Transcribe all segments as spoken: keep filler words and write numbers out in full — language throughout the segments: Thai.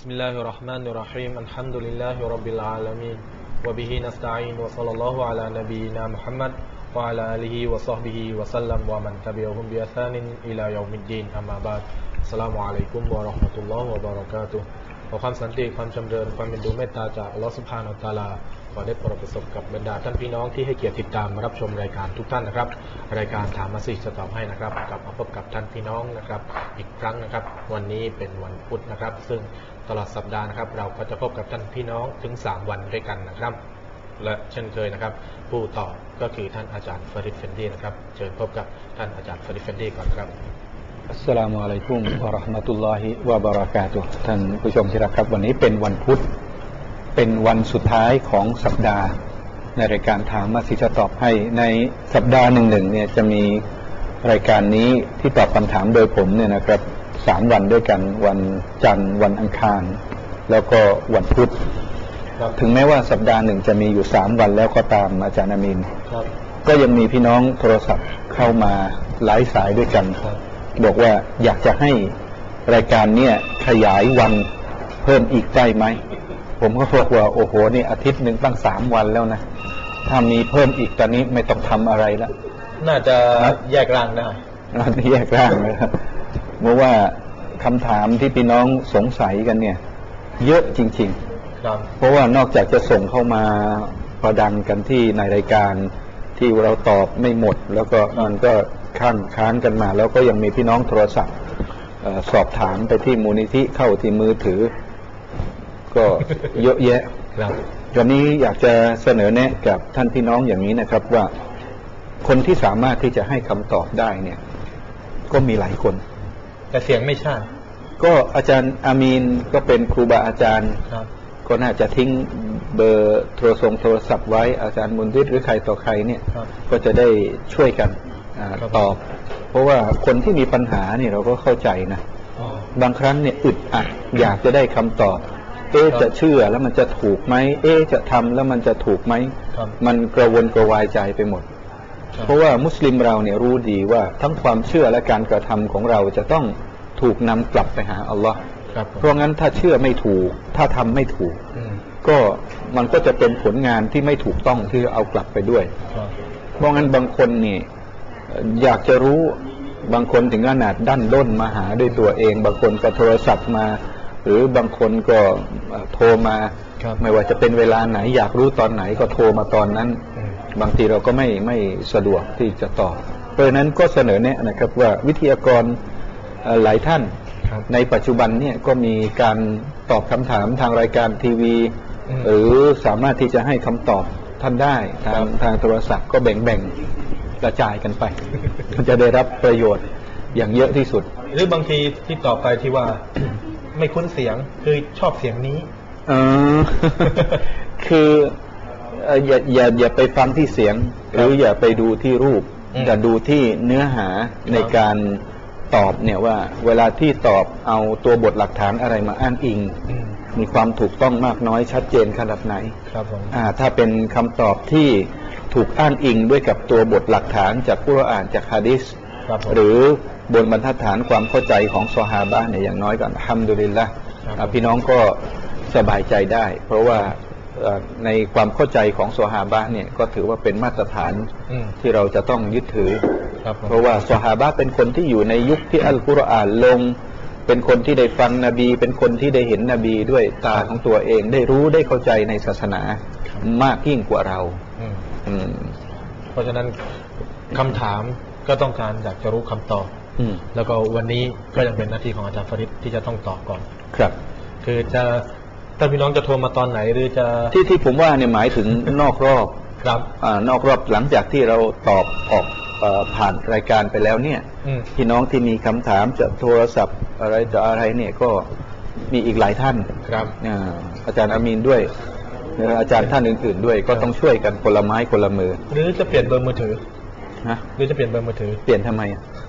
بسم الله الرحمن الرحيم الحمد لله رب العالمين وبه نستعين وصلى الله على نبينا محمد وعلى آله وصحبه وسلم ومن تبعهم بإحسان إلى يوم الدين أما بعد السلام عليكم ورحمة الله وبركاته ขอความสันติความจำเริญความเป็นดูเมตตาจากอัลเลาะห์ซุบฮานะฮูวะตะอาลาขอได้โปรดประสบกับบรรดาท่านพี่น้องที่ให้เกียรติติดตามรับชมรายการทุกท่านนะครับรายการถามมัสยิดจะตอบให้นะครับกลับมาพบกับท่านพี่น้องนะครับอีกครั้งนะครับวันนี้เป็นวันพุธนะครับซึ่งตลอดสัปดาห์นะครับเราก็จะพบกับท่านพี่น้องถึงสามวันด้วยกันนะครับและเช่นเคยนะครับผู้ตอบก็คือท่านอาจารย์ฟาริดเฟนดีนะครับเชิญพบกับท่านอาจารย์ฟาริดเฟนดีก่อนครับอัสสลามุอะลัยกุมวะเราะห์มะตุลลอฮิวะบะเราะกาตุฮ์ท่านผู้ชมที่รักครับวันนี้เป็นวันพุธเป็นวันสุดท้ายของสัปดาห์ในรายการถามมัสยิดจะตอบให้ในสัปดาห์หนึ่งๆเนี่ยจะมีรายการนี้ที่ตอบคำถามโดยผมเนี่ยนะครับสามวันด้วยกันวันจันทร์วันอังคารแล้วก็วันพุธถึงแม้ว่าสัปดาห์หนึ่งจะมีอยู่สามวันแล้วก็ตามอาจารย์อามีนก็ยังมีพี่น้องโทรศัพท์เข้ามาหลายสายด้วยกันบอกว่าอยากจะให้รายการเนี่ยขยายวันเพิ่มอีกได้ไหมผมก็บอกว่าโอ้โหนี่อาทิตย์หนึ่งตั้งสามวันแล้วนะถ้ามีเพิ่มอีกตอนนี้ไม่ต้องทำอะไรแล้วน่าจะแยกร่างได้น่าจะแยกร่างเลยครับเพราะว่าคำถามที่พี่น้องสงสัยกันเนี่ยเยอะจริงๆครับเพราะว่านอกจากจะส่งเข้ามาประดังกันที่ในรายการที่เราตอบไม่หมดแล้วก็มันก็ค้างค้างกันมาแล้วก็ยังมีพี่น้องโทรศัพท์สอบถามไปที่มูลนิธิเข้าที่มือถือก็เยอะแยะวันนี้อยากจะเสนอแนะกับท่านพี่น้องอย่างนี้นะครับว่าคนที่สามารถที่จะให้คำตอบได้เนี่ยก็มีหลายคนแต่เสียงไม่ใช่ก็อาจารย์อามีนก็เป็นครูบาอาจารย์ก็น่าจะทิ้งเบอร์โทรศัพท์โทรศัพท์ไว้อาจารย์มุนทิศหรือใครต่อใครเนี่ยก็จะได้ช่วยกันตอบเพราะว่าคนที่มีปัญหาเนี่ยเราก็เข้าใจนะบางครั้งเนี่ยอึดอัดอยากจะได้คำตอบเอ๊ะจะเชื่อแล้วมันจะถูกไหมเอ๊ะจะทำแล้วมันจะถูกไหมมันกระวนกระวายใจไปหมดเพราะว่ามุสลิมเราเนี่ยรู้ดีว่าทั้งความเชื่อและการกระทำของเราจะต้องถูกนำกลับไปหาอัลลอฮ์เพราะงั้นถ้าเชื่อไม่ถูกถ้าทำไม่ถูกก็มันก็จะเป็นผลงานที่ไม่ถูกต้องที่เอากลับไปด้วยเพราะงั้นบางคนนี่อยากจะรู้บางคนถึงขนาดดั้นด้นมาหาด้วยตัวเองบางคนก็โทรศัพท์มาหรือบางคนก็โทรมาไม่ว่าจะเป็นเวลาไหนอยากรู้ตอนไหนก็โทรมาตอนนั้นบางทีเราก็ไม่ไม่สะดวกที่จะตอบเพราะฉะนั้นก็เสนอแนะนะครับว่าวิทยากรหลายท่านในปัจจุบันเนี่ยก็มีการตอบคำถามทางรายการทีวีหรือสามารถที่จะให้คำตอบท่านได้ทางทางโทรศัพท์ก็แบ่งๆกระจายกันไปจะได้รับประโยชน์อย่างเยอะที่สุดหรือบางทีที่ต่อไปที่ว่า ไม่คุ้นเสียงคือชอบเสียงนี้เออ คืออย่าอย่าอย่าไปฟังที่เสียงหรืออย่าไปดูที่รูปแต่ดูที่เนื้อหาในการตอบเนี่ยว่าเวลาที่ตอบเอาตัวบทหลักฐานอะไรมาอ้างอิงมีความถูกต้องมากน้อยชัดเจนขนาดไหนครับผมอ่าถ้าเป็นคำตอบที่ถูกอ้างอิงด้วยกับตัวบทหลักฐานจากกุรอานจากหะดีษหรือบนบรรทัดฐานความเข้าใจของซอฮาบะห์เนี่ยอย่างน้อยก็อัลฮัมดุลิลละห์พี่น้องก็สบายใจได้เพราะว่าในความเข้าใจของซอฮาบะห์เนี่ยก็ถือว่าเป็นมาตรฐานที่เราจะต้องยึดถือเพราะว่าซอฮาบะห์เป็นคนที่อยู่ในยุคที่อัลกุรอานลงเป็นคนที่ได้ฟังนบีเป็นคนที่ได้เห็นนบีด้วยตาของตัวเองได้รู้ได้เข้าใจในศาสนามากยิ่งกว่าเราเพราะฉะนั้นคำถามก็ต้องการอยากจะรู้คำตอบแล้วก็วันนี้ก็ยังเป็นหน้าที่ของอาจารย์ฟาริดที่จะต้องตอบก่อนครับคือจะท่านพี่น้องจะโทรมาตอนไหนหรือจะที่ที่ผมว่าเนี่ยหมายถึงนอกรอบครับอ่านอกรอบหลังจากที่เราตอบออกผ่านรายการไปแล้วเนี่ยพี่น้องที่มีคำถามจะโทรศัพท์อะไรจะอะไรเนี่ยก็มีอีกหลายท่านครับอาจารย์อามีนด้วยอาจารย์ท่านอื่นๆด้วยก็ต้องช่วยกันคนละไม้คนละมือหรือจะเปลี่ยนเบอร์มือถือฮะหรือจะเปลี่ยนเบอร์มือถือเปลี่ยนทำไม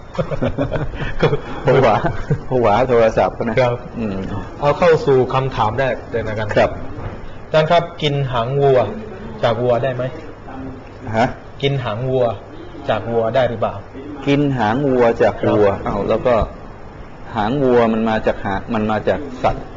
ผวาผวาโทรศัพท์นะครับเอาเข้าสู่คำถามแรกเลยนะกันครับอาจารย์ครับกินหางวัวจากวัวได้ไหมฮะกินหางวัวจากวัวได้หรือเปล่ากินหางวัวจากวัวอ้าวแล้วก็หางวัวมันมาจากหางมันมาจากสัตว์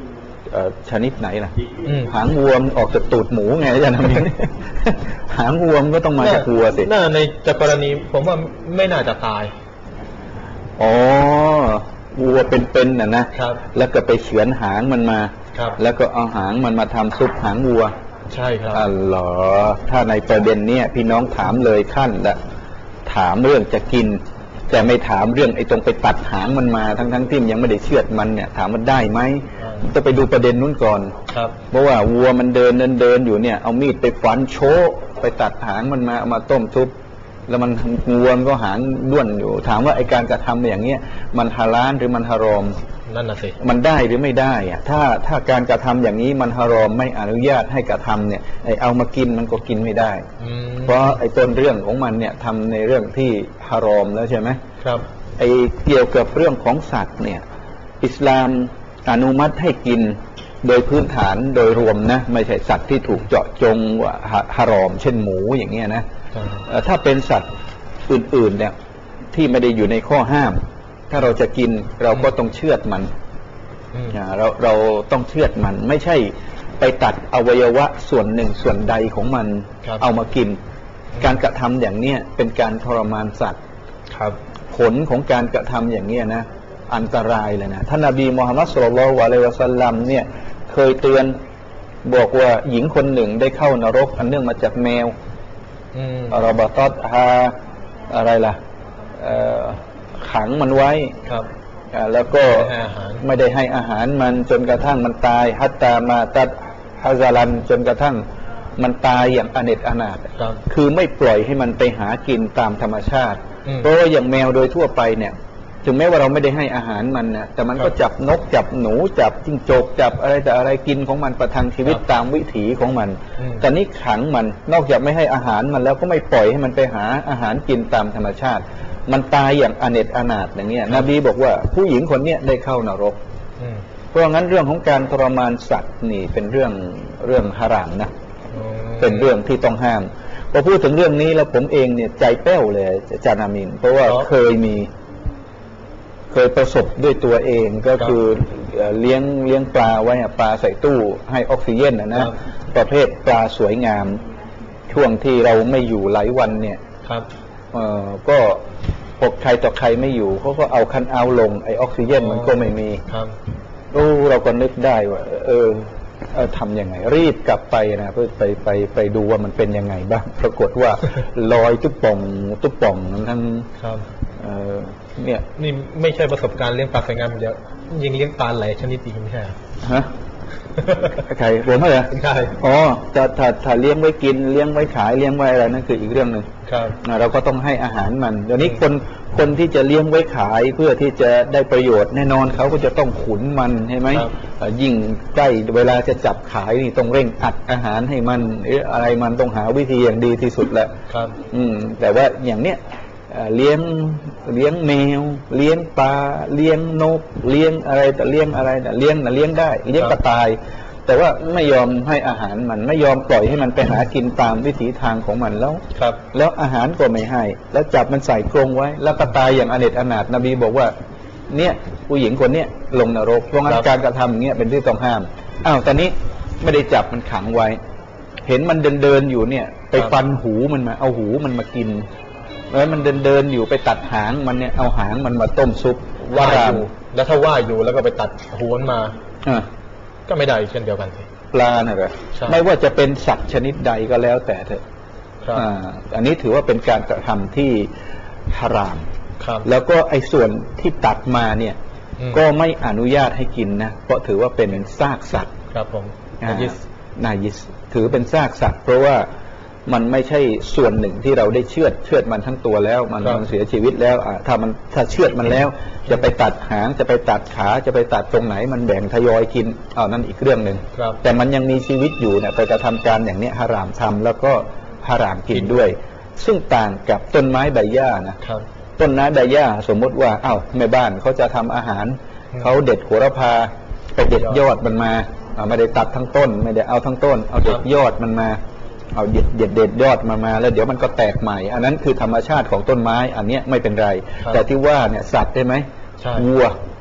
ชนิดไหนล่ะหางวัวมันออกจากตูดหมูไงอาจารย์มินหางวัวมันก็ต้องมาจากวัวสิน่าในจากกรณีผมว่าไม่น่าจะตายอ๋อวัวเป็นๆน่ะนะแล้วก็ไปเฉือนหางมันมาแล้วก็เอาหางมันมาทำซุปหางวัวใช่ครับอ๋อเหรอถ้าในประเด็นเนี้ยพี่น้องถามเลยขั้นละถามเรื่องจะกินแต่ไม่ถามเรื่องไอ้ตรงไปตัดหางมันมาทั้งๆที่มันยังไม่ได้เชือดมันเนี่ยถามมันได้ไหมจะไปดูประเด็นนู้นก่อนเพราะว่าวัวมันเดินเดินเดินอยู่เนี่ยเอามีดไปฟันโชว์ไปตัดหางมันมาเอามาต้มซุปแล้วมันวัวมันก็หางด้วนอยู่ถามว่าไอ้การกระทำอย่างเงี้ยมันฮาลาลหรือมันฮารอมนั่นน่ะสิมันได้หรือไม่ได้อะถ้าถ้าการกระทำอย่างนี้มันฮารอมไม่อนุญาตให้กระทำเนี่ยไอ้เอามากินมันก็กินไม่ได้เพราะไอ้ต้นเรื่องของมันเนี่ยทำในเรื่องที่ฮารอมแล้วใช่ไหมครับไอ้เกี่ยวกับเรื่องของสัตว์เนี่ยอิสลามอนุมัติให้กินโดยพื้นฐานโดยรวมนะไม่ใช่สัตว์ที่ถูกเจาะจงว่าฮารอมเช่นหมูอย่างเงี้ยนะถ้าเป็นสัตว์อื่นๆเนี่ยที่ไม่ได้อยู่ในข้อห้ามถ้าเราจะกินเราก็ต้องเชือดมันเราเราต้องเชือดมันไม่ใช่ไปตัดอวัยวะส่วนหนึ่งส่วนใดของมันเอามากินการกระทำอย่างเนี้ยเป็นการทรมานสัตว์ผลของการกระทำอย่างเนี้ยนะอันตรายเลยนะท่านนบีมุฮัมมัดศ็อลลัลลอฮุอะลัยฮิวะซัลลัมเนี่ยเคยเตือนบอกว่าหญิงคนหนึ่งได้เข้านรกอันเนื่องมาจากแมวอัลบาตัดฮาอะไรล่ะขังมันไว้แล้วก็ไม่ได้ให้อาหารมันจนกระทั่งมันตายฮัตตามาตัดฮะซาลันจนกระทั่งมันตายอย่างอเนจอนาถคือไม่ปล่อยให้มันไปหากินตามธรรมชาติเพราะว่าอย่างแมวโดยทั่วไปเนี่ยถึงแม้ว่าเราไม่ได้ให้อาหารมันนะแต่มันก็จับนกจับหนูจับจิ้งจกจับอะไรแต่อะไรกินของมันประทังชีวิตตามวิถีของมันแต่นี่ขังมันนอกจากไม่ให้อาหารมันแล้วก็ไม่ปล่อยให้มันไปหาอาหารกินตามธรรมชาติมันตายอย่างอเนจอนาถอย่างเงี้ยนบีบอกว่าผู้หญิงคนเนี้ยได้เข้านรกเพราะงั้นเรื่องของการทรมานสัตว์นี่เป็นเรื่องเรื่องฮารามนะเป็นเรื่องที่ต้องห้ามพอพูดถึงเรื่องนี้แล้วผมเองเนี่ยใจแป้วเลยอาจารย์อามินเพราะว่าเคยมีเคยประสบด้วยตัวเองก็คือเลี้ยงเลี้ยงปลาไว้ปลาใส่ตู้ให้ออกซิเจนนะนะประเภทปลาสวยงามช่วงที่เราไม่อยู่หลายวันเนี่ยเอ่อก็พวกใครต่อใครไม่อยู่เขาก็เอาคันเอาลงไอออกซิเจนมันก็ไม่มีโอ้เราก็นึกได้ว่าเออเออทำยังไงรีบกลับไปนะเพื่อไปไปไปดูว่ามันเป็นยังไงบ้างปรากฏว่าลอยตุ๊บป่องตุ๊บป่องทั้งเออเนี่ยนี่ไม่ใช่ประสบการณ์เลี้ยงปลาสวยงามเดียวยิงเลี้ยงปลาหลายชนิดอีกไม่ใช่ฮะใครรวมเหรอใช่อ๋อถ้าถ้าถ้าเลี้ยงไว้กินเลี้ยงไว้ขายเลี้ยงไว้อะไรนั่นคืออีกเรื่องหนึ่งครับเราก็ต้องให้อาหารมันเดี๋ยวนี้คนคนที่จะเลี้ยงไว้ขายเพื่อที่จะได้ประโยชน์แน่นอนเขาก็จะต้องขุนมันใช่ไหมยิ่งใกล้เวลาจะจับขายนี่ต้องเร่งอัดอาหารให้มันหรืออะไรมันต้องหาวิธีอย่างดีที่สุดแหละครับอืมแต่ว่าอย่างเนี้ยเลี้ยงเลี้ยงแมวเลี้ยงปลาเลี้ยงนกเลี้ยงอะไรแต่เลี้ยงอะไรแต่เลี้ยงนะเลี้ยงได้เลี้ยงกระต่ายแต่ว่าไม่ยอมให้อาหารมันไม่ยอมปล่อยให้มันไปหากินตามวิถีทางของมันแล้วครับแล้วอาหารก็ไม่ให้แล้วจับมันใส่กรงไว้แล้วกระต่ายอย่างอเนจอนาถนบีบอกว่าเนี่ยผู้หญิงคนเนี้ยลงนรกเพราะงั้นการกระทำอย่างเงี้ยเป็นที่ต้องห้ามอ้าวตอนนี้ไม่ได้จับมันขังไว้เห็นมันเดินเดินอยู่เนี่ยไปฟันหูมันมาเอาหูมันมากินแล้วมันเดินเดินอยู่ไปตัดหางมันเนี่ยเอาหางมันมาต้มซุปว่าอยู่แล้วถ้าว่าอยู่แล้วก็ไปตัดหัวมันมาอ่าก็ไม่ได้เช่นเดียวกันสิปลาน่ะเหรอไม่ว่าจะเป็นสัตว์ชนิดใดก็แล้วแต่เถอะครับอ่าอันนี้ถือว่าเป็นการกระทำที่ฮารามครับแล้วก็ไอ้ส่วนที่ตัดมาเนี่ยก็ไม่อนุญาตให้กินนะเพราะถือว่าเป็นซากสัตว์ครับผมนายิสนายิสถือเป็นซากสัตว์เพราะว่ามันไม่ใช่ส่วนหนึ่งที่เราได้เชือดเชือดมันทั้งตัวแล้วมันมันเสียชีวิตแล้วอ่าถ้ามันถ้าเชือดมันแล้วจะไปตัดหางจะไปตัดขาจะไปตัดตรงไหนมันแบ่งทยอยกินอ้าวนั่นอีกเรื่องหนึ่งแต่มันยังมีชีวิตอยู่เนี่ยไปกระทำการอย่างนี้ฮารามทำแล้วก็ฮารามกินด้วยซึ่งต่างกับต้นไม้ใบหญ้านะต้นไม้ใบหญ้าสมมติว่าอ้าวแม่บ้านเขาจะทำอาหารเขาเด็ดโหระพาไปเด็ดยอดมันมาไม่ได้ตัดทั้งต้นไม่ได้เอาทั้งต้นเอาเด็ดยอดมันมาเอาเด็ดเด็ดเด็ดยอดมามาแล้วเดี๋ยวมันก็แตกใหม่อันนั้นคือธรรมชาติของต้นไม้อันนี้ไม่เป็นไรแต่ที่ว่าเนี่ยสัตว์ได้ไหมวัว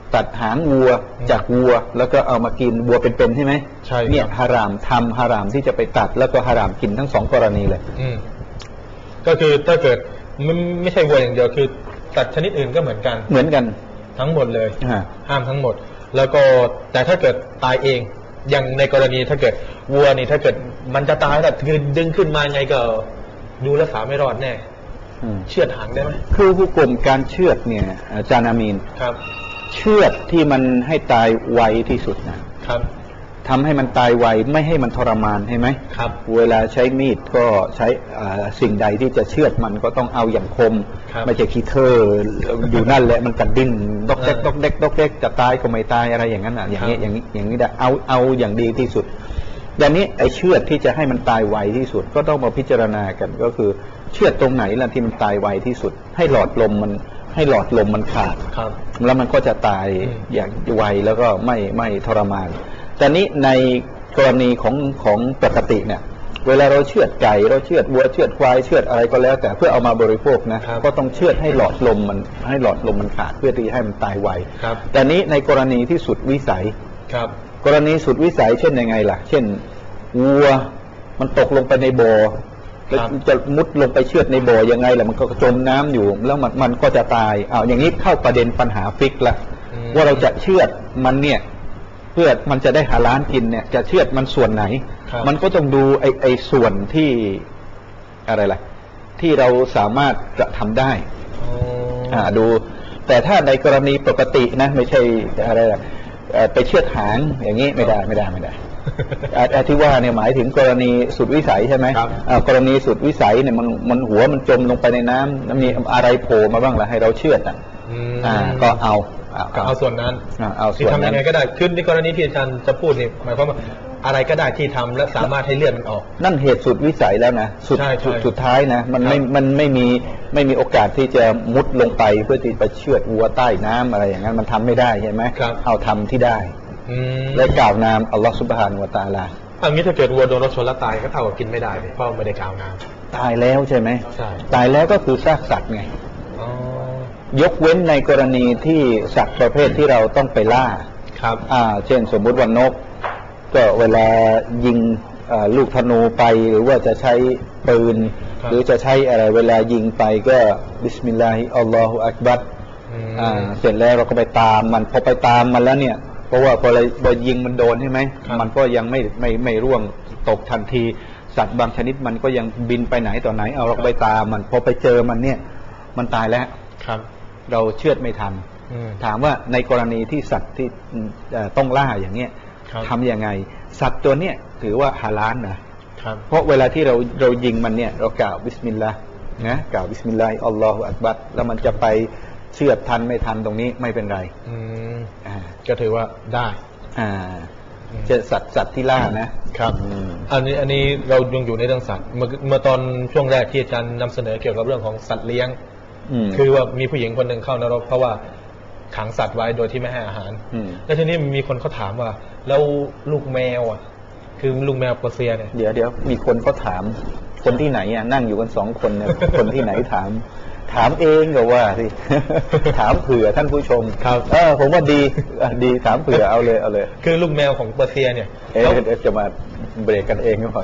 ตัดหางวัวจากวัวแล้วก็เอามากินวัวเป็นๆใช่ไหมใช่เนี่ยฮารามทำฮารามที่จะไปตัดแล้วก็ฮารามกินทั้งสองกรณีเลยอืมก็คือถ้าเกิดไม่ไม่ใช่วัวอย่างเดียวคือตัดชนิดอื่นก็เหมือนกันเหมือนกันทั้งหมดเลยห้ามทั้งหมดแล้วก็แต่ถ้าเกิดตายเองอย่างในกรณีถ้าเกิดวัวนี่ถ้าเกิดมันจะตายแต่คือดึงขึ้นมาไงก็ดูรักษาไม่รอดแน่เชือดหางได้ไหมคือผู้กลมการเชือดเนี่ยอาจารย์อามีนครับเชือดที่มันให้ตายไวที่สุดนะครับทำให้มันตายไวไม่ให้มันทรมานใช่ไหมครับเวลาใช้มีดก็ใช้สิ่งใดที่จะเชือดมันก็ต้องเอาอย่างคมไม่ใช่คีเทอร์อยู่นั่นแหละมันกัดดิ้นดอกเด็กดอกเด็กดอกเด็กจะตายก็ไม่ตายอะไรอย่างนั้นอ่ะอย่างนี้อย่างนี้อย่างนี้ได้เอาเอาอย่างดีที่สุดอย่างนี้ไอ้เชือดที่จะให้มันตายไวที่สุดก็ต้องมาพิจารณากันก็คือเชือดตรงไหนล่ะที่มันตายไวที่สุดให้หลอดลมมันให้หลอดลมมันขาดแล้วมันก็จะตายอย่างไวแล้วก็ไม่ไม่ทรมานแต่นี้ในกรณีของของปกติเนี่ยเวลาเราเชือดไก่เราเชือดวัวเชือดควายเชือดอะไรก็แล้วแต่เพื่อเอามาบริโภคนะก็ต้องเชือดให้หลอดลมมันให้หลอดลมมันขาดเพื่อที่ให้มันตายไวแต่นี้ในกรณีที่สุดวิสัยกรณีสุดวิสัยเช่นยังไงล่ะเช่นวัวมันตกลงไปในบ่อจะมุดลงไปเชือดในบ่อยังไงล่ะมันก็จมน้ำอยู่แล้วมันมันก็จะตายอ้าวอย่างนี้เข้าประเด็นปัญหาฟิกละว่าเราจะเชือดมันเนี่ยเพื่อมันจะได้หาล้านกินเนี่ยจะเชือดมันส่วนไหนมันก็ต้องดูไอไอส่วนที่อะไรล่ะที่เราสามารถจะทำได้อ่าดูแต่ถ้าในกรณีปกตินะไม่ใช่อะไรล่ะไปเชือดหางอย่างนี้ไม่ได้ไม่ได้ไม่ได้อาที่ว่าเนี่ยหมายถึงกรณีสุดวิสัยใช่ไหมกรณีสุดวิสัยเนี่ยมันมันหัวมันจมลงไปในน้ำแล้วมีอะไรโผล่มาบ้างล่ะให้เราเชือดอ่ะอ่าก็เอาเอาส่วนนั้นเอาส่วนนั้นที่ทำยังไงก็ได้ขึ้นในกรณีที่อาจารย์จะพูดนี่หมายความว่าอะไรก็ได้ที่ทำและสามารถให้เลือดมันออกนั่นเหตุสุดวิสัยแล้วนะสุดสุดท้ายนะมันไม่มันไม่มีไม่มีโอกาสที่จะมุดลงไปเพื่อที่จะเชือดวัวใต้น้ำอะไรอย่างนั้นมันทำไม่ได้ใช่ไหมเอาทำที่ได้และกล่าวนามอัลลอฮฺซุบฮานะฮูวะตะอาลาอันนี้ถ้าเกิดวัวโดนรถชนแล้วตายก็เท่ากับกินไม่ได้เพราะไม่ได้กล่าวนามตายแล้วใช่ไหมใช่ตายแล้วก็คือซากสัตว์ไงยกเว้นในกรณีที่สัตว์ประเภทที่เราต้องไปล่าครับอ่าเช่นสมมุติว่านกก็เวลายิงลูกธนูไปหรือว่าจะใช้ปืนหรือจะใช้อะไรเวลายิงไปก็บิสมิลลาฮิอัลลอฮุอักบัรอ่าเสร็จแล้วเราก็ไปตามมันพอไปตามมันแล้วเนี่ยเพราะว่าพอเรายิงมันโดนใช่ไหมมันก็ยังไม่ไม่ไม่ร่วงตกทันทีสัตว์บางชนิดมันก็ยังบินไปไหนต่อไหนเอาเราไปตามมันพอไปเจอมันเนี่ยมันตายแล้วครับเราเชือดไม่ทันถามว่าในกรณีที่สัตว์ที่ต้องล่าอย่างเนี้ยทำยังไงสัตว์ตัวเนี้ยถือว่าฮาลาลนะเพราะเวลาที่เราเรายิงมันเนี่ยเรากล่าวบิสมิลลาห์นะกล่าวบิสมิลลาฮิอัลลอฮุอักบัรแล้วมันจะไปเชือดทันไม่ทันตรงนี้ไม่เป็นไรอ่าก็ถือว่าได้อ่าจะสัตว์สัตว์ที่ล่านะครับอันนี้อันนี้เรายังอยู่ในเรื่องสัตว์เมื่อเมื่อตอนช่วงแรกที่อาจารย์นำเสนอเกี่ยวกับเรื่องของสัตว์เลี้ยงคือว่ามีผู้หญิงคนหนึ่งเข้านรกเพราะว่าขังสัตว์ไว้โดยที่ไม่ให้อาหารแล้วทีนี้มีคนเขาถามว่าแล้วลูกแมวอ่ะคือลูกแมวเปอร์เซียเนี่ยเดี๋ยวเดี๋ยวมีคนเขาถามคนที่ไหนอ่ะนั่งอยู่กันสองคนเนี่ยคนที่ไหนถามถามเองก็ว่าสิถามเผื่อท่านผู้ชมครับเออผมว่าดีดีถามเผื่อเอาเลยเอาเลยคือลูกแมวของเปอร์เซียเนี่ยเอ๊ะจะมาเบรกกันเองก็พอ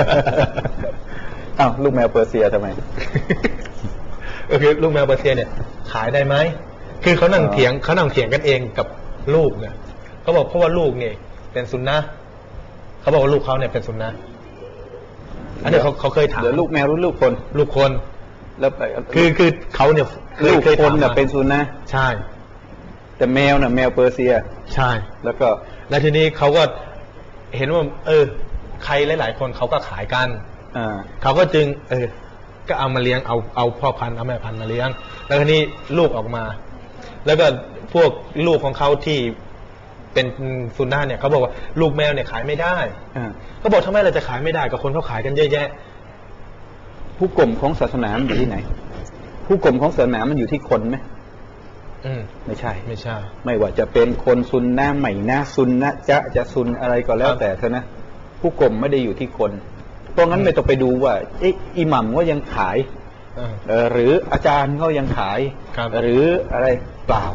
อ้าวลูกแมวเปอร์เซียทำไมก็คือลูกแมวเปอร์เซียเนี่ยขายได้ไหมคือเขานั่งเถียงเขานั่งเถียงกันเองกับลูกเนี่ยเขาบอกเพราะว่าลูกเนี่ยเป็นซุนนะเขาบอกว่าลูกเขาเนี่ยเป็นซุนนะอันนี้เขาเขาเคยถามเดี๋ยวลูกแมวรู้ลูกคนลูกคนแล้วคือคือเขาเนี่ยลูกคนเนี่ยเป็นซุนนะใช่แต่แมวน่ะแมวเปอร์เซียใช่แล้วก็แล้วทีนี้เขาก็เห็นว่าเออใครหลายๆคนเขาก็ขายกันอ่าเขาก็จึงเออก็เอามาเลี้ยงเอาเอาพ่อพันธุ์เอาแม่พันธุ์มาเลี้ยงแล้วทีนี้ลูกออกมาแล้วก็พวกลูกของเขาที่เป็นซุนนะเนี่ยเขาบอกว่าลูกแมวเนี่ยขายไม่ได้เขาบอกทำไมเราจะขายไม่ได้กับคนเขาขายกันเยอะแยะผู้กลมของศาสนามันอยู่ที่ไหนผู้กลมของศาสนามันอยู่ที่คนไหมไม่ใช่ไม่ใช่ไม่ว่าจะเป็นคนซุนนะใหม่นะซุนนะจะจะซุนอะไรก็แล้วแต่เถอะนะผู้กลมไม่ได้อยู่ที่คนเพราะงั้นไม่ต้องไปดูว่าอิหมัมก็ยังขายหรืออาจารย์เขายังขายหรืออะไรเปล่า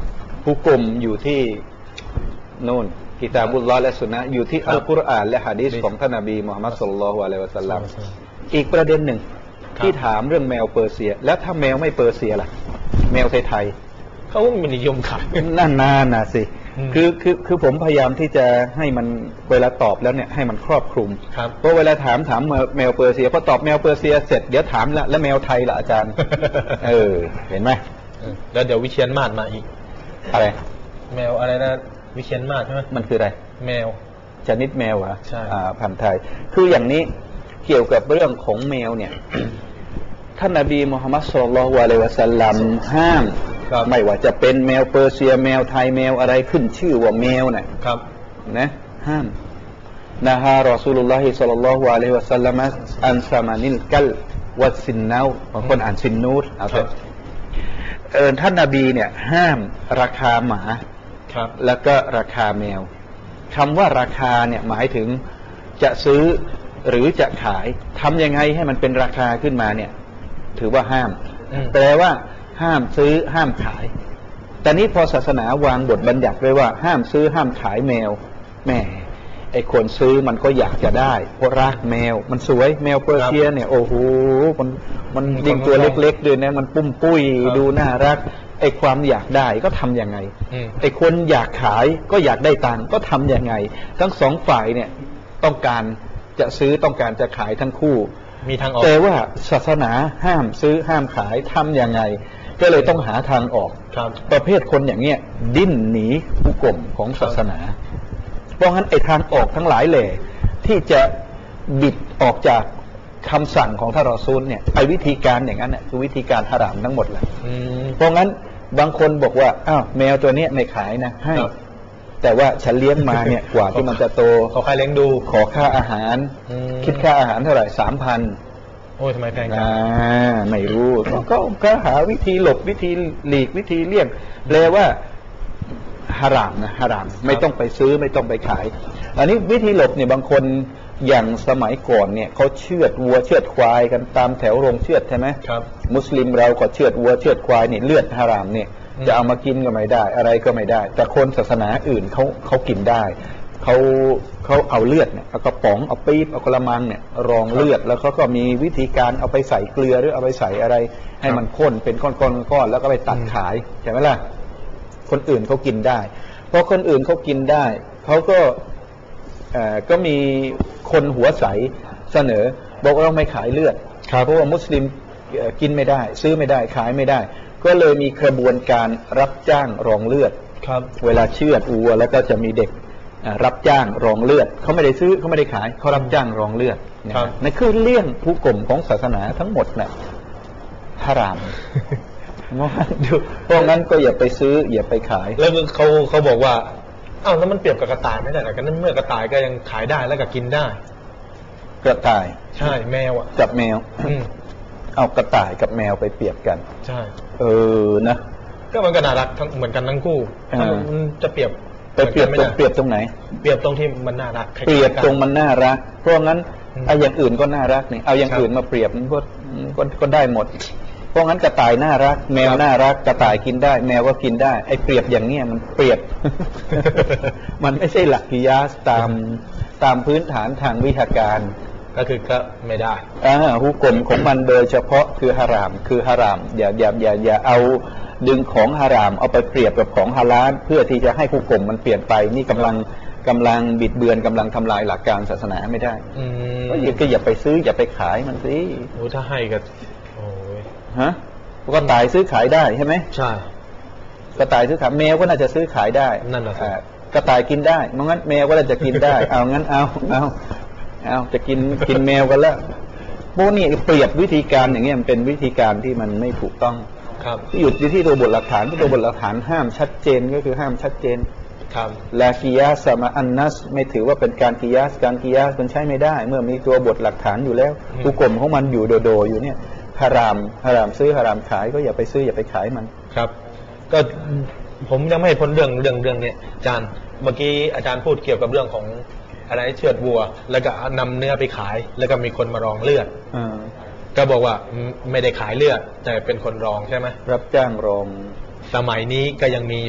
ฮุกมอยู่ที่โน่นกิตาบุลลอฮ์และสุนนะอยู่ที่อัลกุรอานและหะดีษของท่านนบีมุฮัมมัดศ็อลลัลลอฮุอะลัยฮิวะซัลลัมอีกประเด็นหนึ่งที่ถามเรื่องแมวเปอร์เซียแล้วถ้าแมวไม่เปอร์เซียล่ะแมวไทยๆเขาไม่นิยมขายนั่นน่าน่ะสิคือคือคือผมพยายามที่จะให้มันเวลาตอบแล้วเนี่ยให้มันครอบคลุมเพราะเวลาถามถามแมวเปอร์เซียพอตอบแมวเปอร์เซียเสร็จเดี๋ยวถามละแล้วแมวไทยล่ะอาจารย์เออเห็นไหมแล้วเดี๋ยววิเชียรมาศมาอีกอะไรแมวอะไรนะวิเชียรมาศใช่ไหมมันคืออะไรแมวชนิดแมวเหรอใช่อ่าพันธุ์ไทยคืออย่างนี้เกี่ยวกับเรื่องของแมวเนี่ย ท่านนบีมุฮัมมัดศ็อลลัลลอฮุอะลัยฮิวะซัลลัมห้ามไม่ว่าจะเป็นแมวเปอร์เซียแมวไทยแมวอะไรขึ้นชื่อว่าแมวเนี่ยครับนะห้ามนะฮะรอซูลุลลอฮิศ็อลลัลลอฮุอะลัยฮิวะซัลลัมอันซามานิลกัลวัดซินนาวบางคนอ่านซินนูรเอาเถอะเออท่านนบีเนี่ยห้ามราคาหมาครับแล้วก็ราคาแมวคำว่าราคาเนี่ยหมายถึงจะซื้อหรือจะขายทำยังไงให้มันเป็นราคาขึ้นมาเนี่ยถือว่าห้ามแปลว่าห้ามซื้อห้ามขายแต่นี้พอศาสนาวางบทบัญญัติไว้ว่าห้ามซื้อห้ามขายแมวแม่ไอคนซื้อมันก็อยากจะได้เพราะรักแมวมันสวยแมวเปอร์เซียเนี่ยโอ้โหมันมันยิงตัวเล็กๆด้วยนะมันปุ้มปุ้ยดูน่ารักไอความอยากได้ก็ทำยังไงไอคนอยากขายก็อยากได้ตังค์ก็ทำยังไงทั้งสองฝ่ายเนี่ยต้องการจะซื้อต้องการจะขายทั้งคู่มีทางออกแต่ว่าศาสนาห้ามซื้อห้ามขายทำยังไงก็เลยต้องหาทางออกประเภทคนอย่างเนี้ยดิ้นหนีผู้กลมของศาสนาเพราะงั้นไอ้ทางออกทั้งหลายแหล่ที่จะบิดออกจากคำสั่งของท่านรอซูลเนี่ยไอ้วิธีการอย่างนั้นเนี่ยคือวิธีการหะรามทั้งหมดแหละเพราะงั้นบางคนบอกว่าอ้าวแมวตัวนี้ไม่ขายนะให้แต่ว่าฉันเลี้ยงมาเนี่ยกว่าที่มันจะโตขอค่าเลี้ยงดูขอค่าอาหารคิดค่าอาหารเท่าไหร่สามพันโอ้ยทำไมแพงจังอ่าไม่รู้ก็ก็หาวิธีหลบวิธีหลีกวิธีเลี่ยงแปลว่าฮารามนะฮารามไม่ต้องไปซื้อไม่ต้องไปขายอันนี้วิธีหลบเนี่ยบางคนอย่างสมัยก่อนเนี่ยเขาเชือดวัวเชือดควายกันตามแถวโรงเชือดใช่ไหมครับมุสลิมเราก็เชือดวัวเชือดควายเนี่ยเลือดฮารามเนี่ยจะเอามากินก็ไม่ได้อะไรก็ไม่ได้แต่คนศาสนาอื่นเขาเขากินได้เขาเขาเอาเลือดเนี่ยเอากระป๋องเอาปี๊บเอากระมังเนี่ยรองเลือดแล้วเขาก็มีวิธีการเอาไปใส่เกลือหรือเอาไปใส่อะไรให้มันข้นเป็นก้อนๆๆแล้วก็ไปตัดขายใช่ไหมล่ะคนอื่นเขากินได้เพราะคนอื่นเขากินได้เขาก็เอ่อก็มีคนหัวใสเสนอบอกว่าเราไม่ขายเลือดเพราะว่ามุสลิมกินไม่ได้ซื้อไม่ได้ขายไม่ได้ก็เลยมีกระบวนการรับจ้างรองเลือดเวลาเชือดวัวแล้วก็จะมีเด็กรับจ้างรองเลือดเขาไม่ได้ซื้อเขาไม่ได้ขายเขารับจ้างรองเลือดนั่นคือเลี่ยงผู้กลมของศาสนาทั้งหมดน่ะฮารามเพราะงั้นก็อย่าไปซื้ออย่าไปขายแล้วเขาเขาบอกว่าอ้าวแล้วมันเปรียบกับกระต่ายไม่ได้หรอกันนั้นเมื่อกระต่ายก็ยังขายได้แล้วก็กินได้กระต่ายใช่แมวอ่ะกับแมวเอากระต่ายกับแมวไปเปรียบกันใช่เออนะก็มันก็น่ารักทั้งเหมือนกันทั้งคู่มันจะเปรียบไปเปรียบตรงเปรียบตรงไหนเปรียบตรงที่มันน่ารักเปรียบตรงมันน่ารักเพราะงั้นเอาอย่างอื่นก็น่ารักนี่เอาอย่างอื่นมาเปรียบมันก็ก็ก็ได้หมดเพราะงั้นกระต่ายน่ารักแมวน่ารักกระต่ายกินได้แมวก็กินได้ไอ้เปรียบอย่างเนี้ยมันเปรียบ มันไม่ใช่หลักกิยาสตามตามพื้นฐานทางวิชาการก็คือก็ไม่ได้อ่าฮุกมของมันโดยเฉพาะคือฮารามคือฮารามอย่าอย่าอย่าอย่าเอาดึงของฮารามเอาไปเปรียบกับของฮาลาลเพื่อที่จะให้ฮุกมมันเปลี่ยนไปนี่กำลังกำลังบิดเบือนกำลังทำลายหลักการศาสนาไม่ได้ก็อย่าก็อย่าไปซื้ออย่าไปขายมันสิโอ้ถ้าให้ก็โอ้ยฮะกระต่ายซื้อขายได้ใช่ไหมใช่กระต่ายซื้อขายแมวก็น่าจะซื้อขายได้นั่นแหละกระต่ายกินได้งั้นแมวก็น่าจะกินได้เอางั้นเอาเอาเอาจะกินกินแมวกันแล้วพวกนี้เปรียบวิธีการอย่างเงี้ยมันเป็นวิธีการที่มันไม่ถูกต้องครับหยุดที่ตัวบทหลักฐานที่ตัวบทหลักฐานห้ามชัดเจนก็คือห้ามชัดเจนครับลากิยาสมาอันนัสไม่ถือว่าเป็นการกิยาสการกิยาสมันใช้ไม่ได้เมื่อมีตัวบทหลักฐานอยู่แล้วผู้กลมของมันอยู่โดโดอยู่เนี่ยฮารามฮารามซื้อฮารามขายก็อย่าไปซื้ออย่าไปขายมันครับก็ผมยังไม่พ้นเรื่องเรื่องเรื่องนี้อาจารย์เมื่อกี้อาจารย์พูดเกี่ยวกับเรื่องของอะไรเชือดวัวแล้วก็นำเนื้อไปขายแล้วก็มีคนมารองเลือดก็บอกว่าไม่ได้ขายเลือดแต่เป็นคนรองใช่ไหมรับจ้างรองสมัยนี้ก็ยังมีอยู่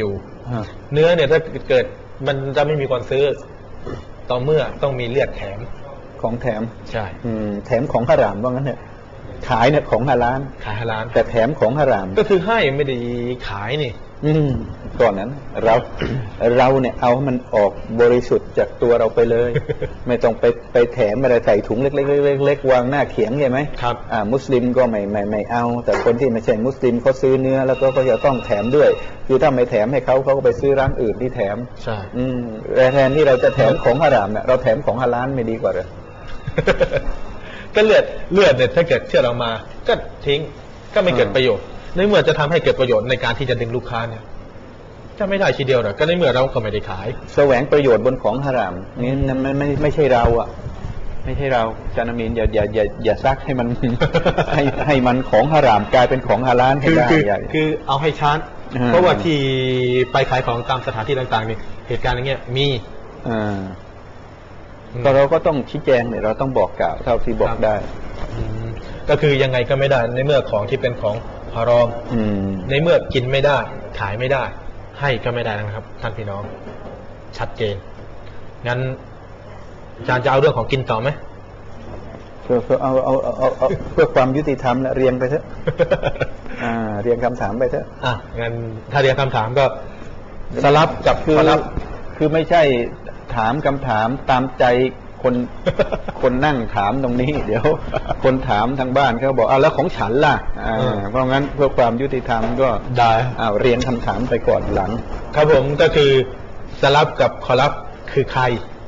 เนื้อเนี่ยถ้าเกิดมันจะไม่มีคนซื้อต่อเมื่อต้องมีเลือดแถมของแถมใช่แถมของฮารามว่างั้นเนี่ยขายเนี่ยของฮาลาลขายฮาลาลแต่แถมของฮารามก็คือให้ไม่ได้ขายนี่อืมก่อนนั้นเราเราเนี่ยเอามันออกบริสุทธิ์จากตัวเราไปเลย ไม่ต้องไปไปแถมอะไรใส่ถุงเล็กๆเล็กๆวางหน้าเขียงใช่ไหมครับอ่ามุสลิมก็ไม่ไม่ไม่เอาแต่คนที่ไม่ใช่มุสลิมเขาซื้อเนื้อแล้วก็ก็จะต้องแถมด้วยคือถ้าไม่แถมให้เขาเขาก็ไปซื้อร้านอื่นที่แถมใช่อืมแทนที่เราจะแถมของฮารามเนี่ยเราแถมของฮาลาลไม่ดีกว่าเหรอก็เลือดเลือดเนี่ยถ้าเกิดเชื่อเรามาก็ทิ้งก็ไม่เกิดประโยชน์ในเมื่อจะทำให้เกิดประโยชน์ในการที่จะดึงลูกค้าเนี่ยจะไม่ได้ทีเดียวหรอกก็ในเมื่อเราก็ไม่ได้ขายแสวงประโยชน์บนของฮารามนี่ไม่ไม่ไม่ใช่เราอ่ะไม่ใช่เราจานามีนอย่าอย่าอย่าอย่าซักให้มัน ให้ให้มันของฮารามกลายเป็นของฮาลาลให้ได้คือเอาให้ชัดเพราะว่าที่ไปขายของตามสถานที่ต่างๆนี่เหตุการณ์อย่างเงี้ยมีอ่าก็เราก็ต้องชี้แจงเนี่ยเราต้องบอกกล่าวเท่าที่บอกได้ก็คือยังไงก็ไม่ได้ในเมื่อของที่เป็นของฮารอมในเมื่อกินไม่ได้ขายไม่ได้ให้ก็ไม่ได้นะครับท่านพี่น้องชัดเจนงั้นอาจารย์จะเอาเรื่องของกินต่อไหมเพื่อเอาเอาเอาเอาเพื่อความยุติธรรมนะเรียงไปเถอะอ่าเรียงคำถามไปเถอะอ่ะงั้นถ้าเรียงคำถามก็สลับกับคือคือไม่ใช่ถามคำถามตามใจคนคนนั่งถามตรงนี้เดี๋ยวคนถามทางบ้านเขาบอกอ้าวแล้วของฉันล่ะอ่าเพราะงั้นเพื่อความยุติธรรมก็ได้อ้าวเรียนคำถามไปก่อนหลังครับผมก็คือสลับกับคอลับคือใคร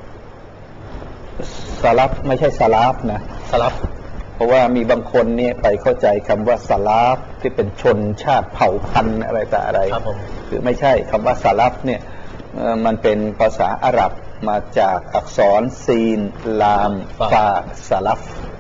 สลับไม่ใช่สลับนะสลับเพราะว่ามีบางคนเนี่ยไปเข้าใจคำว่าสลับที่เป็นชนชาติเผ่าพันธุ์อะไรแต่อะไรครับผมคือไม่ใช่คำว่าสลับเนี่ยมันเป็นภาษาอาหรับมาจากอักษรซีนลามฟาสลับ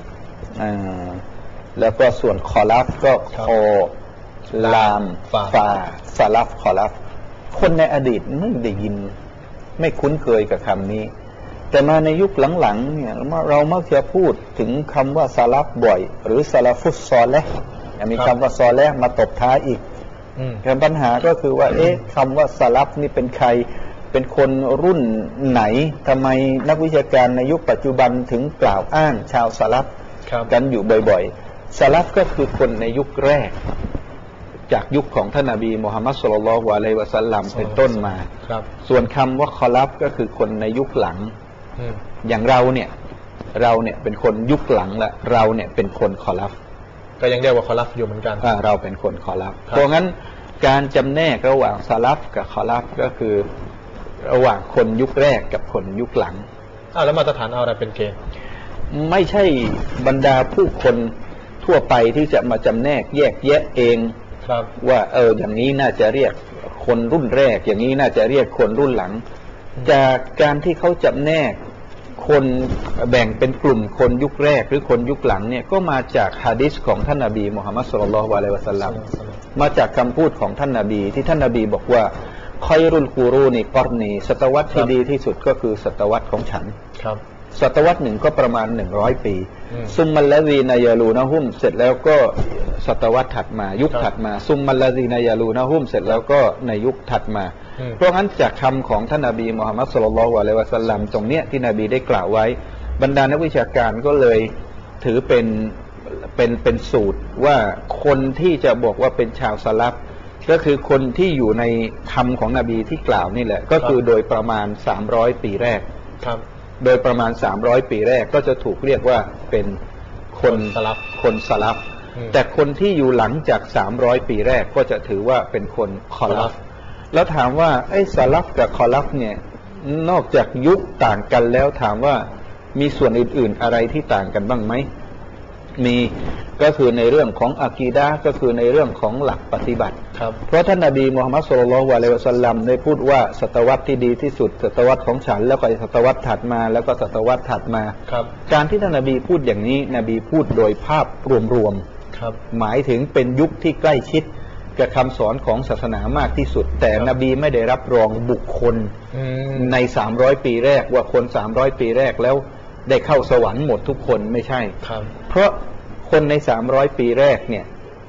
แล้วก็ส่วนคอลับก็คอลามฟาสลับคอลับคนในอดีตไม่ได้ยินไม่คุ้นเคยกับคำนี้แต่มาในยุคหลังๆเนี่ยเรามักจะพูดถึงคำว่าสลับบ่อยหรือสลัฟุตซอลและมีคำว่าซอลและมาตบท้ายอีกแต่ปัญหาก็คือว่าเอ๊ะคำว่าสลับนี่เป็นใครเป็นคนรุ่นไหนทำไมนักวิชาการในยุคปัจจุบันถึงกล่าวอ้างชาวสลับกันอยู่บ่อยๆสลับก็คือคนในยุคแรกจากยุคของท่านนบีมุฮัมมัดศ็อลลัลลอฮุอะลัยฮิวะซัลลัมเป็นต้นมาส่วนคำว่าคอลับก็คือคนในยุคหลังอย่างเราเนี่ยเราเนี่ยเป็นคนยุคหลังละเราเนี่ยเป็นคนคอลับก็ยังเรียกว่าคอลับอยู่เหมือนกันเราเป็นคนคอลับเพราะงั้นการจำแนกระหว่างสลับกับคอลับก็คือระหว่างคนยุคแรกกับคนยุคหลังอ้าวแล้วมาตรฐานเอาอะไรเป็นเกณฑ์ไม่ใช่บรรดาผู้คนทั่วไปที่จะมาจำแนกแยกแยะเองว่าเอออย่างนี้น่าจะเรียกคนรุ่นแรกอย่างนี้น่าจะเรียกคนรุ่นหลังจากการที่เขาจำแนกคนแบ่งเป็นกลุ่มคนยุคแรกหรือคนยุคหลังเนี่ยก็มาจากหะดีษของท่านนบีมุฮัมมัดศ็อลลัลลอฮุอะลัยฮิวะซัลลัมมาจากคำพูดของท่านนบีที่ท่านนบีบอกว่าคอยรุลกูรูนีกอรนีศตวรรษที่ดีที่สุดก็คือศตวรรษของฉันศตวรรษหนึ่งก็ประมาณหนึ่งร้อยปีซุมมัลลซีนายาลูนะฮุมเสร็จแล้วก็ศตวรรษถัดมายุคถัดมาซุมมัลลซีนายาลูนะฮุมเสร็จแล้วก็ในยุคถัดมาเพราะงั้นจากคำของท่านนบีมุฮัมมัดศ็อลลัลลอฮุอะลัยฮิวะซัลลัมตรงเนี้ยที่นบีได้กล่าวไว้บรรดานักวิชาการก็เลยถือเป็นเป็นเป็นสูตรว่าคนที่จะบอกว่าเป็นชาวสลับก็คือคนที่อยู่ในคำของนบีที่กล่าวนี่แหละก็คือโดยประมาณสามร้อยปีแรกครับโดยประมาณสามร้อยปีแรกก็จะถูกเรียกว่าเป็นคนสลับคนสลับแต่คนที่อยู่หลังจากสามร้อยปีแรกก็จะถือว่าเป็นคนคอลัฟแล้วถามว่าไอ้สลับกับคอลัฟเนี่ยนอกจากยุคต่างกันแล้วถามว่ามีส่วนอื่นๆอะไรที่ต่างกันบ้างไหมมีก็คือในเรื่องของอะกีดะห์ก็คือในเรื่องของหลักปฏิบัติเพราะท่านนบีมุฮัมมัดศ็อลลัลลอฮุอะลัยฮิวะซัลลัมได้พูดว่าศตวรรษที่ดีที่สุดศตวรรษของฉันแล้วก็ศตวรรษถัดมาแล้วก็ศตวรรษถัดมาการที่ท่านนบีพูดอย่างนี้นบีพูดโดยภาพรวมๆหมายถึงเป็นยุคที่ใกล้ชิดกับคำสอนของศาสนามากที่สุดแต่นบีไม่ได้รับรองบุคคลในสามร้อยปีแรกว่าคนสามร้อยปีแรกแล้วได้เข้าสวรรค์หมดทุกคนไม่ใช่เพราะคนในสามร้อยปีแรกเนี่ย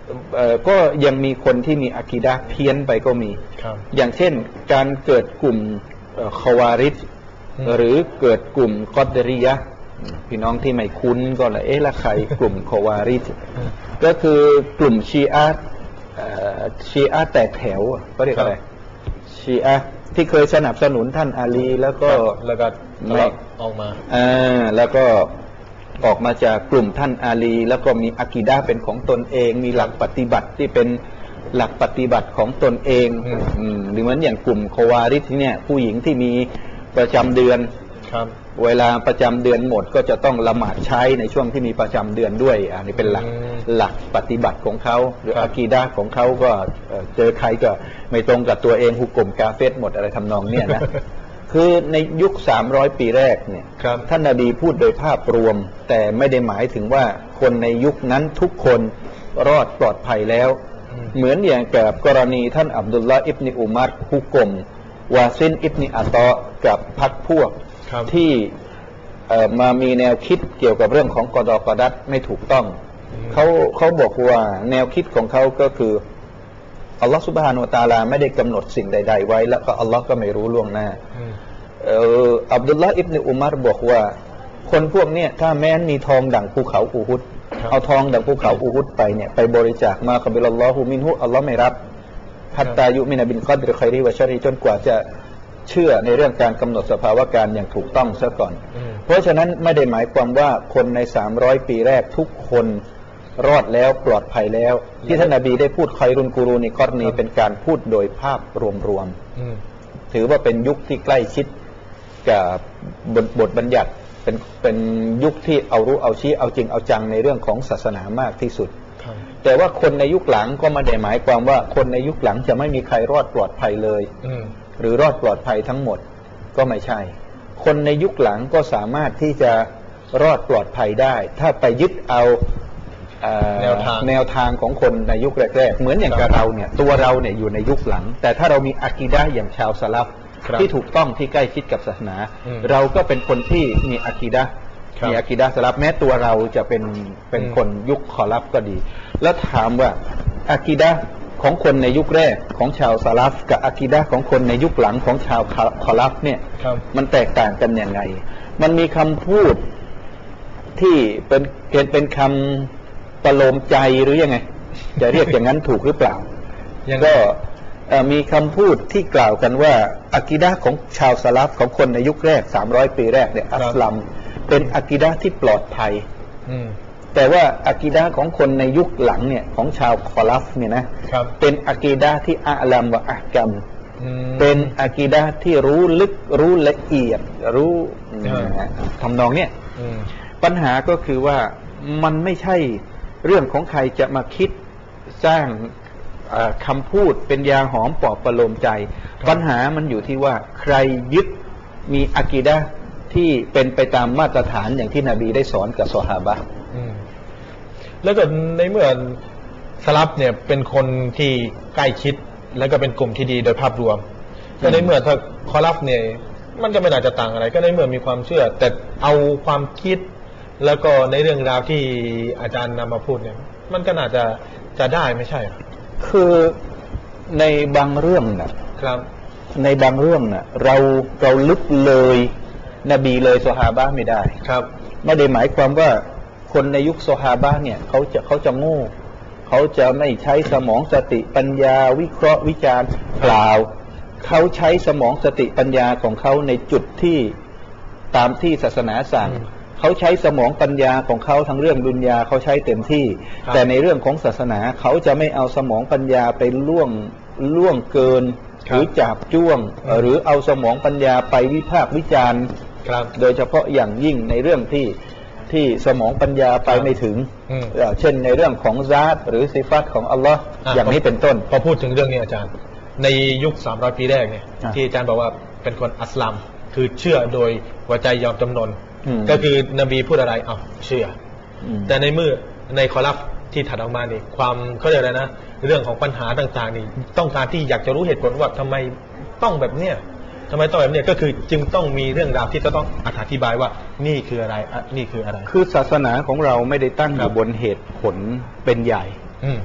ก็ยังมีคนที่มีอะกีดะห์เพี้ยนไปก็มีอย่างเช่นการเกิดกลุ่มคอวาริจหรือเกิดกลุ่มกอดริยะพี่น้องที่ไม่คุ้นก็เลยเอ๊ะละใครกลุ่มคอวาริจก็คือกลุ่มชีอะห์ชีอะห์แตกแถวก็เรียกอะไรชีอะห์ที่เคยสนับสนุนท่านอาลีแล้วก็แล้วก็ไม่ออกมาอ่าแล้วก็ออกมาจากกลุ่มท่านอาลีแล้วก็มีอะกีดะห์เป็นของตนเองมีหลักปฏิบัติที่เป็นหลักปฏิบัติของตนเองหรือเหมือนอย่างกลุ่มโควาริสเนี่ยผู้หญิงที่มีประจำเดือนเวลาประจำเดือนหมดก็จะต้องละหมาดใช้ในช่วงที่มีประจำเดือนด้วยอันนี้เป็นหลักหลักปฏิบัติของเขาหรืออะกีดะห์ของเขาก็เจอใครก็ไม่ตรงกับตัวเองหุกกลมกาเฟรหมดอะไรทำนองเนี่ยนะคือในยุคสามร้อยปีแรกเนี่ยท่านนบีพูดโดยภาพรวมแต่ไม่ได้หมายถึงว่าคนในยุคนั้นทุกคนรอดปลอดภัยแล้วเหมือนอย่างกับกรณีท่านอับดุลลาห์อิบนุอุมัรฮุกกลมวาซินอิบนุอัตอกับพรรคพวกที่มามีแนวคิดเกี่ยวกับเรื่องของกอฎอกอดัรไม่ถูกต้องเขาเขาบอกว่าแนวคิดของเขาก็คืออัลลอฮฺซุบฮานะฮูวะตะอาลาไม่ได้กำหนดสิ่งใดๆไว้แล้วก็อัลลอฮ์ก็ไม่รู้ล่วงหน้าอับดุลลาห์อิบนุอุมัรบอกว่าคนพวกนี้ถ้าแม้นมีทองดั่งภูเขาอูฮุดเอาทองดั่งภูเขาอูฮุดไปเนี่ยไปบริจาคมากับบิลลอฮุมินฮุอัลลอฮ์ไม่รับฮัตตายุมินบินกอดริค็อยริวะชะรีจนกว่าจะเชื่อในเรื่องการกำหนดสภาวะการอย่างถูกต้องซะก่อนเพราะฉะนั้นไม่ได้หมายความว่าคนในสามร้อยปีแรกทุกคนรอดแล้วปลอดภัยแล้วที่ท่านนบีได้พูดคอยรุนกูรูในกรณีเป็นการพูดโดยภาพรวมๆถือว่าเป็นยุคที่ใกล้ชิดกับบทบทบัญญัติเป็นเป็นยุคที่เอารู้เอาชี้เอาจริงเอาจังในเรื่องของศาสนามากที่สุดแต่ว่าคนในยุคหลังก็ไม่ได้หมายความว่าคนในยุคหลังจะไม่มีใครรอดปลอดภัยเลยหรือรอดปลอดภัยทั้งหมดก็ไม่ใช่คนในยุคหลังก็สามารถที่จะรอดปลอดภัยได้ถ้าไปยึดเอาแนวทางแนวทางของคนในยุคแรกๆเหมือนอย่างกับเราเนี่ยตัวเราเนี่ยอยู่ในยุคหลังแต่ถ้าเรามีอะกีดะห์อย่างชาวสลัฟที่ถูกต้องที่ใกล้ชิดกับศาสนาเราก็เป็นคนที่มีอะกีดะห์มีอะกีดะห์สลัฟแม้ตัวเราจะเป็นเป็นคนยุคคอลัฟก็ดีแล้วถามว่าอะกีดะห์ของคนในยุคแรกของชาวสลัฟกับอะกีดะห์ของคนในยุคหลังของชาวคอลัฟเนี่ยมันแตกต่างกันอย่างไรมันมีคำพูดที่เป็นเป็นคำประโลมใจหรือยังไงจะเรียกอย่างนั้นถูกหรือเปล่าก็มีคำพูดที่กล่าวกันว่าอะกีดะห์ของชาวสลัฟของคนในยุคแรกสามร้อยปีแรกเนี่ยอัสลัมเป็นอะกีดะห์ที่ปลอดภัยแต่ว่าอะกีดะห์ของคนในยุคหลังเนี่ยของชาวคอลัฟเนี่ยนะเป็นอะกีดะห์ที่อะลัมวะอะกัมเป็นอะกีดะห์ที่รู้ลึกรู้ละเอียดรู้ทำนองเนี่ยปัญหาก็คือว่ามันไม่ใช่เรื่องของใครจะมาคิดสร้างคำพูดเป็นยาหอมปลอบประโลมใจปัญหามันอยู่ที่ว่าใครยึดมีอะกีดะห์ที่เป็นไปตามมาตรฐานอย่างที่นบีได้สอนกับซอฮาบะห์แล้วก็ในเมื่อสลัฟเนี่ยเป็นคนที่ใกล้ชิดแล้วก็เป็นกลุ่มที่ดีโดยภาพรวมก็ในเมื่อถ้าคอลัฟเนี่ยมันก็ไม่น่าจะต่างอะไรก็ในเมื่อมีความเชื่อแต่เอาความคิดแล้วก็ในเรื่องราวที่อาจารย์นำมาพูดเนี่ยมันก็น่าจะจะได้ไม่ใช่คือในบางเรื่องนะครับในบางเรื่องน่ะเราเราลึกเลยนบีเลยซอฮาบะห์ไม่ได้ครับไม่ได้หมายความว่าคนในยุคซอฮาบะห์เนี่ยเขาจะเขาจะโง่เขาจะไม่ใช้สมองสติปัญญาวิเคราะห์วิจารณ์เปล่าเขาใช้สมองสติปัญญาของเขาในจุดที่ตามที่ศาสนาสั่งเขาใช้สมองปัญญาของเขาทั้งเรื่องดุนยาเขาใช้เต็มที่แต่ในเรื่องของศาสนาเขาจะไม่เอาสมองปัญญาไปล่วงล่วงเกินหรือจับจ้วงหรือเอาสมองปัญญาไปวิพากษ์วิจารณ์โดยเฉพาะอย่างยิ่งในเรื่องที่ที่สมองปัญญาไปไม่ถึงเช่นในเรื่องของซาตหรือซิฟัตของอัลลอฮ์อย่างนี้เป็นต้นพอพูดถึงเรื่องนี้อาจารย์ในยุคสามร้อยปีแรกเนี่ยที่อาจารย์บอกว่าเป็นคนอัสลัมคือเชื่อโดยหัวใจยอมจำนนก็คือนบีพูดอะไรเอาเชื่อแต่ในเมื่อในคอลัฟที่ถัดออกมานี่ความเขาเรียกอะไรนะเรื่องของปัญหาต่างๆนี่ต้องการที่อยากจะรู้เหตุผลว่าทำไมต้องแบบเนี้ยทำไมต้องแบบเนี้ยก็คือจึงต้องมีเรื่องราวที่จะต้องอธิบายว่านี่คืออะไรนี่คืออะไรคือศาสนาของเราไม่ได้ตั้งอยู่บนเหตุผลเป็นใหญ่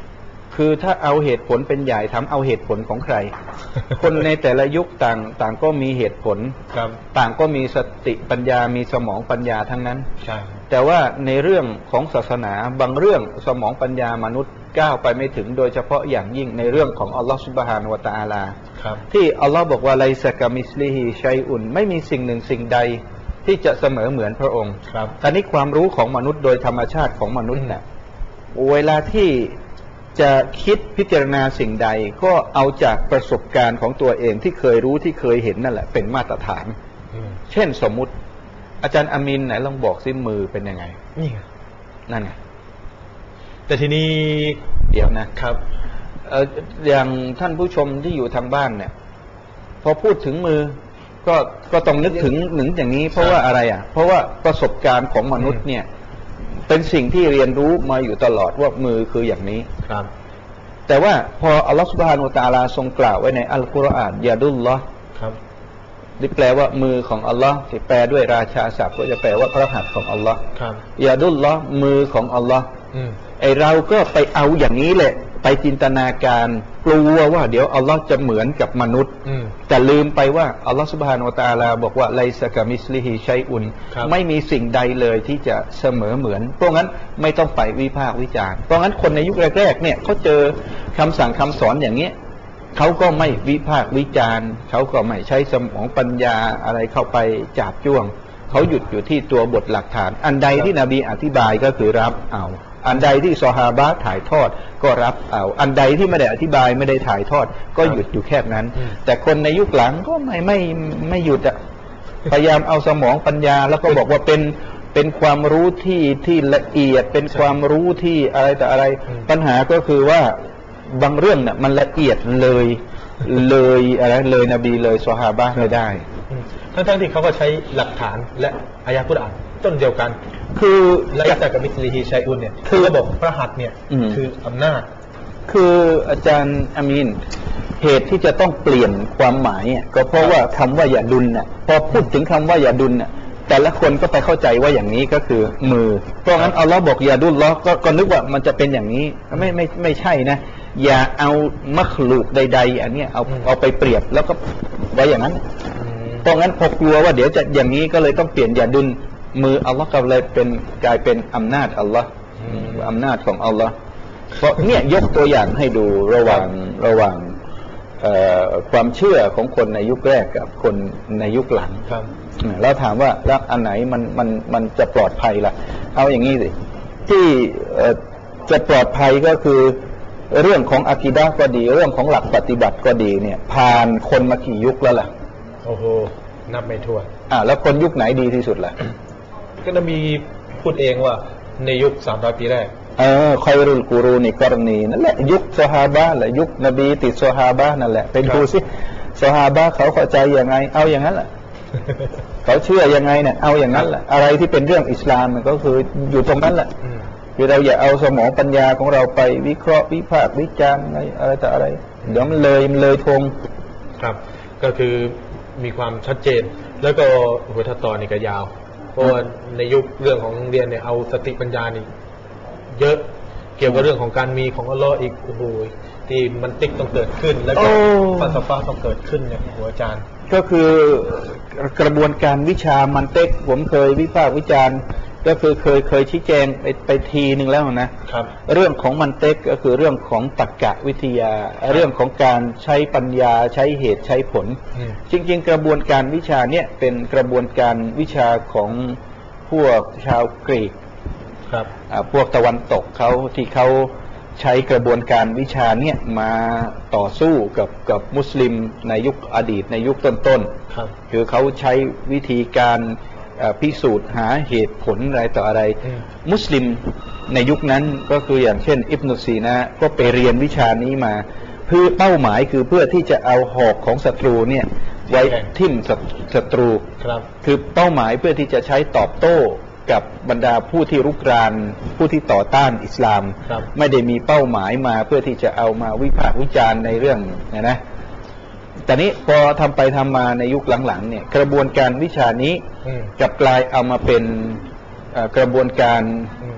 คือถ้าเอาเหตุผลเป็นใหญ่ทำเอาเหตุผลของใคร คนในแต่ละยุคต่างต่างก็มีเหตุผลต่างก็มีสติปัญญามีสมองปัญญาทั้งนั้นใช่แต่ว่าในเรื่องของศาสนาบางเรื่องสมองปัญญามนุษย์ก้าวไปไม่ถึงโดยเฉพาะอย่างยิ่งในเรื่องของอัลลอฮฺซุบฮานะฮูวะตะอาลาที่อัลลอฮฺบอกว่าไลซะกะมิสลิฮิชัยอุนไม่มีสิ่งหนึ่งสิ่งใดที่จะเสมอเหมือนพระองค์ตอนนี้ความรู้ของมนุษย์โดยธรรมชาติของมนุษย์เนี่ยเวลาที่จะคิดพิจารณาสิ่งใดก็เอาจากประสบการณ์ของตัวเองที่เคยรู้ที่เคยเห็นนั่นแหละเป็นมาตรฐานเช่นสมมุติอาจารย์อามินไหนลองบอกซิมือเป็นยังไงนี่ไงนั่นไงแต่ทีนี้เดี๋ยวนะครับเอ่ออย่างท่านผู้ชมที่อยู่ทางบ้านเนี่ยพอพูดถึงมือก็ก็ต้องนึกถึงหนึ่งอย่างนี้เพราะว่าอะไรอ่ะเพราะว่าประสบการณ์ของมนุษย์เนี่ยเป็นสิ่งที่เรียนรู้มาอยู่ตลอดว่ามือคืออย่างนี้ครับแต่ว่าพออัลลอฮฺซุบฮานะฮูวะตะอาลาทรงกล่าวไว้ในอัลกุรอานยาดุลลอฮ์ครับที่แปลว่ามือของอัลลอฮ์ที่แปลด้วยราชาศัพท์ก็จะแปลว่าพระหัตถ์ของอัลลอฮ์ครับยาดุลลอฮ์มือของอัลลอฮ์ไอเราก็ไปเอาอย่างนี้แหละไปจินตนาการกลัวว่าเดี๋ยวอัลลอฮ์จะเหมือนกับมนุษย์แต่ลืมไปว่าอัลลอฮ์ซุบฮานะฮูวะตะอาลาบอกว่าไลซะกะมิสลิฮิชัยอุนไม่มีสิ่งใดเลยที่จะเสมอเหมือนเพราะงั้นไม่ต้องไปวิพากษ์วิจารณ์เพราะงั้นคนในยุคแรกๆเนี่ยเขาเจอคำสั่งคำสอนอย่างนี้เขาก็ไม่วิพากษ์วิจารณ์เขาก็ไม่ใช้สมองปัญญาอะไรเข้าไปจับจ้วงเขาหยุดอยู่ที่ตัวบทหลักฐานอันใดที่นบีอธิบายก็คือรับเอาอันใดที่ซอฮาบะห์ถ่ายทอดก็รับเอาอันใดที่ไม่ได้อธิบายไม่ได้ถ่ายทอดก็หยุดอยู่แค่นั้นแต่คนในยุคหลังก็ไม่ไม่ไม่หยุดอะพยายามเอาสมองปัญญาแล้วก็บอกว่าเป็นเป็นความรู้ที่ที่ละเอียดเป็นความรู้ที่อะไรแต่อะไรปัญหาก็คือว่าบางเรื่องเนี่ยมันละเอียดเลยเลยอะไรเลยนบีเลยซอฮาบะห์ไม่ได้ทั้งๆที่เขาก็ใช้หลักฐานและอายะห์กุรอานต้นเดียวกันคือไลซะกะมิสลิฮิชัยอุนเนี่ยคือระบบพระหัตถ์เนี่ยคืออำนาจคืออาจารย์อามีนเหตุที่จะต้องเปลี่ยนความหมายก็เพราะว่าคำว่าอย่าดุลน่ะพอพูดถึงคำว่าอย่าดุลน่ะแต่ละคนก็ไปเข้าใจว่าอย่างนี้ก็คือมือเพราะงั้นอัลลอฮ์บอกอย่าดุลล้อก็ก็นึกว่ามันจะเป็นอย่างนี้ไม่ไม่ไม่ใช่นะอย่าเอามัคลุกใดๆอันนี้เอาเอาไปเปรียบแล้วก็ไว้อย่างนั้นเพราะงั้นพอกลัวว่าเดี๋ยวจะอย่างนี้ก็เลยต้องเปลี่ยนอย่าดุลมืออัลลอฮ์ก็เลยเป็นกลายเป็นอำนาจอัลลอฮ์อำนาจของอัลลอฮ์เพราะเนี่ยยกตัวอย่างให้ดูระหว่างระหว่างความเชื่อของคนในยุคแรกกับคนในยุคหลังแล้วถามว่าแล้วอันไหนมันมันมันจะปลอดภัยล่ะเอาอย่างนี้สิที่จะปลอดภัยก็คือเรื่องของอะกีดะห์ก็ดีเรื่องของหลักปฏิบัติก็ดีเนี่ยผ่านคนมากี่ยุคแล้วล่ะโอ้โหนับไม่ถ้วนอ่าแล้วคนยุคไหนดีที่สุดล่ะก็จะมีพูดเองว่าในยุคสามร้อยปีแรกเออคอยรุลกูรูนิกรณีนั่นแหละยุคซอฮาบะห์แหละยุคนบีติดซอฮาบะห์นั่นแหละไปดูสิซอฮาบะห์เขาเข้าใจยังไงเอาอย่างนั้นแหละเขาเชื่อยังไงเนี่ยเอาอย่างนั้นแหละอะไรที่เป็นเรื่องอิสลามมันก็คืออยู่ตรงนั้นแหละคือเราอย่าเอาสมองปัญญาของเราไปวิเคราะห์วิพากษ์วิจารณ์อะไรแต่อะไรเดี๋ยวมันเลยมันเลยทงครับก็คือมีความชัดเจนแล้วก็หัวทัดต่อนี่ก็ยาวเพราะว่าในยุคเรื่องของเรียนเนี่ยเอาสติปัญญานี่เยอะเกี่ยวกับเรื่องของการมีของอัลลอฮ์อีกโอ้โหที่มันติ๊กต้องเกิดขึ้นแล้วก็ฟัลซะฟะห์ต้องเกิดขึ้นเนี่ยหัวอาจารย์ก็คือกระบวนการวิชามันเต็กผมเคยวิพากษ์วิจารณ์ก็คือเคยเคยชี้แจงไปไปทีนึงแล้วนะครับเรื่องของมันเต็กก็คือเรื่องของตรรกะวิทยาเรื่องของการใช้ปัญญาใช้เหตุใช้ผลจริงๆกระบวนการวิชาเนี่ยเป็นกระบวนการวิชาของพวกชาวกรีกครับพวกตะวันตกเขาที่เขาใช้กระบวนการวิชาเนี่ยมาต่อสู้กับกับมุสลิมในยุคอดีตในยุคต้นๆคือเขาใช้วิธีการพิสูจน์หาเหตุผลอะไรต่ออะไรมุสลิมในยุคนั้นก็คืออย่างเช่นอิบนุซีนะก็ไปเรียนวิชานี้มาเพื่อเป้าหมายคือเพื่อที่จะเอาหอกของศัตรูเนี่ยไว้ทิ่มศัตรูคือเป้าหมายเพื่อที่จะใช้ตอบโต้กับบรรดาผู้ที่รุกรานผู้ที่ต่อต้านอิสลามไม่ได้มีเป้าหมายมาเพื่อที่จะเอามาวิพากษ์วิจารณ์ในเรื่องนะนะแต่นี้พอทำไปทำมาในยุคหลังๆเนี่ยกระบวนการวิชานี้กลับกลายเอามาเป็นกระบวนการ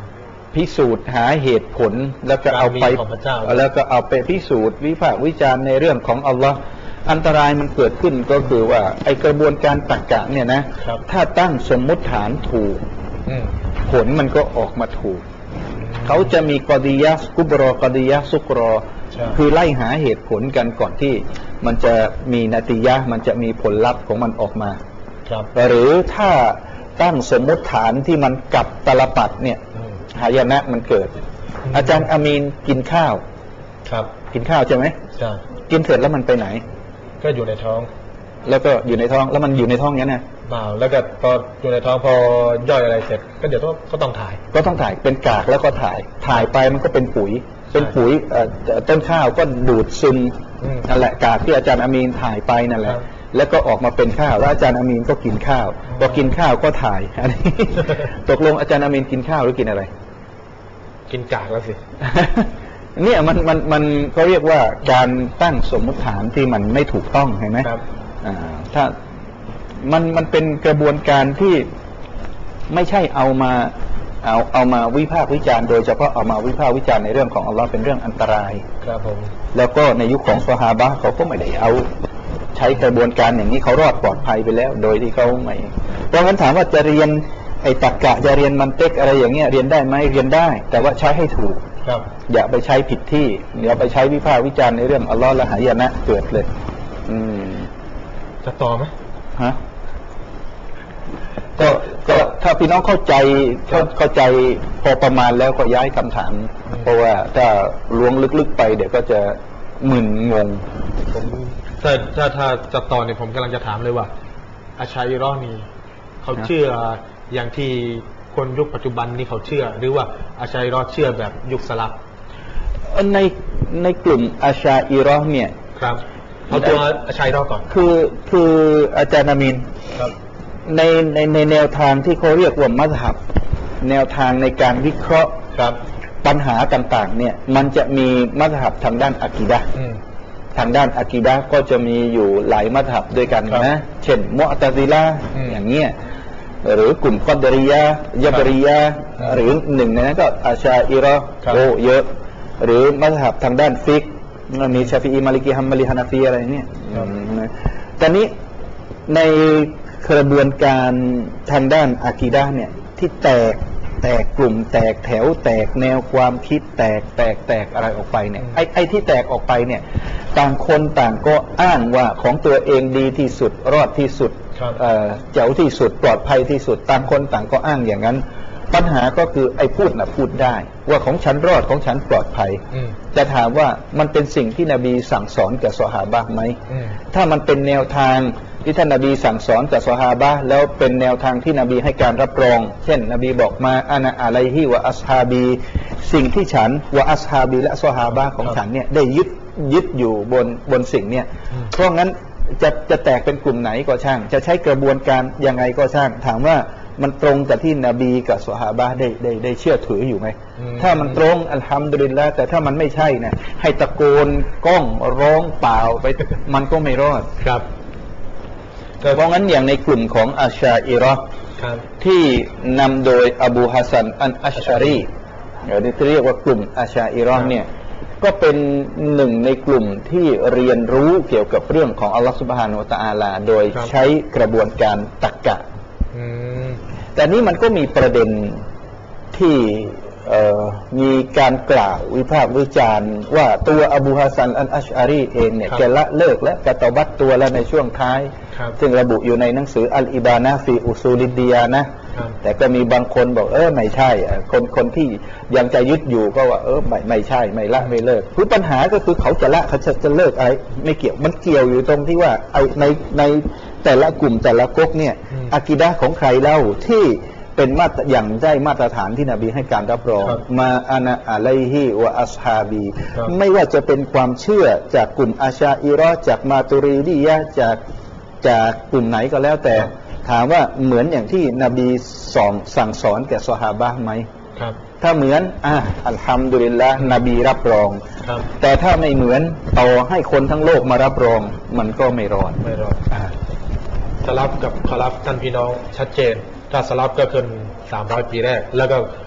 พิสูจน์หาเหตุผลแล้วก็เอาไปแล้วก็เอาไปพิสูจน์วิพากษ์วิจารณ์ในเรื่องของอัลลอฮ์อันตรายมันเกิดขึ้นก็คือว่าไอกระบวนการตรรกะเนี่ยนะถ้าตั้งสมมุติฐานถูกผลมันก็ออกมาถูกเขาจะมีกอดียะกุบรอกอดียะซุกรอคือไล่หาเหตุผลกันก่อนที่มันจะมีนาติยะมันจะมีผลลัพธ์ของมันออกมาหรือถ้าตั้งสมมุติฐานที่มันกลับตลปัดเนี่ยหายนะมันเกิดอาจารย์อามีนกินข้าวครับกินข้าวใช่ไหมใช่กินเสร็จแล้วมันไปไหนก็อยู่ในท้องแล้วก็อยู่ในท้องแล้วมันอยู่ในท้องนั้นนะเปล่าแล้วก็พออยู่ในท้องพอย่อยอะไรเสร็จก็เดี๋ยวก็ต้องถ่ายก็ต้องถ่ายเป็นกากแล้วก็ถ่ายถ่ายไปมันก็เป็นปุ๋ยเป็นปุ๋ยต้นข้าวก็ดูดซึมนั่นแหละกากที่อาจารย์อามีนถ่ายไปนั่นแหละแล้วก็ออกมาเป็นข้าวแล้วอาจารย์อามีนก็กินข้าวพอกินข้าวก็ถ่ายอันนี้ตกลงอาจารย์อามีนกินข้าวหรือกินอะไรกินกากแล้วสิเนี่ยมันมันมันเขาเรียกว่าการตั้งสมมุติฐานที่มันไม่ถูกต้องเห็นไหมครับอ่าถ้ามันมันเป็นกระบวนการที่ไม่ใช่เอามาเอาเอามาวิพากษ์วิจารณ์โดยเฉพาะเอามาวิพากษ์วิจารณ์ในเรื่องของอัลลอฮ์เป็นเรื่องอันตรายครับผมแล้วก็ในยุคของซอฮาบะห์เขาก็ไม่ได้เอาใช้กระบวนการอย่างนี้เขารอดปลอดภัยไปแล้วโดยที่เขาไม่เพราะงั้นถามว่าจะเรียนไอ้ตรรกะจะเรียนมันเต็กอะไรอย่างเงี้ยเรียนได้ไหมเรียนได้แต่ว่าใช้ให้ถูกครับอย่าไปใช้ผิดที่อย่าไปใช้วิพากษ์วิจารณ์ในเรื่องอัลลอฮ์และหายนะเกิดเลยอืมจะต่อไหมฮะก็ก็ถ้าพี่น้องเข้าใจเข้าใจพอประมาณแล้วก็ย้ายคำถามเพราะว่าถ้าล้วงลึกๆไปเดี๋ยวก็จะมึนงงผมแต่ถ้าถ้าจะต่อเนี่ยผมกำลังจะถามเลยว่าอาชัยรอนีเขาเชื่ออย่างที่คนยุคปัจจุบันนี้เขาเชื่อหรือว่าอาชัยรอเชื่อแบบยุคสลับในในกลุ่มอาชัยรอเนี่ยครับเอาตัวอาชัยรอก่อนคือคืออาจารย์อามีนครับในในในแนวทางที่เขาเรียกว่ามัซฮับแนวทางในการวิเคราะห์ปัญหาต่างๆเนี่ยมันจะมีมัซฮับทางด้านอะกีดะห์ทางด้านอะกีดะห์ก็จะมีอยู่หลายมัซฮับด้วยกันนะเช่นมุอ์ตะซิละห์อย่างเงี้ยหรือกลุ่มกอดรียะห์ญะบรียะห์หรือหนึ่งในนั้นก็อาชาอิเราะห์โอ้เยอะหรือมัซฮับทางด้านฟิกห์มีชาฟิอีมาลิกีฮัมบาลีฮานาฟีอะไรเนี่ยแต่นี้ในกระบวนการทางด้านอะกีดะห์เนี่ยที่แตกแตกกลุ่มแตกแถวแตกแนวความคิดแตกแตกแตกอะไรออกไปเนี่ยไอ้ไอ้ที่แตกออกไปเนี่ยต่างคนต่างก็อ้างว่าของตัวเองดีที่สุดรอดที่สุดเจ๋วที่สุดปลอดภัยที่สุดต่างคนต่างก็อ้างอย่างนั้นปัญหาก็คือไอ้พูดน่ะพูดได้ว่าของฉันรอดของฉันปลอดภัยจะถามว่ามันเป็นสิ่งที่นบีสั่งสอนแก่ซอฮาบะห์ไหมถ้ามันเป็นแนวทางที่ท่านนบีสั่งสอนกับซอฮาบะห์แล้วเป็นแนวทางที่นบีให้การรับรองเช่นนบีบอกมาอานะอะลัยฮิวะอัศฮาบีสิ่งที่ฉันวะอัศฮาบีและซอฮาบะห์ของฉันเนี่ยได้ยึดยึดอยู่บนบนสิ่งเนี่ยเพราะงั้นจะจะแตกเป็นกลุ่มไหนก็ช่างจะใช้กระบวนการยังไงก็ช่างถามว่ามันตรงกับที่นบีกับซอฮาบะห์ได้ได้ได้เชื่อถืออยู่ไหมถ้ามันตรงอัลฮัมดุลิลละห์แต่ถ้ามันไม่ใช่เนี่ยให้ตะโกนก้องร้องเปล่าไปมันก็ไม่รอดครับเพราะงั้นอย่างในกลุ่มของอาชาอิเราะห์ที่นำโดยอบูฮัสซันอันอัชชารีหรือที่เรียกว่ากลุ่มอาชาอิเราะห์เนี่ยก็เป็นหนึ่งในกลุ่มที่เรียนรู้เกี่ยวกับเรื่องของอัลลอฮฺซุบฮานะฮูวะตะอาลาโดยใช้กระบวนการตรรกะแต่นี้มันก็มีประเด็นที่มีการกล่าววิพากษ์วิจารณ์ว่าตัวอบูฮัสซันอันอัชอารีเองเนี่ยแกละเลิกและกะตอบัตตัวแล้วในช่วงท้ายซึ่งระบุอยู่ในหนังสืออัลอิบานะฟีอุซูลิดดียานะแต่ก็มีบางคนบอกเออไม่ใช่คนคนที่ยังจะยึดอยู่ก็ว่าเออไม่ไม่ใช่ไม่ละไม่เลิกคือปัญหาก็คือเขาจะละเขาจะจะเลิกอะไรไม่เกี่ยวมันเกี่ยวอยู่ตรงที่ว่าไอในในแต่ละกลุ่มแต่ละก๊กเนี่ยอะกีดะห์ของใครเล่าที่เป็นมาตรอย่างได้มาตรฐานที่นบีให้การรับรองมาอานะอะลัยฮิวะอัศฮาบีไม่ว่าจะเป็นความเชื่อจากกลุ่มอาชาอิเราะห์จากมาตุรีดียะห์จากจากกลุ่มไหนก็แล้วแต่ถามว่าเหมือนอย่างที่นบีสอนสั่งสอนแก่ซอฮาบะห์ไหมถ้าเหมือนอ่ะอัลฮัมดุลิลละห์นบีรับรองแต่ถ้าไม่เหมือนต่อให้คนทั้งโลกมารับรองมันก็ไม่รอดไม่รอดสลับกับคอลับท่านพี่น้องชัดเจนถ้าสลับก็เกินสามร้อยปีแรกแล้วก็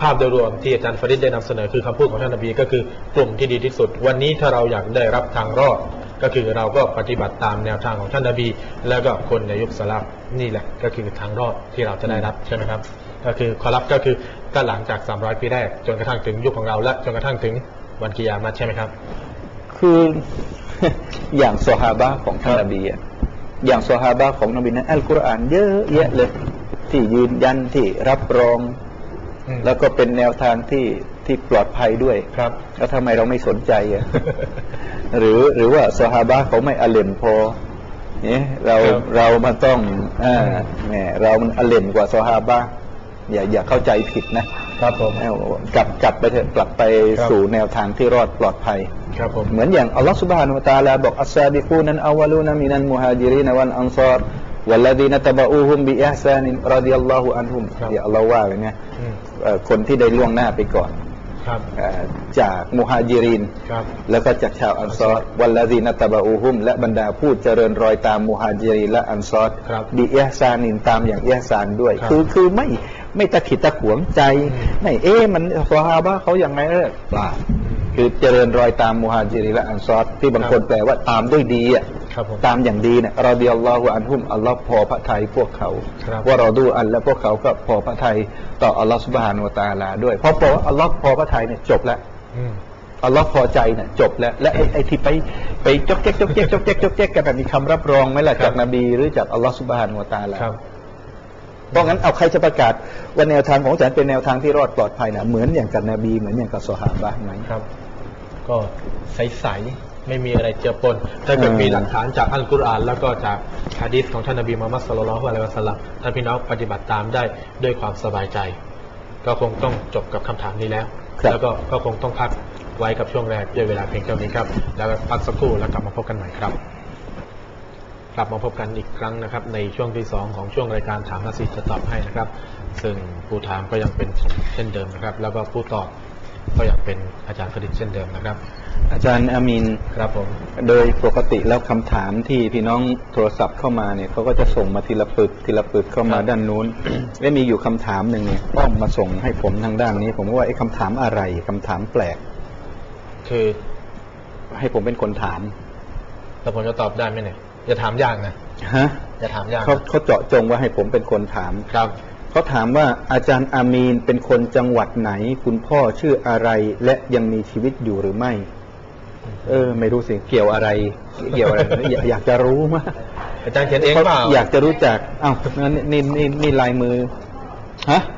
ภาพโดยรวมที่อาจารย์ฟาริดได้นำเสนอคือคำพูดของท่านนบีก็คือกลุ่มที่ดีที่สุดวันนี้ถ้าเราอยากได้รับทางรอดก็คือเราก็ปฏิบัติตามแนวทางของท่านนบีแล้วก็คนในยุคสลับนี่แหละก็คือทางรอดที่เราจะได้รับใช่ไหมครับก็คือคอรับก็คือก็หลังจากสามร้อยปีแรกจนกระทั่งถึงยุคของเราและจนกระทั่งถึงวันกิยามะห์ใช่ไหมครับคือ อย่างซอฮาบะห์ของท่านนบีอย่างซอฮาบะห์ของนบีนั้นอัลกุรอานเยอะแยะเลยที่ยืนยันที่รับรองแล้วก็เป็นแนวทางที่ที่ปลอดภัยด้วยครับแล้วทำไมเราไม่สนใจอ่ะ หรือหรือว่าซอฮาบะห์เขาไม่อเลมพอเนี่ยเราเรามันต้องอ่าแหมเรามันอเลมกว่าซอฮาบะห์อย่าอย่าเข้าใจผิดนะครับผมกลับกลับไปเถอะกลับไปสู่แนวทางที่รอดปลอดภัยครับผมเหมือนอย่างอัลลอฮฺซุบฮานะฮูวะตะอาลาบอกอัสซาบิกูนันอาวลูนะมินัลมุฮาญิรินวัลอันซอรวัลลดีนตะบะอูฮุมบิอิฮซานินรอฎิยัลลอฮุอันฮุมที่อัลลอฮฺว่าอย่างเงี้ยคนที่ได้ล่วงหน้าไปก่อนจากมุฮาญิรินแล้วก็จากชาวอันซอรวัลลดีนตะบะอูฮุมและบรรดาผู้เจริญรอยตามมุฮาญิรินและอันซอรบิอิฮซานินตามอย่างอิฮซานด้วยคือคือไม่ไม่ตะขิดตะขวงใจไม่เอ๊ะมันซอฮาบะห์เขาอย่างไรเปล่าคือเจริญรอยตามมุฮาญิรินและอันซอรที่บางคนแปลว่าตามด้วยดีอ่ะตามอย่างดีเนี่ยรอฎิยัลลอฮุอันฮุมอัลลอฮ์พอพระทัยพวกเขาว่ารอดูอันและพวกเขาก็พอพระทัยต่ออัลลอฮ์ซุบฮานะฮูวะตะอาลาด้วยเพราะพออัลลอฮ์พอพระทัยเนี่ยจบแล้วอัลลอฮ์พอใจเนี่ยจบแล้วและไอ้ไอ้ที่ไปไปจกแจ๊กจกแจ๊กจกแจ๊กจกแจ๊กกันมีคำรับรองไหมล่ะจากนบีหรือจากอัลลอฮ์ซุบฮานะฮูวะตะอาลาเพราะงั้นเอาใครจะประกาศว่าแนวทางของฉันเป็นแนวทางที่รอดปลอดภัยนะเหมือนอย่างกับนบีเหมือนอย่างกับซอฮาบะห์ไหมครับก็ใสๆไม่มีอะไรเจือปนถ้าเกิดมีหลักฐานจากอัลกุรอานแล้วก็จากหะดีษของท่านนบีมุฮัมมัดศ็อลลัลลอฮุอะลัยฮิวะซัลลัมท่านพี่น้องปฏิบัติตามได้ด้วยความสบายใจก็คงต้องจบกับคำถามนี้แล้วแล้วก็ก็คงต้องพักไว้กับช่วงแรกด้วยเวลาเพียงเท่านี้ครับแล้วพักสักครู่แล้วกลับมาพบกันใหม่ครับกลับมาพบกันอีกครั้งนะครับในช่วงที่สองของช่วงรายการถามและสิทธิ์จะตอบให้นะครับซึ่งผู้ถามก็ยังเป็นเช่นเดิมนะครับแล้วก็ผู้ตอบก็ยังเป็นอาจารย์ฟาริดเช่นเดิมนะครับอาจารย์อามีนครับผมโดยปกติแล้วคำถามที่พี่น้องโทรศัพท์เข้ามาเนี่ยเขาก็จะส่งมาทีละปึกทีละปึกเข้ามาด้านนู้น และมีอยู่คำถามหนึ่งเนี่ยต้องมาส่งให้ผมทางด้านนี้ผมว่าไอ้คำถามอะไรคำถามแปลกคือให้ผมเป็นคนถามแล้วผมจะตอบได้ไหมเนี่ยจะถามยากนะฮะจะถามยากเขาเขาเจาะจงว่าให้ผมเป็นคนถามครับเขาถามว่าอาจารย์อามีนเป็นคนจังหวัดไหนคุณพ่อชื่ออะไรและยังมีชีวิตอยู่หรือไม่เออไม่รู้สิเกี่ยวอะไรเกี่ยวอะไร อย, อยากจะรู้มากอาจารย์เขียนเองเปล่าอยากจะรู้จักอ้าวนี่นี่นี่ลายมือฮะ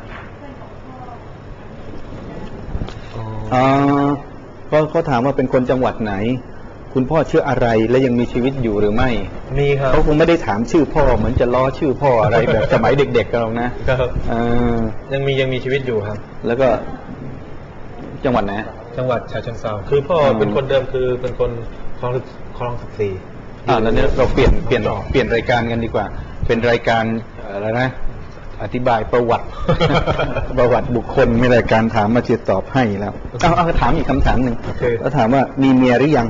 อ๋อเขาเขาถามว่าเป็นคนจังหวัดไหนคุณพ่อชื่ออะไรและยังมีชีวิตอยู่หรือไม่มีครับเขาคงไม่ได้ถามชื่อพ่อเหมือนจะล้อชื่อพ่ออะไรแบบสมัยเด็กๆกันหรอกนะครับยังมียังมีชีวิตอยู่ครับแล้วก็จังหวัดไหนจังหวัดฉะเชิงเทราคือพ่อเป็นคนเดิมคือเป็นคนคลองคลองสิบสี่อ่าแล้วเนี่ยเราเปลี่ยนเปลี่ยนเปลี่ยนรายการกันดีกว่าเป็นรายการอะไรนะอธิบายประวัติ ประวัติบุคคลมีรายการถามมาจิตตอบให้แล้วเอาเอาถามอีกคำถามหนึ่งเขาถามว่ามีเมียหรือยัง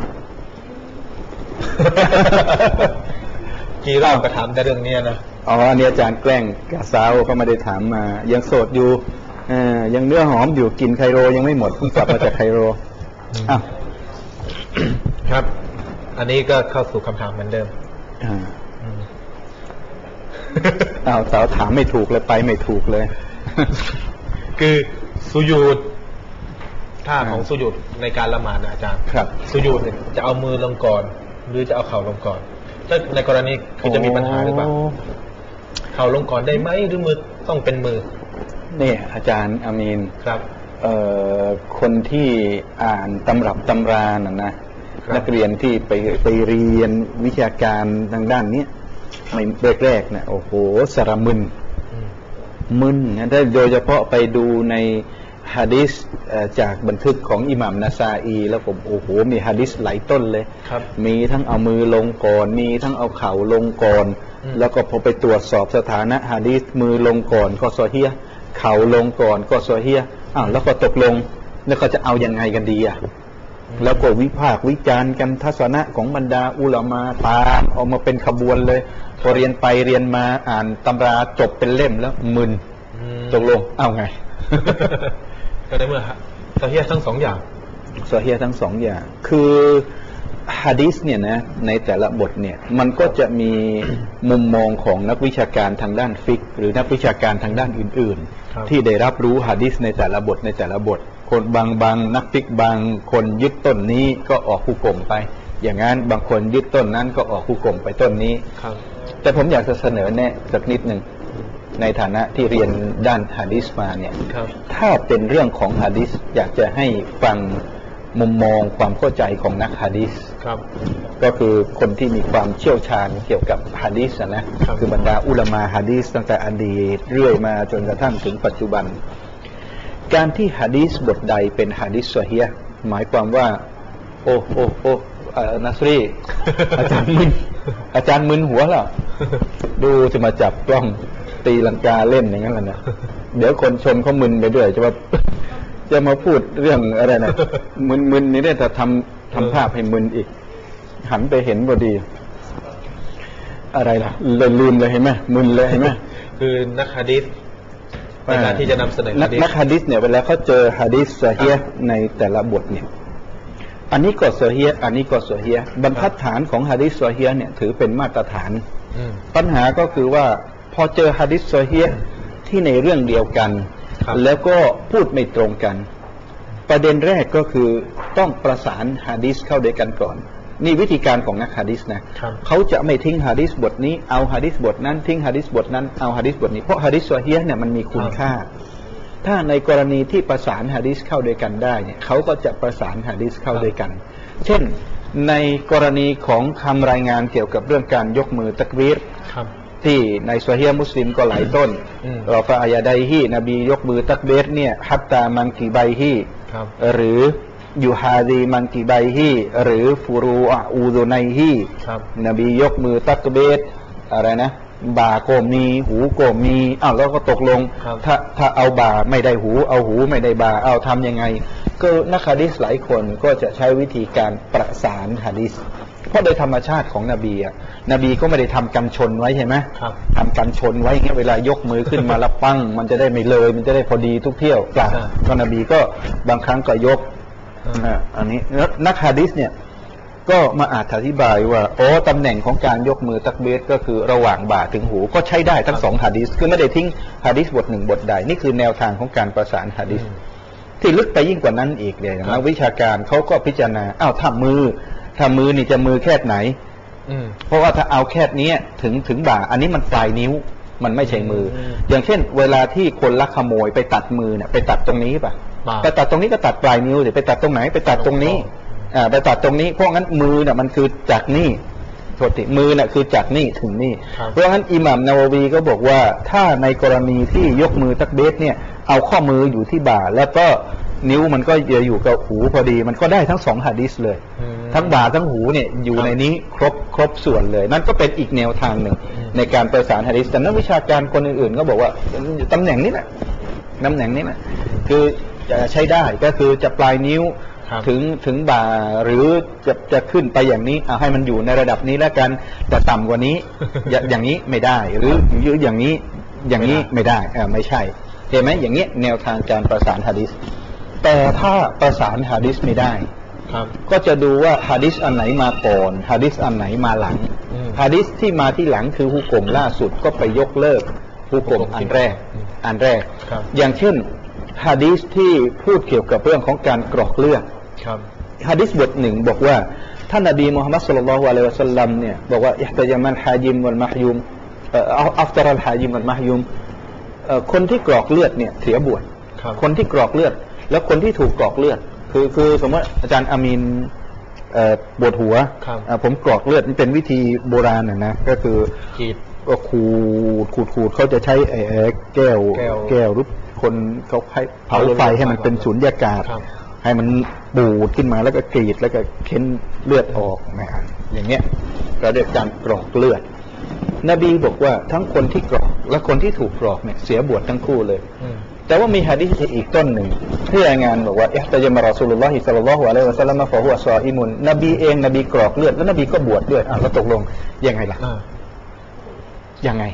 กี่รอบก็ถามแต่เรื่องนี้นะอ๋ออันนี้อาจารย์แกล้งกะซาวก็ไม่ได้ถามมายังโสดอยู่อ่ายังเนื้อหอมอยู่กินไคโรยังไม่หมดเพิ่งกลับมาจากไคโรอ้าวครับ อันนี้ก็เข้าสู่คำถามเหมือนเดิมอ่าอ้าวสาวถามไม่ถูกเลยไปไม่ถูกเลยคือสุญูดท่าของสุญูดในการละหมาดนะอาจารย์ครับสุญูดเนี่ยจะเอามือลงก่อนหรือจะเอาเข่าลงก่อนถ้าในกรณีคือจะมีปัญหาหรือเปล่าเข่าลงก่อนได้ไหมหรือมือต้องเป็นมือเนี่ยอาจารย์อามีนครับเอ่อคนที่อ่านตำรับตำราน่ะนะนักเรียนที่ไปไปเรียนวิชาการทางด้านนี้ไม่แรกๆเนี่ยโอ้โหสารมึนมึนนะถ้าโดยเฉพาะไปดูในหะดีษจากบันทึกของอิหม่ามนาซาอีแล้วผมโอ้โหมีหะดีษหลายต้นเลยมีทั้งเอามือลงก่อนมีทั้งเอาเข่าลงก่อนแล้วก็พอไปตรวจสอบสถานะหะดีษมือลงก่อนก็ซอฮีฮ์เข่าลงก่อนก็ซอฮีฮ์อ้าวแล้วก็ตกลงแล้วก็จะเอายังไงกันดีอ่ะแล้วก็วิพากษ์วิจารณ์กันทัศนะของบรรดาอุลามาตามออกมาเป็นขบวนเลยพอเรียนไปเรียนมาอ่านตำราจบเป็นเล่มแล้วมึนตกลงเอาไงก็ได้เมื่อซอฮีฮ์ทั้งสองอย่างซอฮีฮ์ทั้งสองอย่างคือหะดีษเนี่ยนะในแต่ละบทเนี่ยมันก็จะมีมุมมองของนักวิชาการทางด้านฟิกหรือนักวิชาการทางด้านอื่นๆที่ได้รับรู้หะดีษในแต่ละบทในแต่ละบทคนบางบางนักฟิกบางคนยึดต้นนี้ก็ออกฮุกมไปอย่างนั้นบางคนยึดต้นนั้นก็ออกฮุกมไปต้นนี้แต่ผมอยากจะเสนอแนะสักนิดหนึ่งในฐานะที่เรียนด้านหะดีษมาเนี่ยถ้าเป็นเรื่องของหะดีษอยากจะให้ฟังมุมมองความเข้าใจของนักหะดีษก็คือคนที่มีความเชี่ยวชาญเกี่ยวกับหะดีษนะคือบรรดาอุลามะหะดีษตั้งแต่อดีตเรื่อยมาจนกระทั่งถึงปัจจุบันการที่หะดีษบทใดเป็นหะดีษซอฮีฮ์หมายความว่าโอ้โอ้โอ้นัสรีอาจารย์มึนอาจารย์มึนหัวเหรอดูจะมาจับกล้องตีลังกาเล่นอย่างนั้นแหละนะเดี๋ยวคนชมเขามึนไปด้วยจะมาจะมาพูดเรื่องอะไรนะมึนๆนี่ได้แต่ทำทำภาพให้มึนอีกหันไปเห็นพอดีอะไรล่ะเลยลืมเลยเห็นไหมมึนเลยเห็นไหมคือนักหะดีษในการที่จะนำเสนอหะดีษนักหะดีษเนี่ยเวลาเขาเจอหะดีษซอฮีฮ์ในแต่ละบทเนี่ยอันนี้ก็ซอฮีฮ์อันนี้ก็ซอฮีฮ์บรรทัดฐานของหะดีษซอฮีฮ์เนี่ยถือเป็นมาตรฐานปัญหาก็คือว่าพอเจอหะดีษซอฮีฮ์ที่ในเรื่องเดียวกันแล้วก็พูดไม่ตรงกันประเด็นแรกก็คือต้องประสานหะดีษเข้าด้วยกันก่อนนี่วิธีการของนักหะดีษนะเขาจะไม่ทิ้งหะดีษบทนี้เอาหะดีษบทนั้นทิ้งหะดีษบทนั้นเอาหะดีษบทนี้เพราะหะดีษซอฮีฮ์เนี่ยมันมีคุณค่าถ้าในกรณีที่ประสานหะดีษเข้าด้วยกันได้เนี่ยเขาก็จะประสานหะดีษเข้าด้วยกันเช่นในกรณีของคำรายงานเกี่ยวกับเรื่องการยกมือตักบีรที่ในซอฮีฮ์มุสลิมก็หลายต้นรอฟะอายะไดฮีนบียกมือตักบีรเนี่ยฮัตตามันกีไบฮีหรือยูฮาดีมันกีไบฮีหรือฟูรูอูโดไนฮีนบียกมือตักบีรอะไรนะบ่าก็มีหูก็มีอ้าวแล้วก็ตกลงถ้าถ้าเอาบ่าไม่ได้หูเอาหูไม่ได้บ่าเอาทำยังไงก็นักหะดีษหลายคนก็จะใช้วิธีการประสานหะดีษเพราะโดยธรรมชาติของนบีอ่ะนบีก็ไม่ได้ทำกันชนไว้ใช่ไหมทำกันชนไว้เงี้ยเวลายกมือขึ้นมาแล้วปั้งมันจะได้ไม่เลยมันจะได้พอดีทุกเที่ยวเปล่าก็นบีก็บางครั้งก็ยกอันนี้นักหะดีษเนี่ยก็มาอธิบายว่าโอ้ตำแหน่งของการยกมือตักบีรก็คือระหว่างบ่าถึงหูก็ใช้ได้ทั้งสองหะดีษคือไม่ได้ทิ้งหะดีษบทหนึ่งบทใดนี่คือแนวทางของการประสานหะดีษที่ลึกไปยิ่งกว่านั้นอีกเนี่ยนักวิชาการเขาก็พิจารณาอ้าวถ้ามือถ้ามือนี่จะมือแค่ไหนเพราะว่าถ้าเอาแค่นี้ถึงถึงบ่าอันนี้มันปลายนิ้วมันไม่ใช่มืออย่างเช่นเวลาที่คนลักขโมยไปตัดมือเนี่ยไปตัดตรงนี้ป่ะไปตัดตรงนี้ก็ตัดปลายนิ้วเดี๋ยวไปตัดตรงไหนไปตัดตรงนี้อ่าไปตัดตรงนี้เพราะงั้นมือเนี่ยมันคือจากนี่โทษทีมือเนี่ยคือจากนี่ถึงนี่เพราะงั้นอิหม่ามนาวะวีก็บอกว่าถ้าในกรณีที่ยกมือตักบีรเนี่ยเอาข้อมืออยู่ที่บ่าแล้วก็นิ้วมันก็จะอยู่กับหูพอดีมันก็ได้ทั้งสองหะดีษเลยทั้งบ่าทั้งหูเนี่ยอยู่ในนี้ครบครบส่วนเลยนั่นก็เป็นอีกแนวทางหนึ่งในการประสานหะดีษแต่นักวิชาการคนอื่นๆก็บอกว่าตำแหน่งนี้แหละตำแหน่งนี้แหละคือจะใช้ได้ก็คือจะปลายนิ้วถึงถึงบ่าหรือจะจะขึ้นไปอย่างนี้เอาให้มันอยู่ในระดับนี้แล้วกันแต่ต่ำกว่านี้ อย่างนี้ไม่ได้หรืออย่างนี้อย่างนี้ไม่ได้เออไม่ใช่เห็นไหมอย่างนี้แนวทางการประสานหะดีษแต่ถ้าประสานหะดีษไม่ได้ก็จะดูว่าหะดีษอันไหนมาก่อนหะดีษอันไหนมาหลังหะดีษที่มาที่หลังคือฮุกมล่าสุดก็ไปยกเลิกฮุกมอันแรกอันแรกอย่างเช่นหะดีษที่พูดเกี่ยวกับเรื่องของการกรอกเลือดหะดีษบทหนึ่งบอกว่าท่านนบีมุฮัมมัดศ็อลลัลลอฮุอะลัยฮิวะซัลลัมเนี่ยบอกว่าอิฮตะญะมัลฮาญิมวัลมะฮยุมเอ่ออัฟตารัลฮาญิมวัลมะฮยุมเอ่อคนที่กรอกเลือดเนี่ยเสียบวชคนที่กรอกเลือดแล้วคนที่ถูกกรอกเลือดคือคือสมมติอาจารย์อามีนเอ่อปวดหัวผมกรอกเลือดนี่เป็นวิธีโบราณน่ะนะก็คือก็ขูดขูดขูดเขาจะใช้ไอ้แก้วแก้วหรือคนเขาเผาไฟให้มันเป็นสุญญากาศให้มันบูดขึ้นมาแล้วก็กรีดแล้วก็เค้นเลือดออกนะอย่างเงี้ยก็เรียกการกรอกเลือดนบีบอกว่าทั้งคนที่กรอกและคนที่ถูกกรอกเนี่ยเสียบวชทั้งคู่เลยแต่ว่ามีหะดีษอีกต้นหนึ่งที่รายงานบอกว่าอิฮตะญะมะรอซูลุลลอฮิศ็อลลัลลอฮุอะลัยฮิวะซัลลัมฟะฮุวะศออิมุนนบีเองนบีกรอกเลือดแล้วนบีก็บวชด้วยอ่ะแล้วตกลงยังไงล่ะยังไง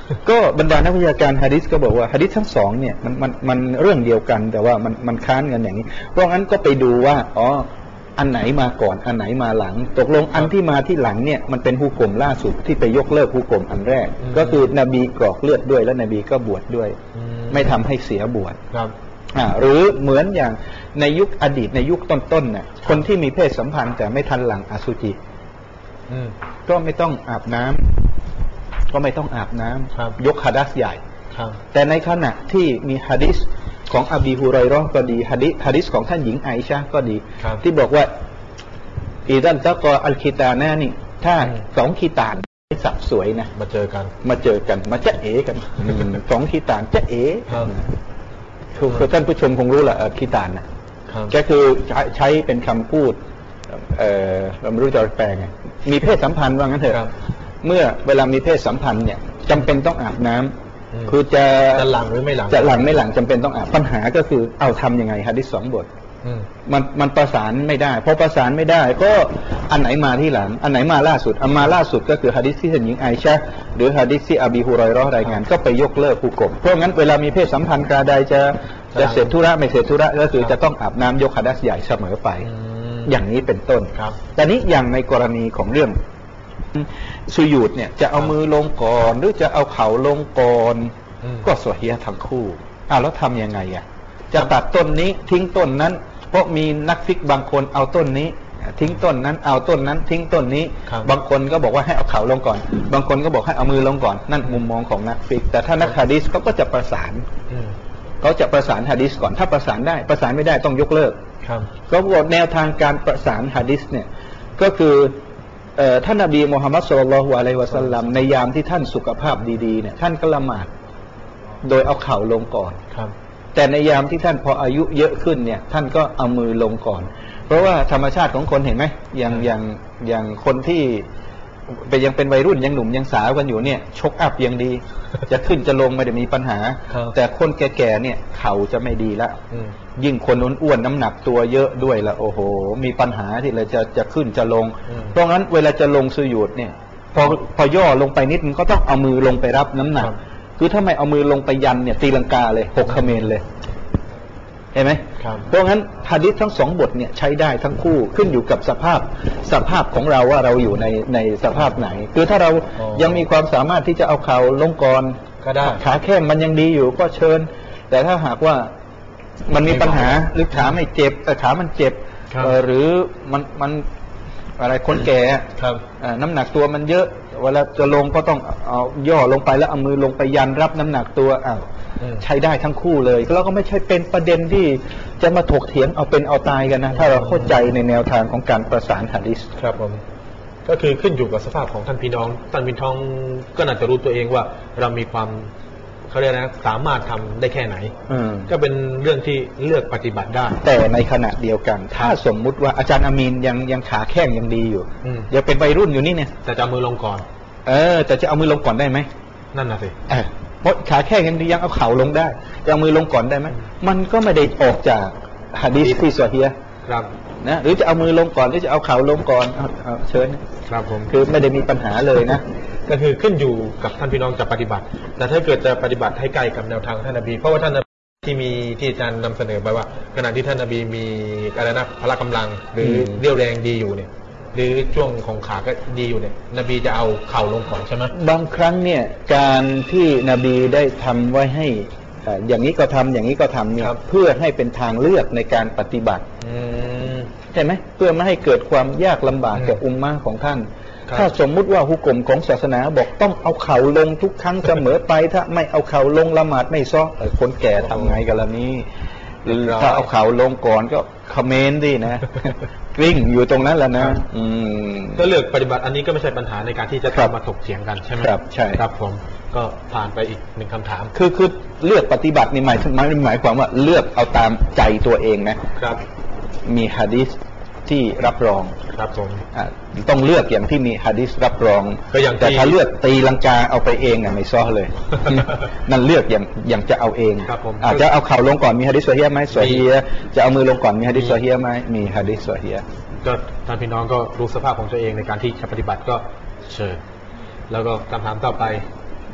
ก็บรรดานักวิทยาการหะดีษก็บอกว่าหะดีษทั้งสองเนี่ยมันมันมันเรื่องเดียวกันแต่ว่ามันมันค้านกันอย่างนี้เพราะงั้นก็ไปดูว่าอ๋ออันไหนมาก่อนอันไหนมาหลังตกลงอันที่มาที่หลังเนี่ยมันเป็นฮุกมล่าสุดที่ไปยกเลิกฮุกมอันแรกก็คือนบีกรอกเลือดด้วยและนบีก็บวชดด้วยไม่ทำให้เสียบวชครับอ่าหรือเหมือนอย่างในยุคอดีตในยุคต้นๆเนี่ยคนที่มีเพศสัมพันธ์แต่ไม่ทันหลังอสุจิก็ไม่ต้องอาบน้ำก็ไม่ต้องอาบน้ำยกหะดัษใหญ่แต่ในขณะที่มีหะดีษของอบีฮุรอยเราะห์ก็ดีหะดีษหะดีษของท่านหญิงไอชะห์ก็ดีที่บอกว่าอิดันตะกออัลคิตานะนี่ถ้าสองคีตานสับสวยนะมาเจอกันมาเจอกันมาจะเอกันสองคีตานจะเอคือท่านผู้ชมคงรู้แหละคีตานนะก็คือใช้เป็นคำพูดเอ่อเราไม่รู้จะแปลไงมีเพศสัมพันธ์ว่างั้นเถอะเมื่อเวลามีเพศสัมพันธ์เนี่ยจำเป็นต้องอาบน้ำคือจะจะหลังหรือไม่หลังจะหลังไม่หลังจำเป็นต้องอาบปัญหาก็คือเอาทำยังไงหะดีษสองบทมันมันประสานไม่ได้พอประสานไม่ได้ก็อันไหนมาที่หลังอันไหนมาล่าสุดอันมาล่าสุดก็คือหะดีษที่ท่านหญิงไอชะห์หรือหะดีษที่อบีฮุรอยเราะห์รายงานก็ไปยกเลิกฮุกมเพราะงั้นเวลามีเพศสัมพันธ์กาใดจะจะเสร็จธุระไม่เสร็จธุระก็คือจะต้องอาบน้ำยกหะดัษใหญ่เสมอไปอย่างนี้เป็นต้นแต่นี้อย่างในกรณีของเรื่องสุญูดเนี่ยจะเอามือลงก่อนหรือจะเอาเข่าลงก่อนก็ซอฮีฮ์ทั้งคู่อ้าวแล้วทำยังไงอ่ะจะตัดต้นนี้ทิ้งต้นนั้นเพราะมีนักฟิกบางคนเอาต้นนี้ทิ้งต้นนั้นเอาต้นนั้นทิ้งต้นนี้บางคนก็บอกว่าให้เอาเข่าลงก่อนบางคนก็บอกให้เอามือลงก่อนนั่นมุมมองของนักฟิกแต่ถ้านักหะดีษเขาก็จะประสานเขาจะประสานหะดีษก่อนถ้าประสานได้ประสานไม่ได้ต้องยกเลิกเขาบอกแนวทางการประสานหะดีษเนี่ยก็คือท่านนบีมุฮัมมัดศ็อลลัลลอฮุอะลัยฮิวะซัลลัมในยามที่ท่านสุขภาพดีๆเนี่ยท่านก็ละหมาดโดยเอาเข่าลงก่อนแต่ในยามที่ท่านพออายุเยอะขึ้นเนี่ยท่านก็เอามือลงก่อนเพราะว่าธรรมชาติของคนเห็นไหมอย่างอย่างอย่างคนที่เป็นยังเป็นวัยรุ่นยังหนุ่มยังสาวกันอยู่เนี่ยชกอัพยังดีจะขึ้นจะลงไม่ได้มีปัญหาแต่คนแก่ๆเนี่ยเข่าจะไม่ดีละยิ่งคนอ้วนน้ำหนักตัวเยอะด้วยละโอ้โหมีปัญหาที่เราจะจะขึ้นจะลงเพราะงั้นเวลาจะลงสุญูดเนี่ยพอพอย่อลงไปนิดมันก็ต้องเอามือลงไปรับน้ำหนักคือถ้าไม่เอามือลงไปยันเนี่ยตีลังกาเลยหกเขมรเลยเห็นไหมเพราะงั้นหะดีษทั้งสองบทเนี่ยใช้ได้ทั้งคู่ขึ้นอยู่กับสภาพสภาพของเราว่าเราอยู่ในในสภาพไหนคือถ้าเรายังมีความสามารถที่จะเอาเข่าลงก่อนก็ได้ขาแข้งมันยังดีอยู่ก็เชิญแต่ถ้าหากว่ามันมีปัญหาหรือขาไม่เจ็บแต่ขามันเจ็บหรือมันมันอะไรคนแก่น้ำหนักตัวมันเยอะเวลาจะลงก็ต้องเอาย่อลงไปแล้วเอามือลงไปยันรับน้ำหนักตัวอ้าวใช้ได้ทั้งคู่เลยแล้วก็ไม่ใช่เป็นประเด็นที่จะมาถกเถียงเอาเป็นเอาตายกันนะถ้าเราเข้าใจในแนวทางของการประสานหะดีษครับผมก็คือขึ้นอยู่กับสภาพของท่านพี่น้องท่านพี่น้องก็น่าจะรู้ตัวเองว่าเรามีความเขาเรียกนะสามารถทำได้แค่ไหนก็เป็นเรื่องที่เลือกปฏิบัติได้แต่ในขณะเดียวกันถ้าสมมุติว่าอาจารย์อามีนยังยังขาแข้งยังดีอยู่ยังเป็นวัยรุ่นอยู่นี่เนี่ยแต่จะเอามือลงก่อนเออแต่จะเอามือลงก่อนได้ไหมนั่นน่ะสิเพราะขาแข้งยังดียังเอาเข่าลงได้จะเอามือลงก่อนได้ไหมมันก็ไม่ได้ออกจากหะดีษที่ซอฮีฮ์ครับนะหรือจะเอามือลงก่อนหรือจะเอาเข่าลงก่อนเอาเชิญครับผมคือไม่ได้มีปัญหาเลยนะก็คือขึ้นอยู่กับท่านพี่น้องจะปฏิบัติแต่ถ้าเกิดจะปฏิบัติให้ใกล้กับแนวทางท่านนบีเพราะว่าท่านนบีที่มีที่อาจารย์นำเสนอไปว่าขณะที่ท่านนบีมีอะไรนะพละกำลังหรือเรี่ยวแรงดีอยู่เนี่ยหรือช่วงของขาก็ดีอยู่เนี่ยนบีจะเอาเข่าลงก่อนใช่ไหมบางครั้งเนี่ยการที่นบีได้ทำไว้ให้อย่างนี้ก็ทำอย่างนี้ก็ทำเนี่ยเพื่อให้เป็นทางเลือกในการปฏิบัติใช่ไหมเพื่อไม่ให้เกิดความยากลำบากแก่อุมมะห์ของท่านถ้าสมมุติว่าฮุกมของศาสนาบอกต้องเอาเข่าลงทุกครั้งเสมอไปถ้าไม่เอาเข่าลงละหมาดไม่ซ้อคนแก่ทำไงกันล่ะนี้ถ้าเอาเข่าลงก่อนก็คอมเมนต์ดินะกลิ้งอยู่ตรงนั้นแหละนะก็เลือกปฏิบัติอันนี้ก็ไม่ใช่ปัญหาในการที่จะต้องมาถกเถียงกันใช่ไหมครับใช่ครับผมก็ผ่านไปอีกหนึ่งคำถามคือคือเลือกปฏิบัตินี่หมายหมายหมายความว่าเลือกเอาตามใจตัวเองนะครับมีหะดีษที่รับรองครับผมต้องเลือกอย่างที่มีหะดีษรับรองแต่ถ้าเลือกตีลังกาเอาไปเองอ่ะไม่ซ้อเลย นั่นเลือกอย่างอย่างจะเอาเองอาจจะเอาเข่าลงก่อนมีหะดีษซอฮีฮ์ไหมซอฮีฮ์จะเอามือลงก่อนมีหะดีษซอฮีฮ์ไหมมีหะดีษซอฮีฮ์ก็ท่านพี่น้องก็รู้สภาพของตัวเองในการที่จะปฏิบัติก็เชิญแล้วก็คำถามต่อไป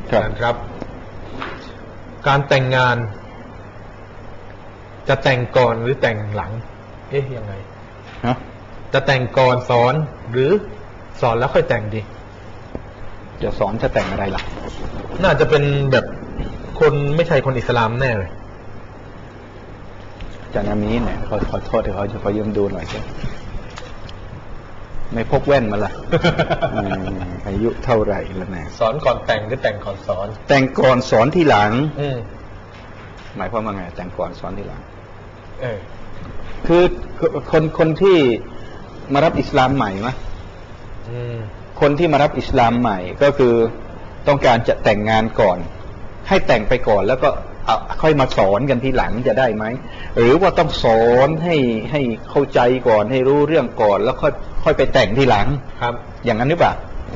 ครับการแต่งงานจะแต่งก่อนหรือแต่งหลังเอ๊ะยังไงฮะจะแต่งก่อนสอนหรือสอนแล้วค่อยแต่งดีจะสอนจะแต่งอะไรล่ะน่าจะเป็นแบบคนไม่ใช่คนอิสลามแน่เลยจานามีเนี่ยขอขอโทษเดี๋ยวเขาจะขอยืมดูหน่อยใช่ไม่พกแว่นมาละอายุเท่าไหร่แล้วนะสอนก่อนแต่งหรือแต่งก่อนสอนแต่งก่อนสอนทีหลังหมายความว่าไงแต่งก่อนสอนทีหลังเออคือคนคนที่มารับอิสลามใหม่ไหมคนที่มารับอิสลามใหม่ก็คือต้องการจะแต่งงานก่อนให้แต่งไปก่อนแล้วก็ค่อยมาสอนกันทีหลังจะได้ไหมหรือว่าต้องสอนให้ให้เข้าใจก่อนให้รู้เรื่องก่อนแล้วค่อยค่อยไปแต่งทีหลังครับอย่างนั้นหรือเปล่า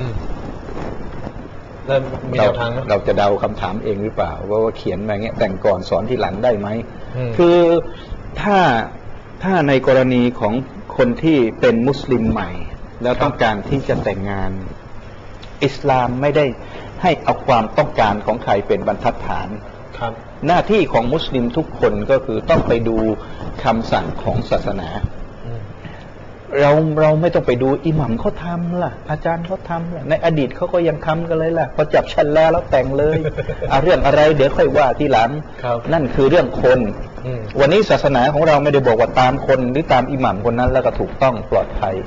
เราเราจะเดาคำถามเองหรือเปล่าว่าว่าเขียนมาเงี้ยแต่งก่อนสอนทีหลังได้ไหมคือถ้าถ้าในกรณีของคนที่เป็นมุสลิมใหม่แล้วต้องการที่จะแต่งงานอิสลามไม่ได้ให้เอาความต้องการของใครเป็นบรรทัดฐานครับหน้าที่ของมุสลิมทุกคนก็คือต้องไปดูคำสั่งของศาสนาเราเราไม่ต้องไปดูอิหมัมเขาทำล่ะอาจารย์เขาทำล่ะในอดีตเขาก็ยังทำกันเลยล่ะพอจับชันแล้วแล้วแต่งเลยเอาเรื่องอะไรเดี๋ยวค่อยว่าทีหลังนั่นคือเรื่องคนวันนี้ศาสนาของเราไม่ได้บอกว่าตามคนหรือตามอิหมัมคนนั้นแล้วก็ถูกต้องปลอดภัย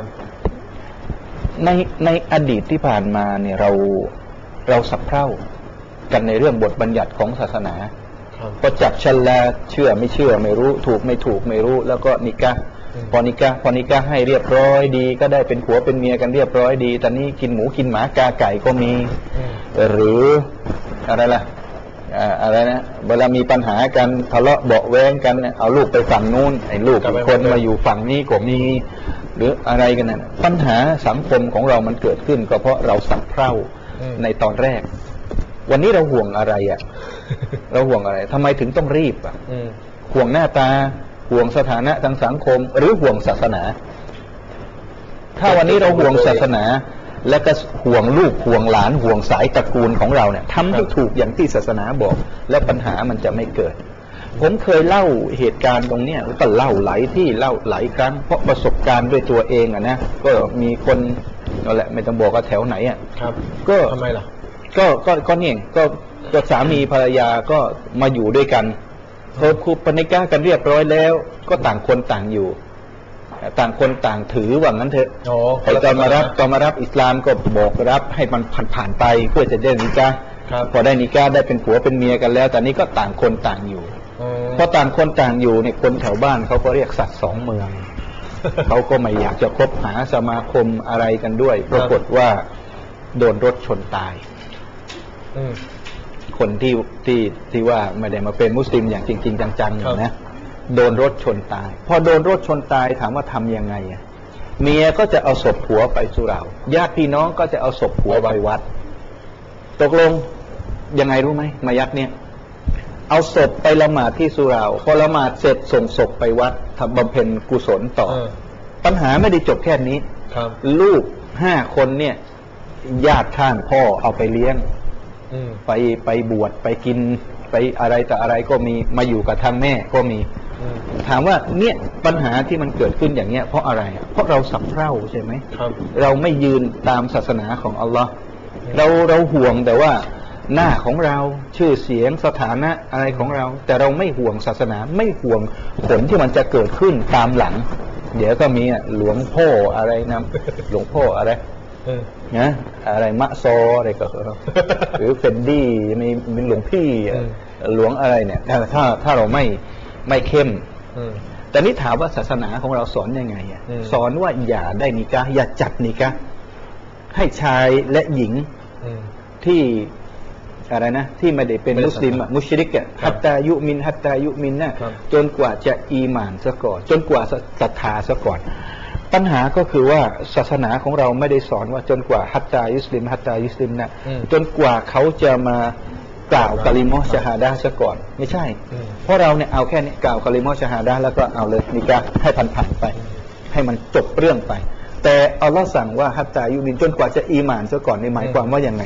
ในในอดีตที่ผ่านมาเนี่ยเราเราสับเพร่ากันในเรื่องบทบัญญัติของศาสนาพอจับชันแล้วเชื่อไม่เชื่อไม่รู้ถูกไม่ถูกไม่รู้แล้วก็นิกะพอนิกะพอนิกะให้เรียบร้อยดีก็ได้เป็นผัวเป็นเมียกันเรียบร้อยดีตอนนี้กินหมูกินหมากาไก่ก็มีหรืออะไรล่ะอะไรนะเวลามีปัญหากันทะเลาะเบาะแว้งกันเอาลูกไปฝั่งนู้นไอ้ลูกอีกคนมาอยู่ฝั่งนี้ก็มีหรืออะไรกันน่ะปัญหาสังคมของเรามันเกิดขึ้นก็เพราะเราสับเพร่าในตอนแรกวันนี้เราห่วงอะไรอ่ะเราห่วงอะไรทำไมถึงต้องรีบอ่ะห่วงหน้าตาห่วงสถานะทางสังคมหรือห่วงศาสนาถ้าวันนี้เราห่วงศาสนาแล้วก็ห่วงลูกห่วงหลานห่วงสายตระกูลของเราเนี่ยทำให้ถูกอย่างที่ศาสนาบอกแล้วปัญหามันจะไม่เกิดผมเคยเล่าเหตุการณ์ตรงเนี้ยแล้วก็เล่าหลายที่เล่าหลายครั้งเพราะประสบการณ์ด้วยตัวเองอ่ะนะก็มีคนนั่นแหละไม่ต้องบอกว่าแถวไหนอ่ะครับก็ทำไมล่ะก็ก็ก็เนี่ยก็ก็สามีภรรยาก็มาอยู่ด้วยกันพอคุปนิก้ากันเรียบร้อยแล้วก็ต่างคนต่างอยู่ต่างคนต่างถือว่างั้นเถอะไอ้ตอนมารับตอนมารับอิสลามก็บอกรับให้มันผ่านผ่านไปเพื่อจะได้นิกาพอได้นิกาได้เป็นผัวเป็นเมียกันแล้วแต่นี้ก็ต่างคนต่างอยู่พอต่างคนต่างอยู่เนี่ยคนแถวบ้านเขาก็เรียกสัตว์สองเมืองเขาก็ไม่อยากจะคบหาสมาคมอะไรกันด้วยปรากฏว่าโดนรถชนตายคนที่ที่ที่ว่าไม่ได้มาเป็นมุสลิมอย่างจริงๆจังๆนะโดนรถชนตายพอโดนรถชนตายถามว่าทำยังไงอ่ะเมียก็จะเอาศพผัวไปสุเหร่าญาติพี่น้องก็จะเอาศพผัวไปวัดตกลงยังไงรู้ไหมมายัดเนี่ยเอาศพไปละหมาดที่สุเหร่าพอละหมาดเสร็จส่งศพไปวัดทำบำเพ็ญกุศลต่อปัญหาไม่ได้จบแค่นี้ลูกห้าคนเนี่ยญาติข้างพ่อเอาไปเลี้ยงไปไปบวชไปกินไปอะไรแต่อะไรก็มีมาอยู่กับทางแม่ก็มีถามว่าเนี่ยปัญหาที่มันเกิดขึ้นอย่างเนี้ยเพราะอะไรเพราะเราสับเพร่าใช่ไหมเราไม่ยืนตามศาสนาของอัลลอฮ์เราเราห่วงแต่ว่าหน้าของเราชื่อเสียงสถานะอะไรของเราแต่เราไม่ห่วงศาสนาไม่ห่วงผลที่มันจะเกิดขึ้นตามหลังเดี๋ยวก็มีหลวงพ่ออะไรนะหลวงพ่ออะไรนะอะไรมะโซอะไรก็หรือเฟนดี้มีมีหลวงพี่หลวงอะไรเนี่ยถ้าถ้าเราไม่ไม่เข้มแต่นี่ถามว่าศาสนาของเราสอนยังไงอ่ะสอนว่าอย่าได้นิกะห์อย่าจัดนิกะห์ให้ชายและหญิงที่อะไรนะที่ไม่ได้เป็นมุสลิมอ่ะมุชริกอ่ะฮัตตายุมินฮัตตายุมินนะจนกว่าจะอีหม่านซะก่อนจนกว่าศรัทธาซะก่อนปัญหาก็คือว่าศาสนาของเราไม่ได้สอนว่าจนกว่าฮัตตายุสลิมฮัตตายุสลิมนะจนกว่าเขาจะมากล่าวกะลิมอชะฮาดะห์ซะก่อนไม่ใช่เพราะเราเนี่ยเอาแค่นี้กล่าวกะลิมอชะฮาดะห์แล้วก็เอาเลยนิกะห์ให้ผ่านๆไปให้มันจบเรื่องไปแต่อัลลอฮ์สั่งว่าฮัตตายุมินจนกว่าจะอีหม่านซะก่อนนี่หมายความว่ายังไง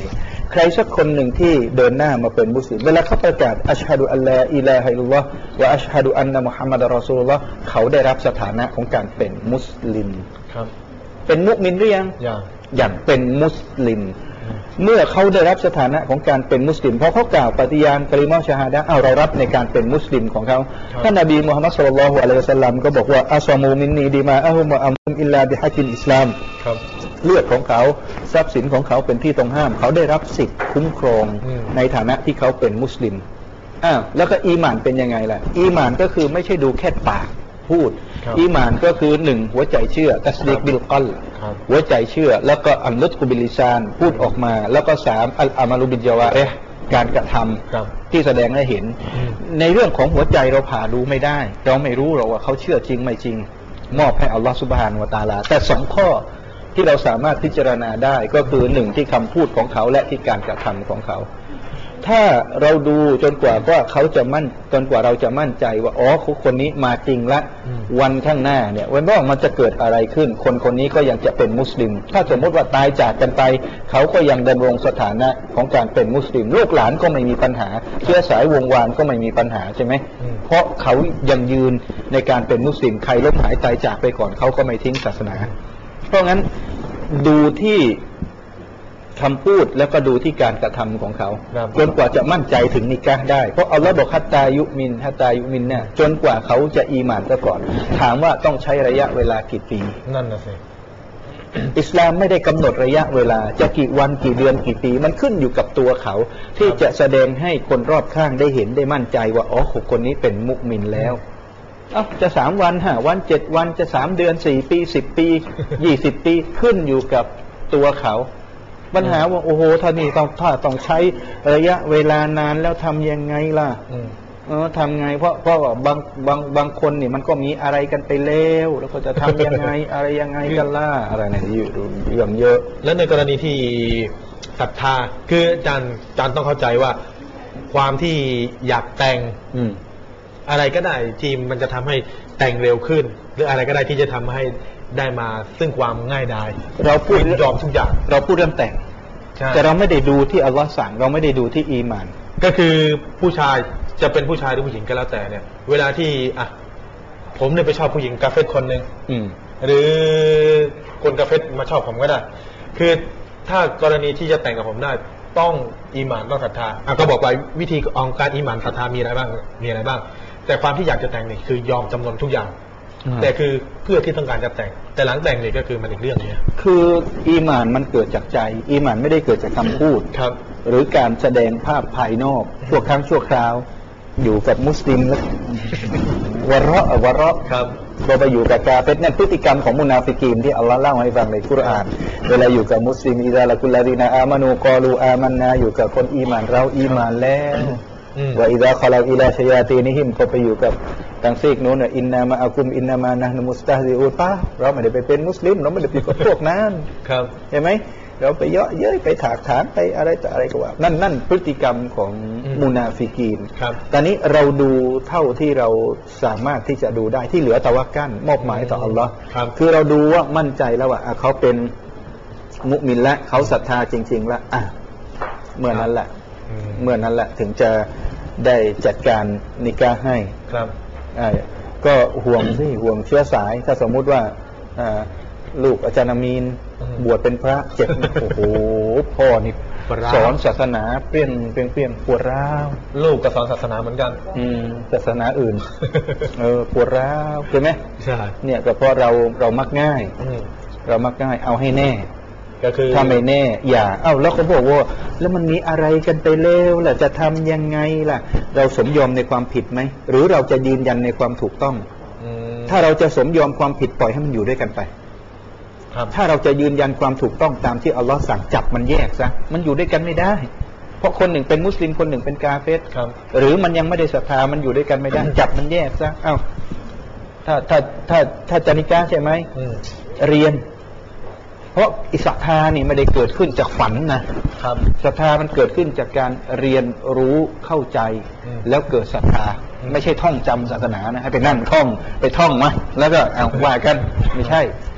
ใครสักคนหนึ่งที่เดินหน้ามาเป็นมุสลิมเวลาเขาประกาศอัชฮะดุอัลลอฮ์อิลาฮะอิลลัลลอฮ์วะอัชฮะดุอันนะมุฮัมมัดรอซูลุลลอฮ์เขาได้รับสถานะของการเป็นมุสลิมครับเป็นมุมินหรือยังยังอย่างเป็นมุสลิมเมื่อเขาได้รับสถานะของการเป็นมุสลิมเพราะเขากล่าวปฏิญาณกะลิมาชะฮาดะห์เอาเรารับในการเป็นมุสลิมของเขาท่านนบีมุฮัมมัดศ็อลลัลลอฮุอะลัยฮิวะซัลลัมก็บอกว่าอัศมูมินนีดิมาอะฮุมวะอัมฮุมอิลลาบิฮัจญิลอิสลามเลือดของเขาทรัพย์สินของเขาเป็นที่ต้องห้ามเขาได้รับสิทธิ์คุ้มครองในฐานะที่เขาเป็นมุสลิมอ้าวแล้วก็อีหม่านเป็นยังไงล่ะอีหม่านก็คือไม่ใช่ดูแค่ปากพูดอีหม่านก็คือหนึ่งหัวใจเชื่อตัสดีกบิลกัลบ์หัวใจเชื่อแล้วก็อัลลุตกุบิลิซานพูดออกมาแล้วก็สามอัลอามาลุบิลญาวาริฮ์การกระทำที่แสดงให้เห็นในเรื่องของหัวใจเราผ่ารู้ไม่ได้เราไม่รู้หรอกว่าเขาเชื่อจริงไม่จริงมอบให้อัลลอฮฺซุบฮานะฮูวะตะอาลาแต่สองข้อที่เราสามารถพิจารณาได้ก็คือหนึ่งที่คำพูดของเขาและที่การกระทำของเขาถ้าเราดูจนกว่าว่าเขาจะมั่นจนกว่าเราจะมั่นใจว่าอ๋อคนนี้มาจริงละวันข้างหน้าเนี่ยวันว่ามันจะเกิดอะไรขึ้นคนคนนี้ก็ยังจะเป็นมุสลิมถ้าสมมติว่าตายจากกันไปเขาก็ยังดำรงสถานะของการเป็นมุสลิมลูกหลานก็ไม่มีปัญหาเชื้อสายวงวานก็ไม่มีปัญหาใช่ไหมเพราะเขายังยืนในการเป็นมุสลิมใครล้มหายตายจากไปก่อนเขาก็ไม่ทิ้งศาสนาเพราะงั้นดูที่คำพูดแล้วก็ดูที่การกระทำของเขาจนกว่าจะมั่นใจถึงนิกะห์ได้เพราะอัลลอฮฺบอกฮัตตายุมินฮัตตายุมินเนี่ยจนกว่าเขาจะอีหม่านซะก่อนถามว่าต้องใช้ระยะเวลากี่ปีนั่นนะสิอิสลามไม่ได้กำหนดระยะเวลาจะกี่วันกี่เดือนกี่ปีมันขึ้นอยู่กับตัวเขาที่จะแสดงให้คนรอบข้างได้เห็นได้มั่นใจว่าอ๋อคนนี้เป็นมุมินแล้วอ้าวจะสามวันห้าวันเจ็ดวันจะสามเดือนสี่ปีสิบปียี่สิบปีขึ้นอยู่กับตัวเขาปัญหาว่าโอ้โหท่านี่ต้องถ้าต้องใช้ระยะเวลานานแล้วทำยังไงล่ะเออทำไงเพราะเพราะว่าบางบางบางคนนี่มันก็มีอะไรกันไปแล้วแล้วก็จะทำยังไง อะไรยังไงกันล่ะอะไรเนี่ยเยอะเยอะแล้วในกรณีที่ศรัทธาคืออาจารย์อาจารย์ต้องเข้าใจว่าความที่อยากแต่งอะไรก็ได้ที่มันจะทำให้แต่งเร็วขึ้นหรืออะไรก็ได้ที่จะทำให้ได้มาซึ่งความง่ายดายเราพูดยอมทุกอย่างเราพูดเรื่องแต่งแต่เราไม่ได้ดูที่อัลลอฮ์สั่งเราไม่ได้ดูที่อีมานก็คือผู้ชายจะเป็นผู้ชายหรือผู้หญิงก็แล้วแต่เนี่ยเวลาที่อ่ะผมเนี่ยไปชอบผู้หญิงกาเฟตคนหนึ่งหรือคนกาเฟตมาชอบผมก็ได้คือถ้ากรณีที่จะแต่งกับผมได้ต้องอีหม่านต้องศรัทธาอ่ะก็บอกไว้วิธีองการอีหม่านศรัทธามีอะไรบ้างมีอะไรบ้างแต่ความที่อยากจะแต่งนี่คือยอมจำนนทุกอย่างแต่คือเพื่อที่ต้องการจะแต่งแต่หลังแต่งนี่ก็คือมันอีกเรื่องนี้คืออีหม่านมันเกิดจากใจอีหม่านไม่ได้เกิดจากคำพูดครับหรือการแสดงภาพภายนอกชั่วครั้งชั่วคราวอยู่กับมุสลิมแล้ววะเราะวะเราะครับเราไปอยู่กับกาเฟรนั่นพฤติกรรมของมุนาฟิกีนที่อัลลอฮ์เล่าให้ฟังในกุรอานเวลาอยู่กับมุสลิมอิซาละกุลลาดีนาอามานูกอลูอามันนาอยู่กับคนอีหม่านเราอีหม่านแล้วว่าอิซาคอลาอิลาชยาตีนิฮิมก็ไปอยู่กับทางซีกนู้นอินนามาอักุมอินนามานะห์นุมุสตะฮิอูตาเราไม่ได้ไปเป็นมุสลิมเราไม่ได้ไปกับพวกนั้นครับเห็นไหมเราไปเยาะเย้ยไปถากถางไปอะไรต่ออะไรก็ว่านั่นนั่นพฤติกรรมของมุนาฟิกีนครับตอนนี้เราดูเท่าที่เราสามารถที่จะดูได้ที่เหลือตะวักกัลมอบหมายต่ออัลลอฮ์คือเราดูว่ามั่นใจแล้วว่าเขาเป็นมุมินและเขาศรัทธาจริงๆแล้วอ่ะเมื่อนั้นแหละเมื่อนั้นแหละถึงจะได้จัดการนิกาให้ครับก็ห่วงสิห่วงเชื้อสายถ้าสมมุติว่าลูกอาจารย์อามีนบวชเป็นพระเจ็บโอ้โหพ่อนี่สอนศาสนาเปลี่ยนเปลี่ยนเปลี่ยนปวดร้าวลูกก็สอนศาสนาเหมือนกันอืมศาสนาอื่นเออปวดร้าวใช่ไหมใช่เนี่ยก็เพราะเราเรามักง่ายเรามักง่ายเอาให้แน่ก็คือถ้าไม่แน่อย่าเอ้าแล้วเขาบอกว่าแล้วมันมีอะไรกันไปแล้วล่ะจะทำยังไงล่ะเราสมยอมในความผิดไหมหรือเราจะยืนยันในความถูกต้องถ้าเราจะสมยอมความผิดปล่อยให้มันอยู่ด้วยกันไปถ้าเราจะยืนยันความถูกต้องตามที่อัลลอฮ์สั่งจับมันแยกซะมันอยู่ด้วยกันไม่ได้เพราะคนหนึ่งเป็นมุสลิมคนหนึ่งเป็นกาเฟรหรือมันยังไม่ได้ศรัทธามันอยู่ด้วยกันไม่ได้จับมันแยกซะเอ้าถ้าถ้าถ้าถ้าจะนิกาใช่ไหมเรียนเพราะอิศรัทธานี่ไม่ได้เกิดขึ้นจากฝันนะครับศรัทธามันเกิดขึ้นจากการเรียนรู้เข้าใจแล้วเกิดศรัทธาไม่ใช่ท่องจำศาสนานะให้ไปนั่งท่องไปท่องมาแล้วก็เอาว่ากันไม่ใช่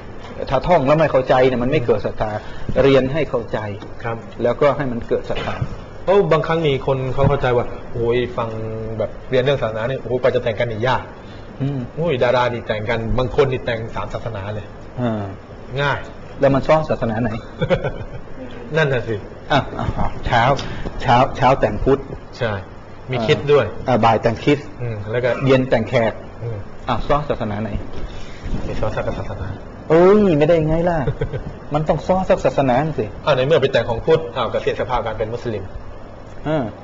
ถ้าท่องแล้วไม่เข้าใจเนี่ยมันไม่เกิดศรัทธาเรียนให้เข้าใจครับแล้วก็ให้มันเกิดศรัทธาเพราะบางครั้งมีคนเขาเข้าใจว่าโอ้ยฟังแบบเรียนเรื่องศาสนาเนี่ยโอ้ยไปจะแต่งกันนี่ยากโอ้ยดารานี่แต่งกันบางคนนี่แต่งสามศาสนาเลยง่ายแล้วมันซ้อนศาสนาไหนนั่นน่ะสิอ่ะเช้าเช้าเช้าแต่งพุทธใช่มีคิดด้วยอ่าบ่ายแต่งคิดแล้วก็เย็นแต่งแขกอ่ะซ้อนศาสนาไหนไม่ซ้อนสักศาสนาเอ้ยไม่ได้ไงล่ะ มันต้องซ้อนสักศาสนาสิอ่าในเมื่อไปแต่งของพุทธอ้าวก็เสียสภาพการเป็นมุสลิมอ่า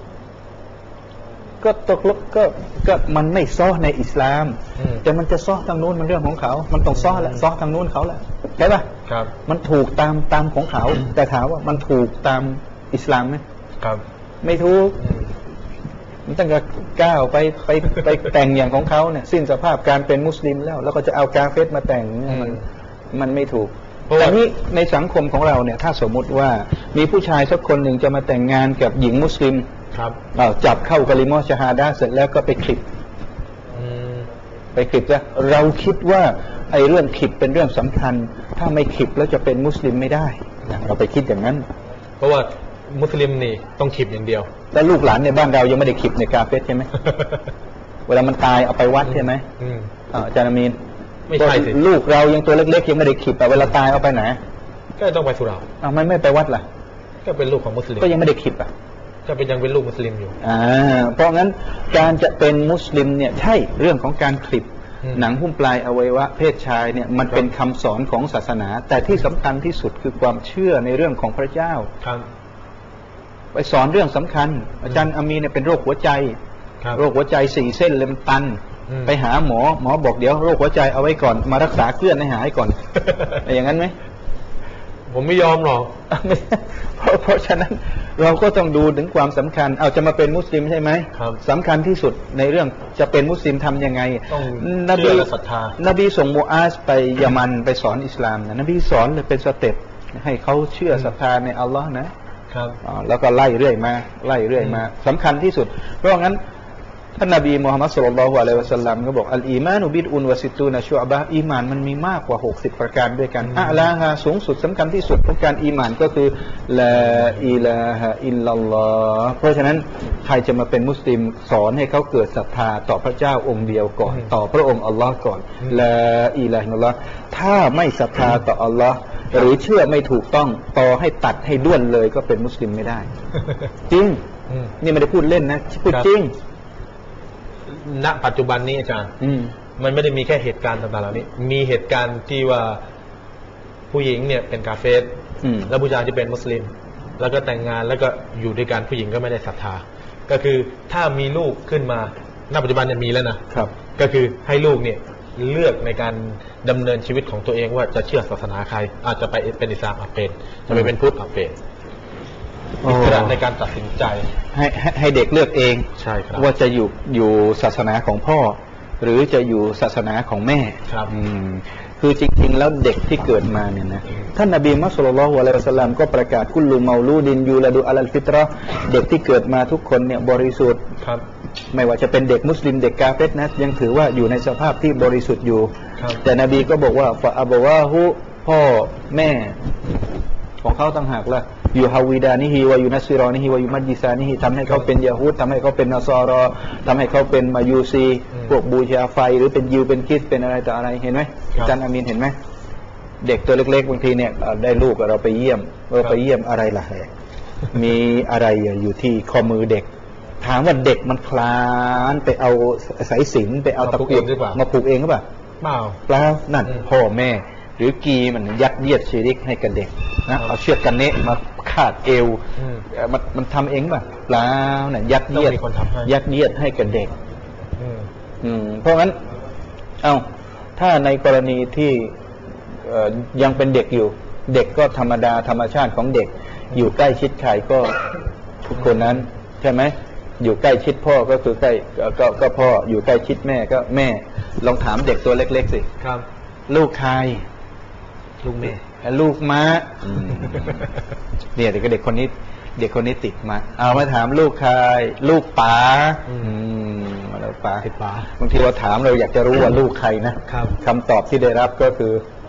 ก็ตกลงก็ก็มันไม่ซ้อในอิสลามแต่มันจะซ้อทางนู้นมันเรื่องของเขามันต้องซ้อแหละซ้อทางนู้นเขาแหละใช่ป่ะครับมันถูกตามตามของเขาแต่ถามว่ามันถูกตามอิสลามไหมครับไม่ถูกมันต้องก้าวไปไปไปแต่งอย่างของเขาเนี่ยสิ้นสภาพการเป็นมุสลิมแล้วแล้วก็จะเอากาเฟสมาแต่งมันมันไม่ถูกแต่นี้ในสังคมของเราเนี่ยถ้าสมมุติว่ามีผู้ชายสักคนหนึ่งจะมาแต่งงานกับหญิงมุสลิมครับจับเข้ากะลิมอชะฮาดะห์เสร็จแล้วก็ไปคลิปไปคลิปแล้วเราคิดว่าไอ้เรื่องคลิปเป็นเรื่องสำคัญถ้าไม่คลิปแล้วจะเป็นมุสลิมไม่ได้เราไปคิดอย่างนั้นเพราะว่ามุสลิมนี่ต้องคลิปอย่างเดียวแล้วลูกหลานในบ้านเรายังไม่ได้คลิปในกาเฟสใช่ไหม เวลามันตายเอาไปวัดใช่ไหมอาจารย์อามีนไม่ใช่สิลูกเรายังตัวเล็กๆยังไม่ได้คลิปแต่เวลาตายเอาไปไหนก็ต้องไปสุเหร่าอ้าวไม่ไม่ไปวัดล่ะก็เป็นลูกของมุสลิมก็ยังไม่ได้คลิปอ่ะก็เป็นยังเป็นลูกมุสลิมอยู่อ่าเพราะงั้นการจะเป็นมุสลิมเนี่ยใช่เรื่องของการคลิปหนังหุ้มปลายอวัยวะเพศชายเนี่ยมันเป็นคำสอนของศาสนาแต่ที่สำคัญที่สุดคือความเชื่อในเรื่องของพระเจ้าครับไปสอนเรื่องสำคัญอาจารย์อามีเนี่ยเป็นโรคหัวใจโรคหัวใจสี่เส้นเลยมันตันไปหาหมอหมอบอกเดี๋ยวโรคหัวใจเอาไว้ก่อนมารักษาเคลื่อนให้หายก่อนอย่างนั้นไหมผมไม่ยอมหรอกเพราะเพราะฉะนั้นเราก็ต้องดูถึงความสำคัญเอาจะมาเป็นมุสลิมใช่ไหมสำคัญที่สุดในเรื่องจะเป็นมุสลิมทำยังไงนบีศรัทธานบีส่งมูอาซไปยะมันไปสอนอิสลามนะนบีสอนเลยเป็นสเต็ปให้เขาเชื่อศรัทธาในอัลลอฮ์นะครับแล้วก็ไล่เรื่อยมาไล่เรื่อยมาสำคัญที่สุดเพราะงั้นท่านนบีมุฮัมมัดศ็อลลัลลอฮุอะลัยฮิวะซัลลัมก็บอกอัลอีมานุบิดอุนวะซิตูนะชุอ์บะห์อีมานมันมีมากกว่าหกสิบประการด้วยกันอะลาฮะสูงสุดสำคัญที่สุดของการอีมานก็คือลาอิลาฮะอิลลัลลอฮ์เพราะฉะนั้นใครจะมาเป็นมุสลิมสอนให้เขาเกิดศรัทธาต่อพระเจ้าองค์เดียวก่อนต่อพระองค์อัลลอฮ์ก่อนลาอิลาฮะอิลลัลลอฮ์ถ้าไม่ศรัทธาต่ออัลลอฮ์หรือเชื่อไม่ถูกต้องต่อให้ตัดให้ด้วนเลยก็เป็นมุสลิมไม่ได้จริงนี่ไม่ได้พูดเล่นนะพูดจริงณปัจจุบันนี้อาจารย์มันไม่ได้มีแค่เหตุการณ์ต่างๆเหล่านี้มีเหตุการณ์ที่ว่าผู้หญิงเนี่ยเป็นกาเฟสแล้วผู้ชายที่เป็นมุสลิมแล้วก็แต่งงานแล้วก็อยู่ด้วยกันผู้หญิงก็ไม่ได้ศรัทธาก็คือถ้ามีลูกขึ้นมาณปัจจุบันเนี่ยมีแล้วนะครับก็คือให้ลูกเนี่ยเลือกในการดำเนินชีวิตของตัวเองว่าจะเชื่อศาสนาใครอาจจะไปเป็นอิสลามอาเป็นจะไปเป็นพุทธอาเป็นอิสระในการตัดสินใจให้ให้เด็กเลือกเองใช่ครับว่าจะอยู่อยู่ศาสนาของพ่อหรือจะอยู่ศาสนาของแม่ครับคือจริงๆแล้วเด็กที่เกิดมาเนี่ยนะท่านนบีมุฮัมมัดศ็อลลัลลอฮุอะลัยฮิวะซัลลัมก็ประกาศกุลลุเมาลูดินยูละดูอะลัลฟิตเราะห์เด็กที่เกิดมาทุกคนเนี่ยบริสุทธิ์ครับไม่ว่าจะเป็นเด็กมุสลิมเด็กกาเฟรนะยังถือว่าอยู่ในสภาพที่บริสุทธิ์อยู่แต่นบีก็บอกว่าฟะอับวาฮุพ่อแม่ของเขาต่างหากล่ะยูฮาวิดานิฮิวายูนัสซิรอนิฮิวายูมัจญิซานิฮิทำให้เขาเป็นยะฮูดทำให้เขาเป็นนอซอรอทำให้เขาเป็นมายูซีพวกบูชาไฟหรือเป็นยิวเป็นคริสเป็นอะไรต่ออะไรเห็นไหมอาจารย์อามีนเห็นไหมเด็กตัวเล็กๆบางทีเนี่ยได้ลูกเราไปเยี่ยมเราไปเยี่ยมอะไรล่ะมีอะไรอยู่ที่ข้อมือเด็กถามว่าเด็กมันคลานไปเอาสายสิญจน์ไปเอาตะกั่วมาผูกเองหรือเปล่าเปล่าเปล่านั่นพ่อแม่หรือกีมันยัดเยียดชีริกให้กับเด็กนะเอาเชือกกันเนะมาคาดเอวมันมันทำเองป่ะเปล่าเนี่ยยัดเยียดยัดเยียดให้กับเด็กอืมเพราะงั้นเอาถ้าในกรณีที่ยังเป็นเด็กอยู่เด็กก็ธรรมดาธรรมชาติของเด็กอยู่ใกล้ชิดใครก็ทุกคนนั้นใช่ไหมอยู่ใกล้ชิดพ่อก็คือใกล้ก็ก็พ่ออยู่ใกล้ชิดแม่ก็แม่ลองถามเด็กตัวเล็กๆสิครับลูกใครลูกแม่ลูกม้าเนี่ยเด็กเด็กคนนี้เด็กคนนี้ติดมาเอามาถามลูกใครลูกป๋าอืมแล้วป๋าติดป๋าบางทีเราถามเราอยากจะรู้ว่าลูกใครนะคำตอบที่ได้รับก็คือ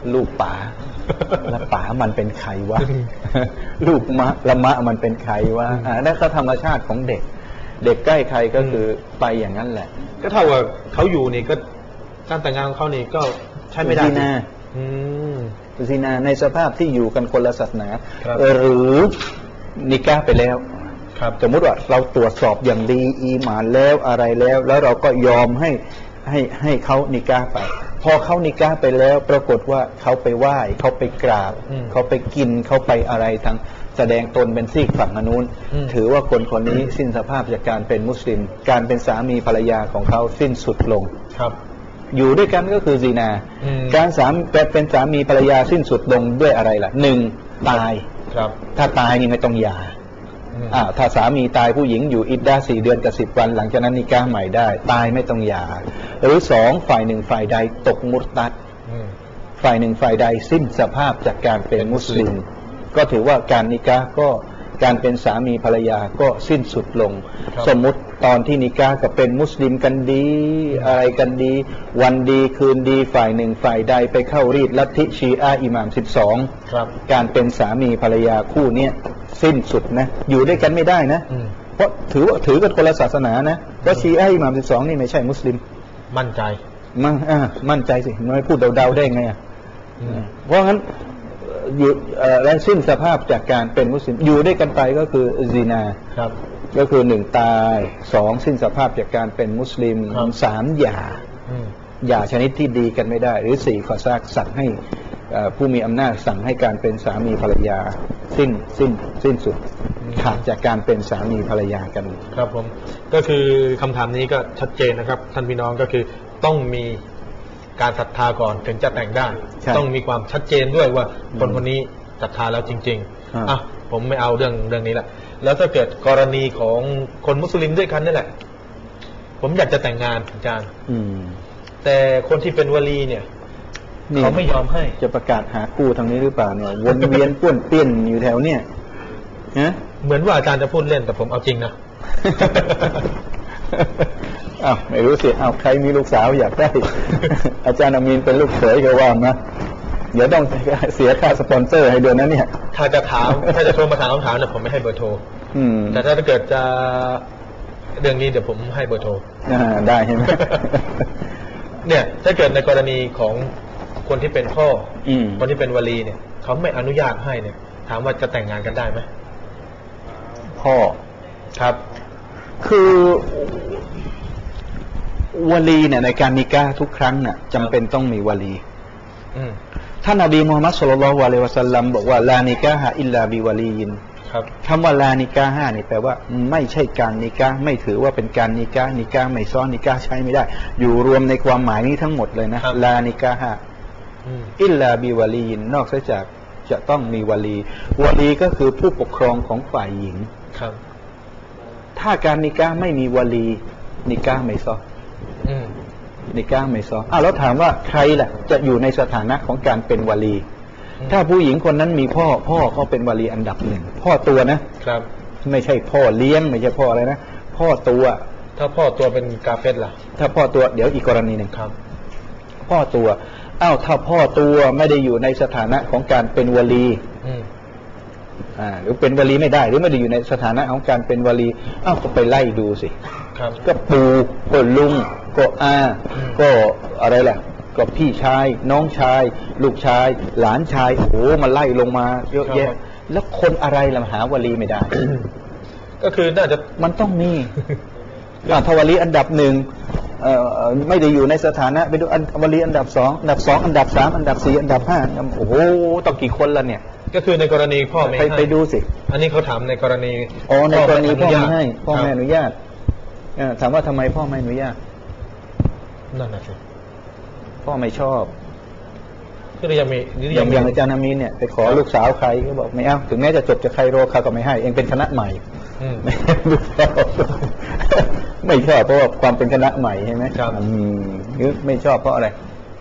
ลูกป๋าแล้วป๋ามันเป็นใครวะ ลูกมะละมะมันเป็นใครวะอ่านั่นก็ธรรมชาติของเด็กเด็กใกล้ใครก็คือไปอย่างนั้นแหละก็เท่ากับเขาอยู่นี่ก็การแต่งงานของเขานี่ก็ใช่ไม่ได้ซีนาอืมซีนาในสภาพที่อยู่กันคนละศาสนาหรือนิกาไปแล้วสมมติว่าเราตรวจสอบอย่างดีอีหมานแล้วอะไรแล้วแล้วเราก็ยอมให้ให้ให้เขานิกาไปพอเขานิกาไปแล้วปรากฏว่าเขาไปไหว้เขาไปกราบเขาไปกินเขาไปอะไรทั้งแสดงตนเป็นซีกฝั่งนู้นถือว่าคนคนนี้สิ้นสภาพจากการเป็นมุสลิมการเป็นสามีภรรยาของเขาสิ้นสุดลงครับอยู่ด้วยกันก็คือซีนาการสามเป็นสามีภรรยาสิ้นสุดลงด้วยอะไรล่ะหนึ่งตายครับถ้าตายนี่ไม่ต้องหย่าอ่าถ้าสามีตายผู้หญิงอยู่อิดดาสี่เดือนกับสิบวันหลังจากนั้นนิกาใหม่ได้ตายไม่ต้องหย่าหรือสองฝ่ายหนึ่งฝ่ายใดตกมุรตัดฝ่ายหนึ่งฝ่ายใดสิ้นสภาพจากการเป็นมุสลิมก็ถือว่าการนิกาก็การเป็นสามีภรรยาก็สิ้นสุดลงสมมุติตอนที่นิกาก็เป็นมุสลิมกันดีอะไรกันดีวันดีคืนดีฝ่ายหนึ่งฝ่ายใดไปเข้ารีดลัทธิชีอะห์อิหม่ามสิบสองการเป็นสามีภรรยาคู่นี้สิ้นสุดนะอยู่ด้วยกันไม่ได้นะเพราะถือว่าถือกันคนละศาสนานะเพราะชีอะห์อิหม่ามสิบสองนี่ไม่ใช่มุสลิมมั่นใจมั่นอ่ามั่นใจสิไม่พูดเดาๆได้ไงอ่ะเพราะงั้นอยู่และสิ้นสภาพจากการเป็นมุสลิมอยู่ด้วยกันไปก็คือซินาครับก็คือหนึ่งตายสองสิ้นสภาพจากการเป็นมุสลิมสามหย่าหย่าชนิดที่ดีกันไม่ได้หรือสี่ขอซากสั่งให้ผู้มีอำนาจสั่งให้การเป็นสามีภรรยาสิ้นสิ้นสิ้นสุดขาดจากการเป็นสามีภรรยากันครับผมก็คือคำถามนี้ก็ชัดเจนนะครับท่านพี่น้องก็คือต้องมีการศรัทธาก่อนถึงจะแต่งได้ต้องมีความชัดเจนด้วยว่าคนคนนี้ศรัทธาแล้วจริงๆอ่ะผมไม่เอาเรื่องเรื่องนี้ละแล้วถ้าเกิดกรณีของคนมุสลิมด้วยกันนี่แหละผมอยากจะแต่งงานอาจารย์แต่คนที่เป็นวลีเนี่ยเขาไม่ยอมให้จะประกาศหาคู่ทางนี้หรือเปล่าเนี่ยวนเวียนป้วนเปี้ยนอยู่แถวเนี่ยนะเหมือนว่าอาจารย์จะพูดเล่นแต่ผมเอาจริงนะอ้าวไม่รู้สิอ้าวใครมีลูกสาวอยากได้อาจารย์อามีนเป็นลูกเขยก็ว่านะเดี๋ยวต้องเสียค่าสปอนเซอร์ให้เดือนนั้นเนี่ยถ้าจะถามถ้าจะโทรมาถามคำถามเนี่ยผมไม่ให้เบอร์โทรแต่ถ้าเกิดจะเรื่องนี้เดี๋ยวผมให้เบอร์โทรได้ใช่ไหมเนี่ยถ้าเกิดในกรณีของคนที่เป็นพ่อคนที่เป็นวลีเนี่ยเขาไม่อนุญาตให้เนี่ยถามว่าจะแต่งงานกันได้ไหมพ่อครับคือวลีเนี่ยในการนิกาทุกครั้งเนี่ยจำเป็นต้องมีวลีท่านนบีมุฮัมมัดศ็อลลัลลอฮุอะลัยฮิวะซัลลัมบอกว่าลานิกาฮะอิลลาบิวะลียินคำว่าลานิกาฮะนี่แปลว่าไม่ใช่การนิกาไม่ถือว่าเป็นการนิกานิกาไม่ซ้อนนิกาใช้ไม่ได้อยู่รวมในความหมายนี้ทั้งหมดเลยนะลานิกาฮะอิลลาบิวะลียินนอกจากจะต้องมีวลีวลีก็คือผู้ปกครองของฝ่ายหญิงครับถ้าการนิกาไม่มีวลีนิกาไม่ซ้อนนิกาไม่ซ้อนอ้าวแล้วถามว่าใครล่ะจะอยู่ในสถานะของการเป็นวลีถ้าผู้หญิงคนนั้นมีพ่อพ่อเขาเป็นวลีอันดับหนึ่งพ่อตัวนะครับไม่ใช่พ่อเลี้ยงไม่ใช่พ่ออะไรนะพ่อตัวถ้าพ่อตัวเป็นกาเฟตล่ะถ้าพ่อตัวเดี๋ยวอีกกรณีหนึ่งครับพ่อตัวอ้าวถ้าพ่อตัวไม่ได้อยู่ในสถานะของการเป็นวลีอ่าหรือเป็นวลีไม่ได้หรือไม่ได้อยู่ในสถานะของการเป็นวลีอ้าวก็ไปไล่ดูสิก็ปู่ก็ลุงก็อาก็อะไรล่ะก็พี่ชายน้องชายลูกชายหลานชายโอ้โหมาไล่ลงมาเยอะแยะแล้วคนอะไรล่ะหาวลีไม่ได้ก็คือน่าจะมันต้องมีถ้าวลีอันดับหนึ่งไม่ได้อยู่ในสถานะไปดูวลีอันดับสองอันดับสองอันดับสามอันดับสี่อันดับห้าโอ้โหต้องกี่คนละเนี่ยก็คือในกรณีพ่อไม่ให้ไปดูสิอันนี้เขาถามในกรณีอ๋อในกรณีพ่อไม่ให้พ่อไม่อนุญาตถามว่าทำไมพ่อไม่อนุญาตนั่นน่ะสิพ่อไม่ชอบคือยังมีอย่างอย่างอาจารย์อามีนเนี่ยไปขอลูกสาวใครก็บอกไม่เอาถึงแม้จะจบจากไคโรเขาก็ไม่ให้เองเป็นคณะใหม่ไม่ชอบเพราะว่าความเป็นคณะใหม่ใช่ไหมครับหรือไม่ชอบเพราะอะไร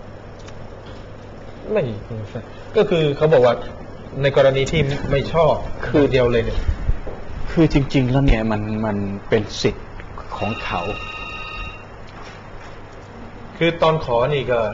ไม่ก็คือเขาบอกว่าในกรณีที่ไม่ชอบคือเดียวเลยเนี่ยคือจริงๆแล้วเนี่ยมันมันเป็นสิทธิ์ของเขาคือตอนขอนี่ก็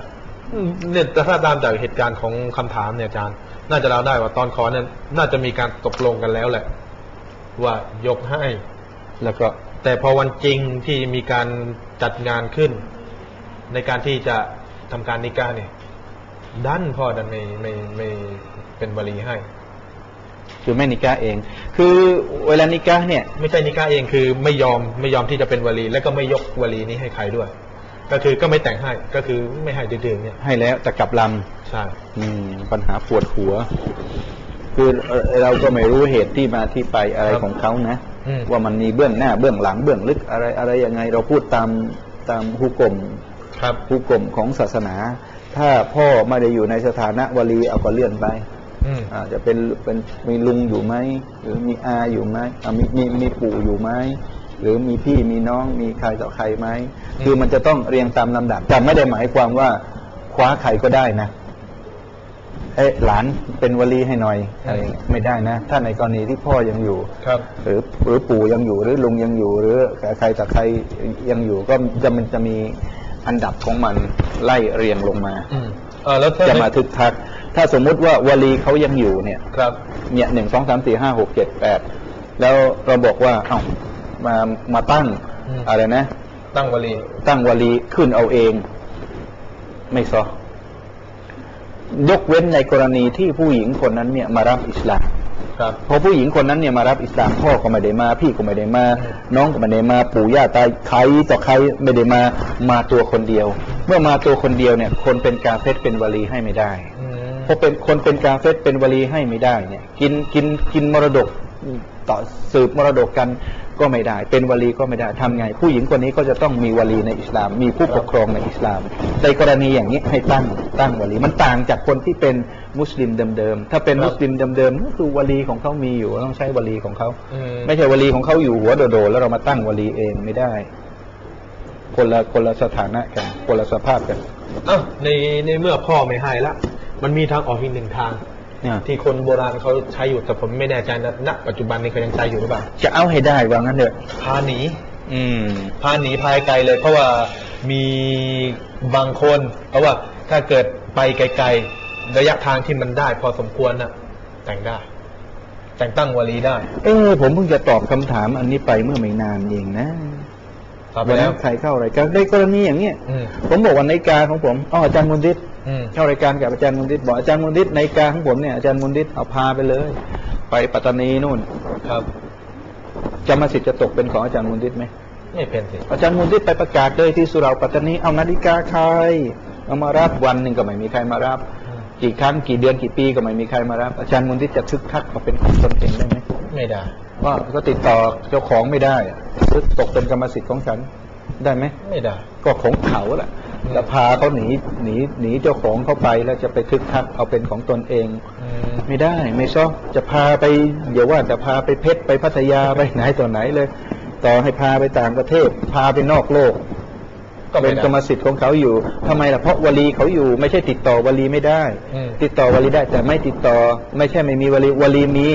เนี่ยถ้าตามจากเหตุการณ์ของคำถามเนี่ยอาจารย์น่าจะเล่าได้ว่าตอนขอเนี่ยน่าจะมีการตกลงกันแล้วแหละว่ายกให้แล้วก็แต่พอวันจริงที่มีการจัดงานขึ้นในการที่จะทำการนิกาเนี่ยดันพ่อดันไม่ไม่ไม่เป็นวลีให้คือไม่นิกาเองคือเวลานิกาเนี่ยไม่ใช่นิกาเองคือไม่ยอมไม่ยอมที่จะเป็นวลีแล้วก็ไม่ยกวลีนี้ให้ใครด้วยก็คือก็ไม่แต่งให้ก็คือไม่ให้ดื้อๆเนี่ยให้แล้วแต่กลับลำใช่อืมปัญหาปวดหัวคือเราก็ไม่รู้เหตุที่มาที่ไปอะไรของเขานะว่ามันมีเบื้องหน้าเบื้องหลังเบื้องลึกอะไรอะไรยังไงเราพูดตามตามฮุกมครับฮุกมของศาสนาถ้าพ่อไม่ได้อยู่ในสถานะวลีเอาก็เลื่อนไปอาจจะเป็นเป็นมีลุงอยู่ไหมหรือมีอาอยู่ไหมมีมีมีปู่อยู่ไหมหรือมีพี่มีน้องมีใครต่อใครไหมคือมันจะต้องเรียงตามลำดับแต่ไม่ได้หมายความว่าคว้าใครก็ได้นะเอ๊ะหลานเป็นวลีให้หน่อยอะไรไม่ได้นะถ้าในกรณีที่พ่อยังอยู่ครับหรือหรือปู่ยังอยู่หรือลุงยังอยู่หรือใครต่อใครยังอยู่ก็จะมันจะมีอันดับของมันไล่เรียงลงมาจะมาทึกทักถ้าสมมุติว่าวลีเขายังอยู่เนี่ยครับเนี่ยหนึ่งสองสามสี่ห้าหกเจ็ดแปดแล้วเราบอกว่าเอ้ามามาตั้งอะไรนะตั้งวลีตั้งวลีขึ้นเอาเองไม่ซอยกเว้นในกรณีที่ผู้หญิงคนนั้นเนี่ยมารับอิสลามครับพอผู้หญิงคนนั้นเนี่ยมารับอิสลามพ่อก็ไม่ได้มาพี่ก็ไม่ได้มาน้องก็ไม่ได้มาปู่ย่าตายใครต่อใครไม่ได้มามาตัวคนเดียวเมื่อมาตัวคนเดียวเนี่ยคนเป็นกาเฟรเป็นวลีให้ไม่ได้พอเป็นคนเป็นกาเฟรเป็นวลีให้ไม่ได้เนี่ยกินกินกินมรดกต่อสืบมรดกกันก็ไม่ได้เป็นวลีก็ไม่ได้ทำไงผู้หญิงคนนี้ก็จะต้องมีวลีในอิสลามมีผู้ปกครองในอิสลามในกรณีอย่างนี้ให้ตั้งตั้งวลีมันต่างจากคนที่เป็นมุสลิมเดิมๆถ้าเป็นมุสลิมเดิมๆก็คือวลีของเขามีอยู่ต้องใช้วลีของเขาไม่ใช่วลีของเขาอยู่หัวโดดๆแล้วเรามาตั้งวลีเองไม่ได้คนละคนละสถานะกันคนละสภาพกันอ้าวในในเมื่อพ่อไม่ให้ละมันมีทางออกอีกหนึ่งทางที่คนโบราณเขาใช้อยู่แต่ผมไม่แน่ใจนะณปัจจุบันนี้เขายังใช้อยู่หรือเปล่าจะเอาให้ได้ว่างั้นเถอะพาหนีอืมพาหนีพายไกลเลยเพราะว่ามีบางคนเพราะว่าถ้าเกิดไปไกลๆระยะทางที่มันได้พอสมควรน่ะแต่งได้แต่งตั้งวลีได้เออผมเพิ่งจะตอบคำถามอันนี้ไปเมื่อไม่นานเองนะวันนั้นใครเข้ารายการในกรณีอย่างเนี้ยผมบอกว่าในการของผมอ๋ออาจารย์มุนดิษเข้ารายการกับอาจารย์มุนดิษบอกอาจารย์มุนดิษในการของผมเนี่ยอาจารย์มุนดิษเอาพาไปเลยไปปัตตานีนู่นครับจำสิทธิ์จะตกเป็นของอาจารย์มุนดิษไหมไม่เป็นสิอาจารย์มุนดิษไปประกาศเลยที่สุเหร่าปัตตานีเอานาฬิกาใครเอามารับวันหนึ่งก็ไม่มีใครมารับกี่ครั้งกี่เดือนกี่ปีก็ไม่มีใครมารับอาจารย์มุนดิษจะทึกทักมาเป็นของตนเองได้ไหมไม่ได้ว่าก็ติดต่อเจ้าของไม่ได้ตกเป็นกรรมสิทธิ์ของฉันได้ไหมไม่ได้ก็ของเขาแหละแล้วพาเขาหนีหนีหนีเจ้าของเขาไปแล้วจะไปทึกทักเอาเป็นของตนเองไม่ได้ไม่ชอบจะพาไปเดี๋ยวว่าจะพาไปเพชรไปพัทยาไปไหนต่อไหนเลยต่อให้พาไปต่างประเทศพาไปนอกโลกก็เป็นกรรมสิทธิ์ของเขาอยู่ทำไมล่ะเพราะวลีเขาอยู่ไม่ใช่ติดต่อวลีไม่ได้ติดต่อวลีได้แต่ไม่ติดต่อไม่ใช่ไม่มีวลีวลีมี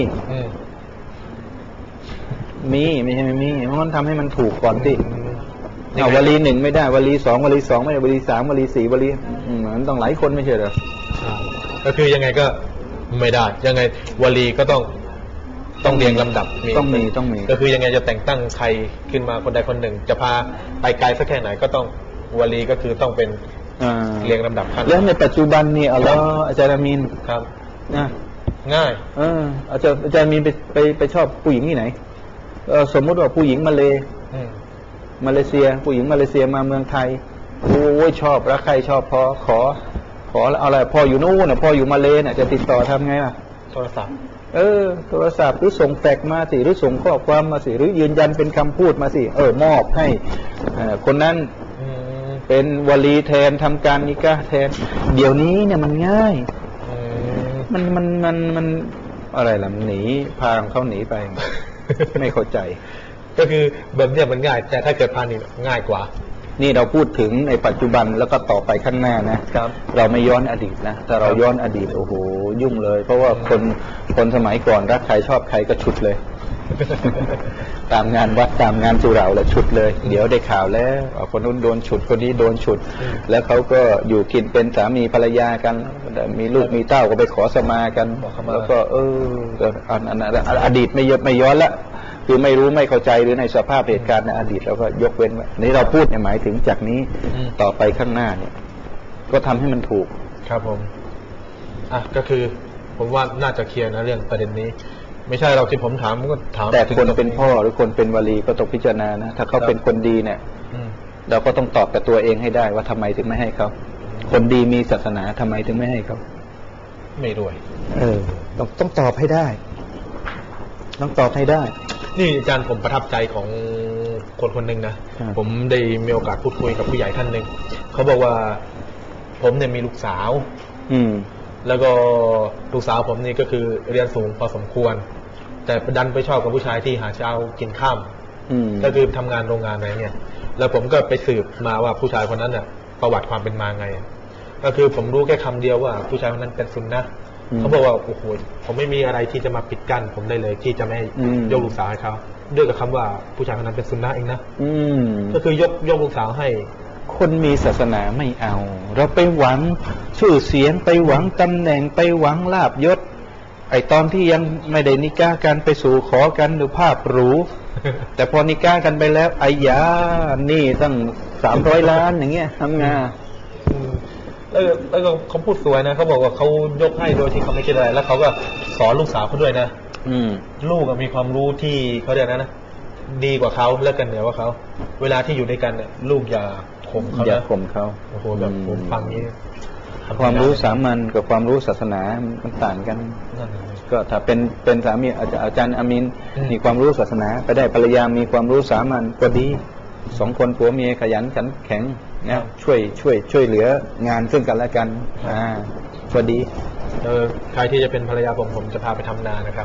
มีไม่ใช่ไม่มีเพราะมันทำให้มันถูกก่อนสิเอาวลีหนึ่งไม่ได้วลีสองวลีสองไม่ได้วลีสามวลีสี่วลีมันต้องหลายคนไม่ใช่เหรอก็คือยังไงก็ไม่ได้ยังไงวลีก็ต้องต้องเรียงลำดับต้องมีต้องมีก็คือยังไงจะแต่งตั้งใครขึ้นมาคนใดคนหนึ่งจะพาไปไกลสักแค่ไหนก็ต้องวลีก็คือต้องเป็นเรียงลำดับขั้นแล้วในปัจจุบันนี่อัลลอฮ์อาจารย์อามีนครับนะง่ายเอออาจารย์อาจารย์มีไปไปไปชอบผู้หญิงที่ไหนสมมติว่าผู้หญิงมาเลมาเลเซียผู้หญิงมาเลเซียมาเมืองไทยโอ้ยชอบรักใครชอบพอขอขออะไรพออยู่นู่นน่ะพออยู่มาเลน่ะจะติดต่อทำไงล่ะโทรศัพท์เออโทรศัพท์หรือส่งแฟกซ์มาสิหรือส่งข้อความมาสิหรือยืนยันเป็นคำพูดมาสิเออมอบให้คนนั้นเป็นวลีแทนทำการนิกะห์แทนเดี๋ยวนี้เนี่ยมันง่ายมันมันมันมันอะไรล่ะมันหนีพาเขาหนีไปไม่เข้าใจก็คือแบบนี้มันง่ายแต่ถ้าเกิดพานี่ง่ายกว่านี่เราพูดถึงในปัจจุบันแล้วก็ต่อไปข้างหน้านะครับเราไม่ย้อนอดีตนะแต่เราย้อนอดีตโอ้โหยุ่งเลยเพราะว่าคนคนสมัยก่อนรักใครชอบใครก็ฉุดเลยตามงานวัดตามงานสุเหร่าแล้วฉุดเลยเดี๋ยวได้ข่าวแล้วคนนู้นโดนฉุดคนนี้โดนฉุดแล้วเขาก็อยู่กินเป็นสามีภรรยากันมีลูกมีเต้าก็ไปขอสมากันแล้วก็เอออันอันอดีตไม่ยไม่ย้อนละคือไม่รู้ไม่เข้าใจหรือในสภาพเหตุการณ์ในอดีตเราก็ยกเว้นนี่เราพูดหมายถึงจากนี้ต่อไปข้างหน้าเนี่ยก็ทำให้มันถูกครับผมอ่ะก็คือผมว่าน่าจะเคลียร์นะเรื่องประเด็นนี้ไม่ใช่เราที่ผมถามก็ถามแต่คนเป็นพ่อหรือคนเป็นวลีก็ต้องพิจารณานะถ้าเขาเป็นคนดีเนี่ยเราก็ต้องตอบกับตัวเองให้ได้ว่าทำไมถึงไม่ให้เขาคนดีมีศาสนาทำไมถึงไม่ให้เขาไม่รวยเออต้องต้องตอบให้ได้ต้องตอบให้ได้นี่อาจารย์ผมประทับใจของคนคนหนึ่งนะผมได้มีโอกาสพูดคุยกับผู้ใหญ่ท่านหนึ่งเขาบอกว่าผมเนี่ยมีลูกสาวอืมแล้วก็ลูกสาวผมนี่ก็คือเรียนสูงพอสมควรแต่ดันไปชอบกับผู้ชายที่หาเช้ากินข้ามก็คือทำงานโรงงานอะไรเงี้ยแล้วผมก็ไปสืบมาว่าผู้ชายคนนั้นเนี่ยประวัติความเป็นมาไงก็คือผมรู้แค่คำเดียวว่าผู้ชายคนนั้นเป็นซุนนะห์เขาบอกว่าโอ้โหผมไม่มีอะไรที่จะมาปิดกั้นผมได้เลยที่จะไม่ยกลูกสาวให้เขาด้วยกับคำว่าผู้ชายคนนั้นเป็นซุนนะห์เองนะก็คือยกยกลูกสาวให้คนมีศาสนาไม่เอาเราไปหวังชื่อเสียงไปหวังตำแหน่งไปหวังลาภยศไอตอนที่ยังไม่ได้นิก้ากันไปสู่ขอกันดูภาพหรูแต่พอนิก้ากันไปแล้วไอ้ยานี่ตั้งสามร้อยล้านอย่างเงี้ยทำงานแล้วแล้วก็เขาพูดสวยนะเขาบอกว่าเขายกให้โดยที่เขาไม่คิดอะไรแล้วเขาก็สอนลูกสาวเขาด้วยนะอืมลูกมีความรู้ที่เขาเรียกนะนะดีกว่าเขาเลิกกันเหนือกว่าเขาเวลาที่อยู่ด้วยกันเนี่ยลูกอย่าข่มเขาอย่าข่มเขาโอ้โหแบบผมฟังนี้ความรู้สามัญกับความรู้ศาสนามันต่างกันก็ถ้าเป็นเป็นสามีอาจารย์อามินมีความรู้ศาสนาไปได้ภรรยามีความรู้สามัญก็ดีสองคนผัวเมียขยันขันแข็งนะช่วยช่วยช่วยเหลืองานซึ่งกันและกันอ่าก็ดีเออใครที่จะเป็นภรรยาผมผมจะพาไปทำนานะครับ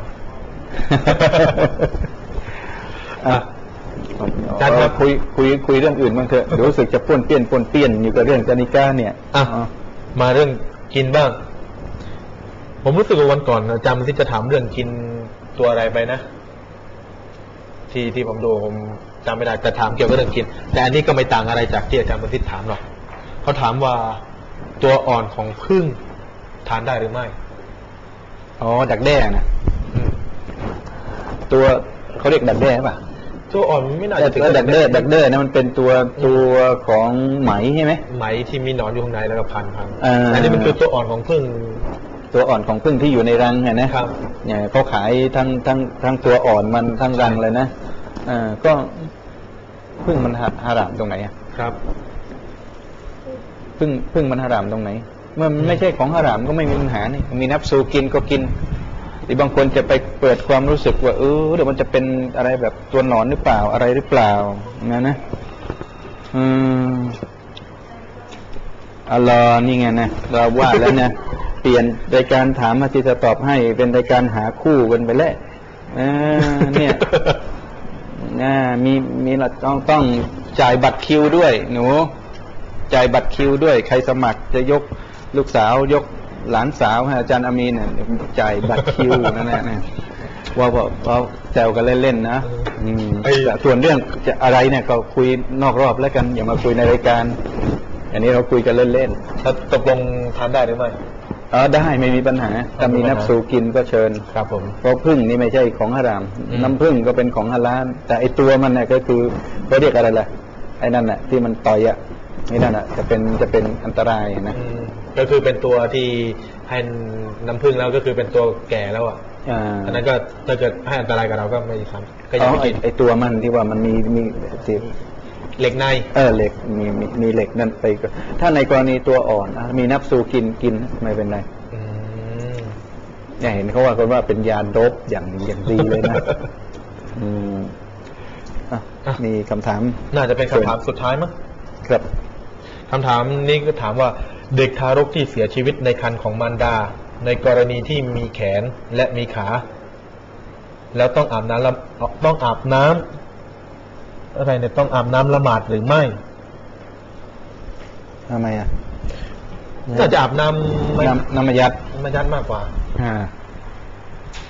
อาจารย์คุยคุยคุยเรื่องอื่นบ้างเถอะรู้สึกจะป้วนเปี้ยนป้วนเปี้ยนอยู่กับเรื่องกานิก้าเนี่ยอ่ะมาเรื่องกินบ้างผมรู้สึกว่าวันก่อนอาจารย์ที่จะถามเรื่องกินตัวอะไรไปนะที่ที่ผมดูผมจำไม่ได้แต่ถามเกี่ยวกับเรื่องกินแต่อันนี้ก็ไม่ต่างอะไรจากที่อาจารย์บัณฑิตถามหรอกเขาถามว่าตัวอ่อนของผึ้งทานได้หรือไม่อ๋อดักแด้นะตัวเขาเรียกดักแด้ป่ะตัวอ่อนไม่น่าจะถึงดักแด้ดักแด้นะมันเป็นตัวตัวของไหมใช่ไหมไหมที่มีหนอนอยู่ข้างในแล้วก็พันพันอันนี้มันคือตัวอ่อนของผึ้งตัวอ่อนของผึ้งที่อยู่ในรังไงนะครับเนี่ยเขาขายทั้งทั้งทั้งตัวอ่อนมันทั้งรังเลยนะอ่าก็ผึ้งมันฮารามตรงไหนอ่ะครับผึ้งผึ้งมันฮารามตรงไหนเมื่อไม่ใช่ของฮารามก็ไม่มีปัญหานี่มีนับสูกินก็กินหรือบางคนจะไปเปิดความรู้สึกว่าเออเดี๋ยวมันจะเป็นอะไรแบบตัวหนอนหรือเปล่าอะไรหรือเปล่านะนะอืมอัลลอฮ์นี่ไงนะเราว่าแล้วนะเปลี่ยนรายการถามมาที่จะตอบให้เป็นรายการหาคู่กันไปแล้วเนี่ยนะมีมีเราต้องต้องจ่ายบัตรคิวด้วยหนูจ่ายบัตรคิวด้วยใครสมัครจะยกลูกสาวยกหลานสาวให้อาจารย์อามีนเนี่ยจ่ายบัตรคิวนั่นแหละนะว่าว่าแซวกันเล่นๆนะแต่ส่วนเรื่องจะอะไรเนี่ยก็คุยนอกรอบแล้วกันอย่ามาคุยในรายการอันนี้เราคุยกันเล่นๆถ้าตกลงทานได้หรือไม่อ๋อได้ไม่มีปัญหาถ้ามีนับสูกินก็เชิญครับผมเพราะผึ้งนี่ไม่ใช่ของฮารามน้ำผึ้งก็เป็นของฮาลาลแต่ไอตัวมันเนี่ยก็คือเขาเรียกอะไรล่ะไอ้นั่นน่ะที่มันต่อยอ่ะนี่นั่นน่ะจะเป็นจะเป็นอันตรายนะก็คือเป็นตัวที่ให้น้ำผึ้งแล้วก็คือเป็นตัวแก่แล้วอ่ะอันนั้นก็ถ้าเกิดให้อันตรายกับเราก็ไม่ทำก็ยังไม่กินไอตัวมันที่ว่ามันมีมีสิเหล็กในเออเหล็กมีมีเหล็กนั่นไปถ้าในกรณีตัวอ่อนมีนับสูกินกินไม่เป็นไรเนี่ยเห็นเขาว่าคนว่าเป็นยาโดบอย่างอย่างดีเลยนะอืมมีคำถามน่าจะเป็นคำถามสุดท้ายมั้งครับคำถามนี้ก็ถามว่าเด็กทารกที่เสียชีวิตในครรภ์ของมารดาในกรณีที่มีแขนและมีขาแล้วต้องอาบน้ำต้องอาบน้ำอะไรเนี่ยต้องอาบน้ำละหมาดหรือไม่ทำไมอ่ะน่าจะอาบน้ำน้ำน้ำมยัดมยัดมากกว่าอ่า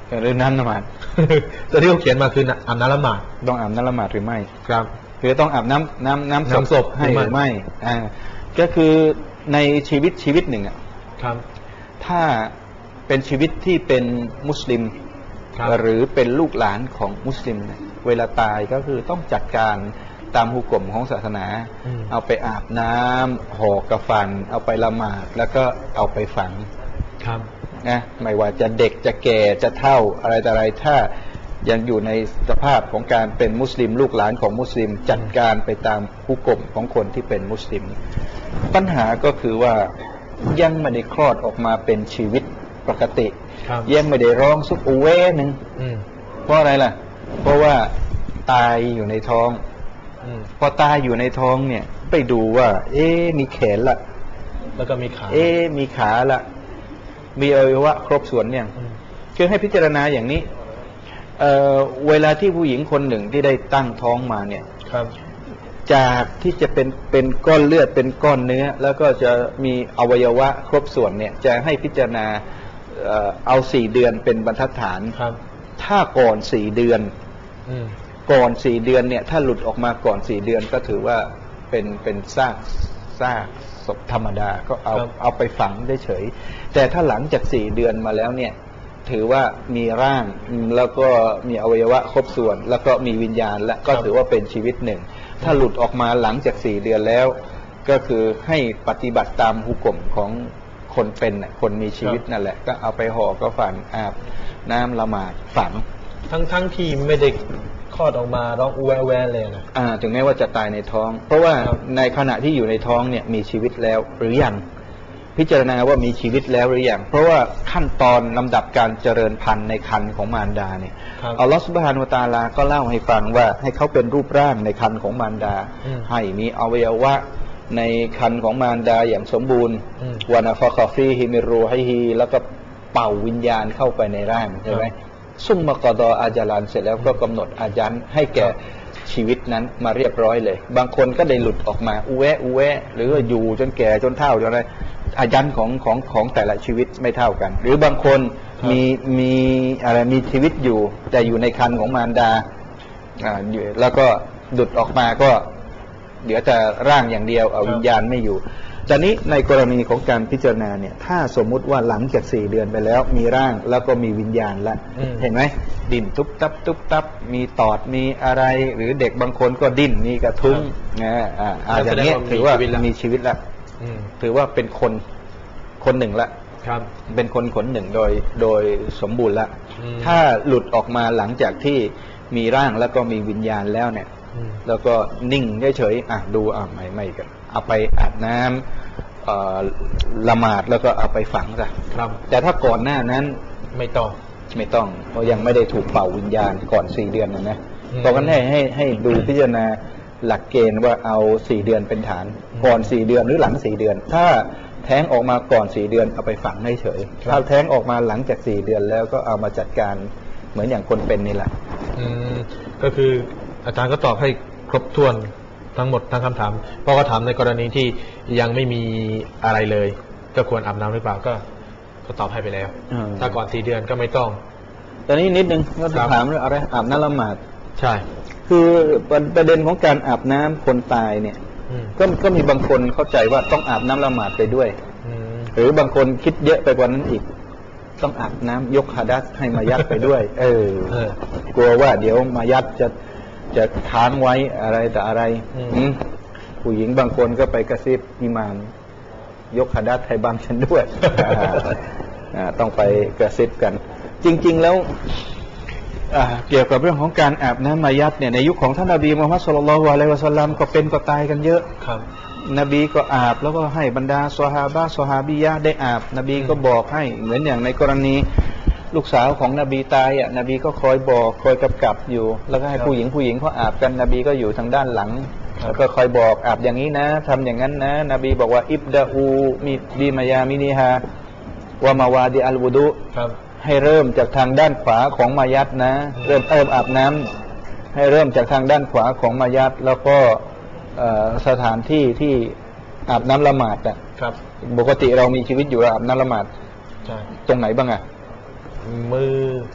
หรือน้ำละหมาดแต่ที่เขาเขียนมาคืออาบน้ำละหมาดต้องอาบน้ำละหมาดหรือไม่ครับหรือต้องอาบน้ำน้ำน้ำศพให้หรือไม่อ่าก็คือในชีวิตชีวิตหนึ่งอ่ะครับถ้าเป็นชีวิตที่เป็นมุสลิมหรือเป็นลูกหลานของมุสลิมเนี่ยเวลาตายก็คือต้องจัดการตามหุกมของศาสนาเอาไปอาบน้ำห่อกระฟันเอาไปละหมาดแล้วก็เอาไปฝังครับนะไม่ว่าจะเด็กจะแก่จะเฒ่าอะไรแต่อะไรถ้ายังอยู่ในสภาพของการเป็นมุสลิมลูกหลานของมุสลิมจัดการไปตามหุกมของคนที่เป็นมุสลิมปัญหาก็คือว่ายังไม่ได้คลอดออกมาเป็นชีวิตปกติยังไม่ได้ร้องสุกอุเวนึงเพราะอะไรล่ะเพราะว่าตายอยู่ในท้องพอตายอยู่ในท้องเนี่ยไปดูว่าเอ๊ะมีแขนละแล้วก็มีขาเอ๊ะมีขาละมีอวัยวะครบส่วนเนี่ยคือให้พิจารณาอย่างนี้เอ่อเวลาที่ผู้หญิงคนหนึ่งที่ได้ตั้งท้องมาเนี่ยครับจากที่จะเป็นเป็นก้อนเลือดเป็นก้อนเนื้อแล้วก็จะมีอวัยวะครบส่วนเนี่ยจะให้พิจารณาเอาสี่เดือนเป็นบรรทัดฐานถ้าก่อนสี่เดือนก่อนสี่เดือนเนี่ยถ้าหลุดออกมาก่อนสี่เดือนก็ถือว่าเป็นเป็นซากซากศพธรรมดาก็เอาเอาไปฝังได้เฉยแต่ถ้าหลังจากสี่เดือนมาแล้วเนี่ยถือว่ามีร่างแล้วก็มีอวัยวะครบส่วนแล้วก็มีวิญญาณและก็ถือว่าเป็นชีวิตหนึ่งถ้าหลุดออกมาหลังจากสี่เดือนแล้วก็คือให้ปฏิบัติตามหุกมของคนเป็นคนมีชีวิตนั่นแหละก็เอาไปห่อก็ฝันอาบน้ำละหมาดฝังทั้งทั้งที่ไม่ได้คลอดออกมาร้องอูแวแวเลยนะอ่าถึงแม้ว่าจะตายในท้องเพราะว่าในขณะที่อยู่ในท้องเนี่ยมีชีวิตแล้วหรือยังพิจารณาว่ามีชีวิตแล้วหรือยังเพราะว่าขั้นตอนลำดับการเจริญพันธุ์ในครรภ์ของมารดาเนี่ยอัลลอฮฺซุบฮานะฮูวะตะอาลาก็เล่าให้ฟังว่าให้เขาเป็นรูปร่างในครรภ์ของมารดาให้มีอวัยวะในครรภ์ของมารดาอย่างสมบูรณ์วานาฟะคอฟีฮิมิรูฮิฮีแล้วก็เป่าวิญญาณเข้าไปในร่างใช่ไหมซุ่มมากอดออาจารันเสร็จแล้วก็กำหนดอาญันให้แก่ชีวิตนั้นมาเรียบร้อยเลยบางคนก็ได้หลุดออกมาอุแวะอุแวะหรือว่าอยู่จนแก่จนเฒ่าจนอะไรอาญันของของของแต่ละชีวิตไม่เท่ากันหรือบางคนมีมีอะไรมีชีวิตอยู่แต่อยู่ในครรภ์ของมารดาอ่าแล้วก็หลุดออกมาก็เดี๋ยวแต่ร่างอย่างเดียวเอาวิญญาณไม่อยู่ตอนนี้ในกรณีของการพิจารณาเนี่ยถ้าสมมุติว่าหลังจากสี่เดือนไปแล้วมีร่างแล้วก็มีวิญญาณแล้วเห็นไหมดิ้นทุบตับทุบตับมีตอดมีอะไรหรือเด็กบางคนก็ดิ้นมีกระทุ้งนะอ่าอย่างนี้ถือว่ามีชีวิตแล้วถือว่าเป็นคนคนหนึ่งละเป็นคนคนหนึ่งโดยโดยสมบูรณ์ละถ้าหลุดออกมาหลังจากที่มีร่างแล้วก็มีวิญญาณแล้วเนี่ยแล้วก็นิ่งเฉยๆอ่ะดูอ่ะไม่ไม่กันเอาไปอาบน้ำละหมาดแล้วก็เอาไปฝังซะแต่ถ้าก่อนหน้านั้นไม่ต้องไม่ต้องเพราะยังไม่ได้ถูกเป่าวิญญาณก่อนสี่เดือนนะนะตอนนั้นให้ให้ให้ดูพิจารณาหลักเกณฑ์ว่าเอาสี่เดือนเป็นฐานก่อนสี่เดือนหรือหลังสี่เดือนถ้าแท้งออกมาก่อนสี่เดือนเอาไปฝังเฉยถ้าแท้งออกมาหลังจากสี่เดือนแล้วก็เอามาจัดการเหมือนอย่างคนเป็นนี่แหละอืมก็คืออาจารย์ก็ตอบให้ครบถ้วนทั้งหมดทั้งคำถามเพราะก็ถามในกรณีที่ยังไม่มีอะไรเลยก็ควรอาบน้ำหรือเปล่าก็ก็ตอบให้ไปแล้วถ้าก่อนสี่เดือนก็ไม่ต้องตอนนี้นิดนึงก็ถามเรื่องอะไรอาบน้ำละหมาดใช่คือประเด็นของการอาบน้ำคนตายเนี่ยก็ก็มีบางคนเข้าใจว่าต้องอาบน้ำละหมาดไปด้วยหรือบางคนคิดเยอะไปกว่านั้นอีกต้องอาบน้ำยกหะดัษให้มายัดไปด้วย เออกลัวว่าเดี๋ยวมายัดจะจะค้างไว้อะไรแต่อะไรผู้หญิงบางคนก็ไปกระซิบอิหม่ามยกหะดัษให้บังฉันด้วย ต้องไปกระซิบกัน จริงๆแล้วเกี่ยวกับเรื่องของการอาบน้ำมายัดเนี่ยในยุคของท่านนบีมุฮัมมัดศ็อลลัลลอฮุอะลัยฮิวะซัลลัมก็เป็นก็ตายกันเยอะครับนบีก็อาบแล้วก็ให้บรรดาซอฮาบะห์ซอฮาบียะห์ได้อาบนบีก็บอกให้เหมือนอย่างในกรณีลูกสาวของนบีตายอ่ะนบีก็คอยบอกคอยกำกับอยู่แล้วก็ให้ผู้หญิงผู้หญิงเขาอาบกันนบีก็อยู่ทางด้านหลังแล้วก็คอยบอกอาบอย่างนี้นะทำอย่างนั้นนะนบีบอกว่าอิบดะอูมีบีมายามินิฮาวะมาวาดิอัลวุดุให้เริ่มจากทางด้านขวาของมายัดนะเริ่มเริ่มอาบน้ำให้เริ่มจากทางด้านขวาของมายัดแล้วก็สถานที่ที่อาบน้ำละหมาดอ่ะปกติเรามีชีวิตอยู่อาบน้ำละหมาดตรงไหนบ้างอ่ะมือ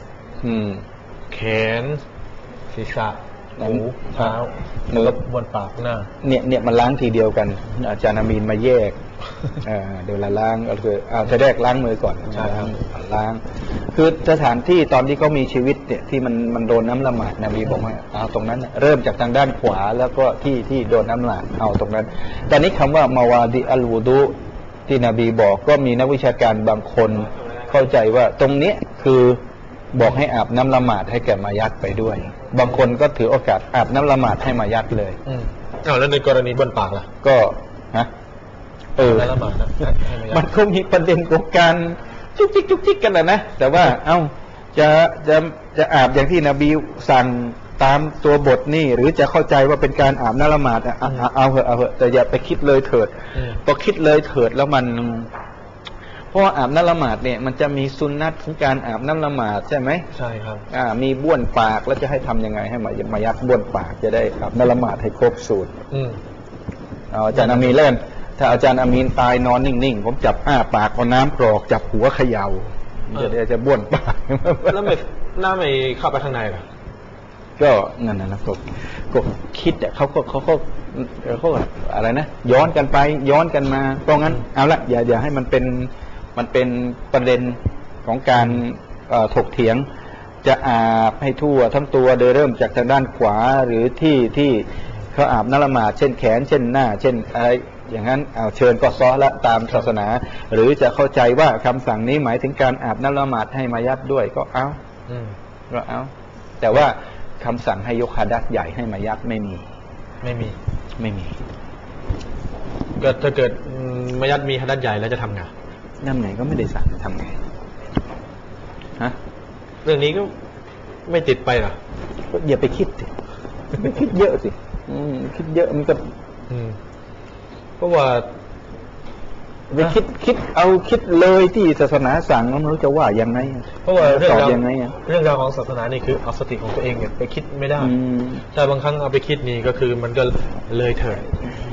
อืมแขนศีรษะหูเท้ามือบบนปากหน้าเนี่ยเนี่ยมันล้างทีเดียวกันอาจารย์อามีนมาแยกเดี๋ยวละล้างก็คือเอาจะแรกล้างมือก่อนล้างล้างคือสถานที่ตอนที่เขามีชีวิตเนี่ยที่มันมันโดนน้ำละหมาดนบีบอกว่าเอาตรงนั้นเริ่มจากทางด้านขวาแล้วก็ที่ที่โดนน้ำละหมาดเอาตรงนั้นแต่นี้คำว่ามาวาดิอัลวูดุที่นบีบอกก็มีนักวิชาการบางคนเข้าใจว่าตรงนี้คือบอกให้อาบน้ำละหมาดให้แก่มายัดไปด้วยบางคนก็ถือโอกาสอาบน้ำละหมาดให้มายัดเลยอืมอ้าวแล้วในกรณีบนปากล่ะก็ฮะเออละหมาดนะมันก็มีประเด็นของการจุกจิกจุกจิกกันแหละนะแต่ว่าเอ้าจะจะจะอาบอย่างที่นบีสั่งตามตัวบทนี่หรือจะเข้าใจว่าเป็นการอาบน้ำละหมาดอ่ะเอาเหอะเอาเหอะแต่อย่าไปคิดเลยเถิดพอคิดเลยเถิดแล้วมันเพราะว่าอาบน้ำละหมาดเนี่ยมันจะมีซุนนัตของการอาบน้ำละหมาดใช่ไหมใช่ครับอ่ามีบ้วนปากแล้วจะให้ทำยังไงให้มามายัดบ้วนปากจะได้อาบน้ำละหมาดให้ครบสูตรอืมอาจารย์อามีนเล่นถ้าอาจารย์อามีนตายนอนนิ่งๆผมจับอ้าปากเอาน้ำกรอกจับหัวเขย่าจะได้จะบ้วนปากแล้วไม่น้าไม่เข้าไปข้างในหรอก็นั่นนะผมก็คิดอ่ะเขาก็เขาก็เขาอะไรนะย้อนกันไปย้อนกันมาเพราะงั้นเอาละอย่าอย่าให้มันเป็นมันเป็นประเด็นของการถกเถียงจะอาบให้ทั่วทั้งตัวโดยเริ่มจากทางด้านขวาหรือที่ที่เขาอาบน้ำละหมาดเช่นแขนเช่นหน้าเช่นอะไรอย่างนั้นเอาเชิญก็ซ้อละตามศาสนาหรือจะเข้าใจว่าคำสั่งนี้หมายถึงการอาบน้ำละหมาดให้มายัดด้วยก็เอาก็เอาแต่ว่าคำสั่งให้ยกหะดัษใหญ่ให้มายัดไม่มีไม่มีไม่มีเกิดถ้าเกิดมายัดมีหะดัษใหญ่แล้วจะทำไงทำไงก็ไม่ได้สั่งทำไงฮะเรื่องนี้ก็ไม่ติดไปหรอก็อย่าไปคิดสิไม่คิดเยอะสิอืมคิดเยอะมันก็อืมเพราะว่าไปคิดคิดเอาคิดเลยที่ศาสนาสั่งแล้วไม่รู้จะว่ายังไงเพราะว่าเรื่องราวยังไงเรื่องราวของศาสนานี่คือเอาสติของตัวเองเนี่ยไปคิดไม่ได้แต่บางครั้งเอาไปคิดนี่ก็คือมันก็เลยเถิด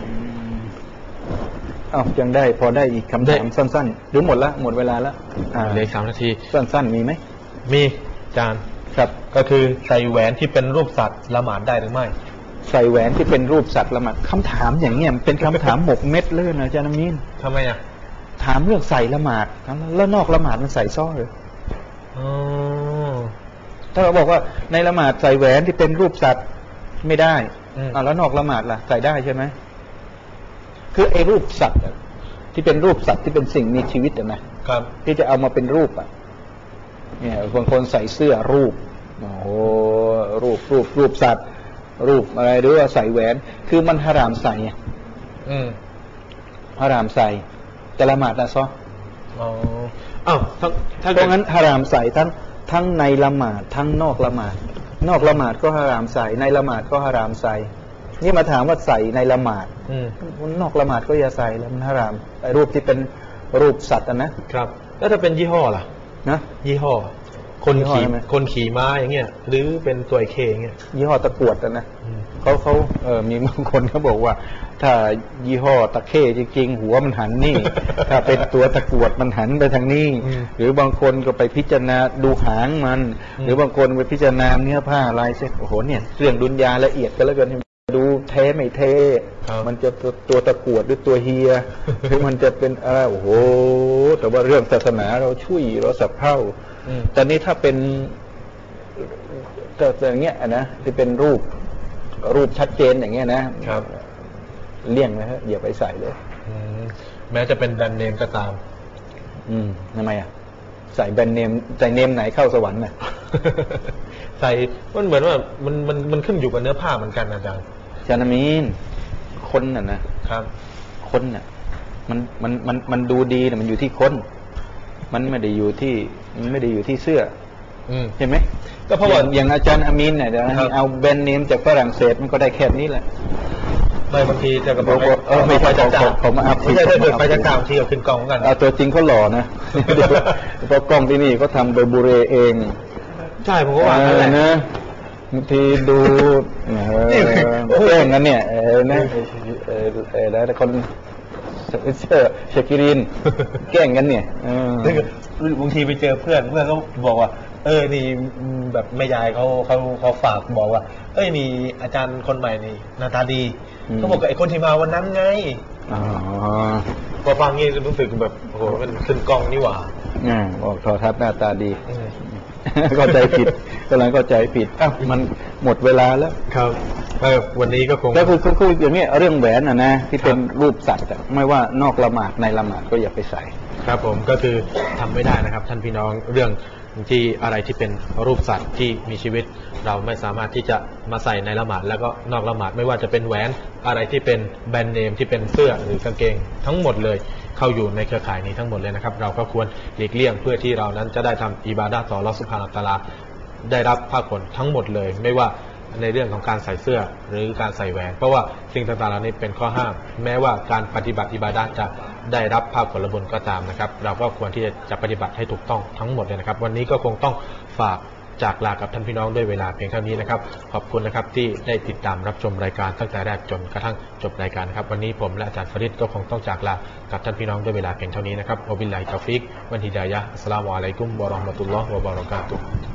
อ้าวยังได้พอได้อีกคำถามสั้นๆหรือหมดละหมดเวลาแล้วเหลือสามนาทีสั้นๆมีไหมมีอาจารย์ครับก็คือใส่แหวนที่เป็นรูปสัตว์ละหมาดได้หรือไม่ใส่แหวนที่เป็นรูปสัตว์ละหมาดคำถามอย่างเงี้ยเป็นคำถามหมกเม็ดเลยนะอาจารย์มินทำไมอ่ะถามเรื่องใส่ละหมาดแล้วนอกละหมาดมันใส่ซ้อหรืออ๋อถ้าเราบอกว่าในละหมาดใส่แหวนที่เป็นรูปสัตว์ไม่ได้อ่าแล้วนอกละหมาดล่ะใส่ได้ใช่ไหมคือไอ้รูปสัตว์ที่เป็นรูปสัตว์ที่เป็นสิ่งมีชีวิตนะครับที่จะเอามาเป็นรูปอ่ะเนี่ยบางคนใส่เสื้อรูปโอ้โหรูปรูปรูปสัตว์รูปอะไรหรือว่าใส่แหวนคือมันฮารามใส่อืมฮารามใส่แต่ละหมาดนะซออ๋ออ้าวทั้งถ้าเพราะงั้นฮารามใส่ทั้งทั้งในละหมาดทั้งนอกละหมาดนอกละหมาดก็ฮารามใส่ในละหมาดก็ฮารามใส่นี่มาถามว่าใส่ในละหมาดอืมนอกละหมาดก็อย่าใส่แล้วมันฮารามไอ้รูปที่เป็นรูปสัตว์นะครับแล้วถ้าเป็นยี่ห้อล่ะนะยี่ห้อคนขี่คนขี่ม้าอย่างเงี้ยหรือเป็นตัวเคอย่างเงี้ยยี่ห้อตะกรวดนะเขาเขาเออมีบางคนเขาบอกว่าถ้ายี่ห้อตะเข้จริงๆหัวมันหันนี่ถ้าเป็นตัวตะกรวดมันหันไปทางนี้หรือบางคนก็ไปพิจารณาดูหางมันหรือบางคนไปพิจารณาเนื้อผ้าลายเส้นโอ้โหเนี่ยเรื่องดุนยาละเอียดกันแล้วกันดูเทไม่เทมันจะตัวตะกรวดหรือตัวเฮียหรือมันจะเป็นอะไรโอ้โหแต่ว่าเรื่องศาสนาเราช่วยเราสับเท่าแต่นี้ถ้าเป็นแต่อย่างเงี้ยนะที่เป็นรูปรูปชัดเจนอย่างเงี้ยนะครับเลี่ยงนะฮะอย่าไปใส่เลยแม้จะเป็นแบรนด์เนมก็ตามอืมทำไมอ่ะใส่แบรนด์เนมใส่เนมไหนเข้าสวรรค์น่ะใส่มันเหมือนว่ามันมันมันขึ้นอยู่กับเนื้อผ้าเหมือนกันอาจารย์อาจารย์มีนคนน่ะนะครับคนน่ะมันมันมันมันดูดีน่ะมันอยู่ที่คนมันไม่ได้อยู่ที่มันไม่ได้อยู่ที่เสื้อเห็นไหมก็เพราะว่าอย่างอาจารย์อามีนเนี่ยเดี๋ยวเอาแบรนด์เนมจากฝรั่งเศสมันก็ได้แค่นี้แหละไม่บางทีจะกับบอกเออไม่ใช่จะจ่าผมอัพไม่ใช่ถ้าเกิดไปจะจ่าที่เราขึ้นกล้องกันเอาตัวจริงเขาหล่อนะเพราะกล้องที่นี่เขาทำโดยบูเรเองใช่ผมก็ว่านั่นแหละนะบางทีดูแกล้งกันเนี่ยเออนะเออเออแล้วคนเชื่อเชคิรินแกล้งกันเนี่ยบางทีไปเจอเพื่อนเพื่อนก็บอกว่าเออนี่แบบแม่ยายเขาเขาเขาฝากบอกว่าเอ้ยมีอาจารย์คนใหม่นี่หน้าตาดีเขาบอกกับไอ้คนที่มาวันนั้นไงอ๋อพอฟังงี้รู้สึกแบบโอ้โหมันขึ้นกล้องนี่หว่าอ่าบอกโทรทัศน์หน้าตาดีเข้าใจผิดกำลังเข้าใจผิดอ้าวมันหมดเวลาแล้วครับวันนี้ก็คงแล้วคือคืออย่างนี้เรื่องแหวนอ่ะนะที่เป็นรูปสัตว์ไม่ว่านอกละหมาดในละหมาดก็อย่าไปใส่ครับผมก็คือทำไม่ได้นะครับท่านพี่น้องเรื่องที่อะไรที่เป็นรูปสัตว์ที่มีชีวิตเราไม่สามารถที่จะมาใส่ในละหมาดแล้วก็นอกละหมาดไม่ว่าจะเป็นแหวนอะไรที่เป็นแบรนด์เนมที่เป็นเสื้อหรือกางเกงทั้งหมดเลยเข้าอยู่ในเครือข่ายนี้ทั้งหมดเลยนะครับเราก็ควรหลีกเลี่ยงเพื่อที่เรานั้นจะได้ทำอิบาดะห์ต่ออัลเลาะห์ซุบฮานะฮูวะตะอาลาได้รับภาคผลทั้งหมดเลยไม่ว่าในเรื่องของการใส่เสื้อหรือการใส่แหวนเพราะว่าสิ่งต่างๆเหล่านี้เป็นข้อห้ามแม้ว่าการปฏิบัติอิบาดะห์จะได้รับภาคผลบุญก็ตามนะครับเราก็ควรที่จะปฏิบัติให้ถูกต้องทั้งหมดเลยนะครับวันนี้ก็คงต้องฝากจากลากับท่านพี่น้องด้วยเวลาเพียงเท่านี้นะครับขอบคุณนะครับที่ได้ติดตามรับชมรายการตั้งแต่แรกจนกระทั่งจบรายการครับวันนี้ผมและอาจารย์ฟาริดก็คงต้องจากลากับท่านพี่น้องด้วยเวลาเพียงเท่านี้นะครับวะบิลลาฮิตอฟิกวันฮิดายะฮ์อัสสลามุอะลัยกุมวะเราะห์มะตุลลอฮ์วะบะเราะกาตุฮ์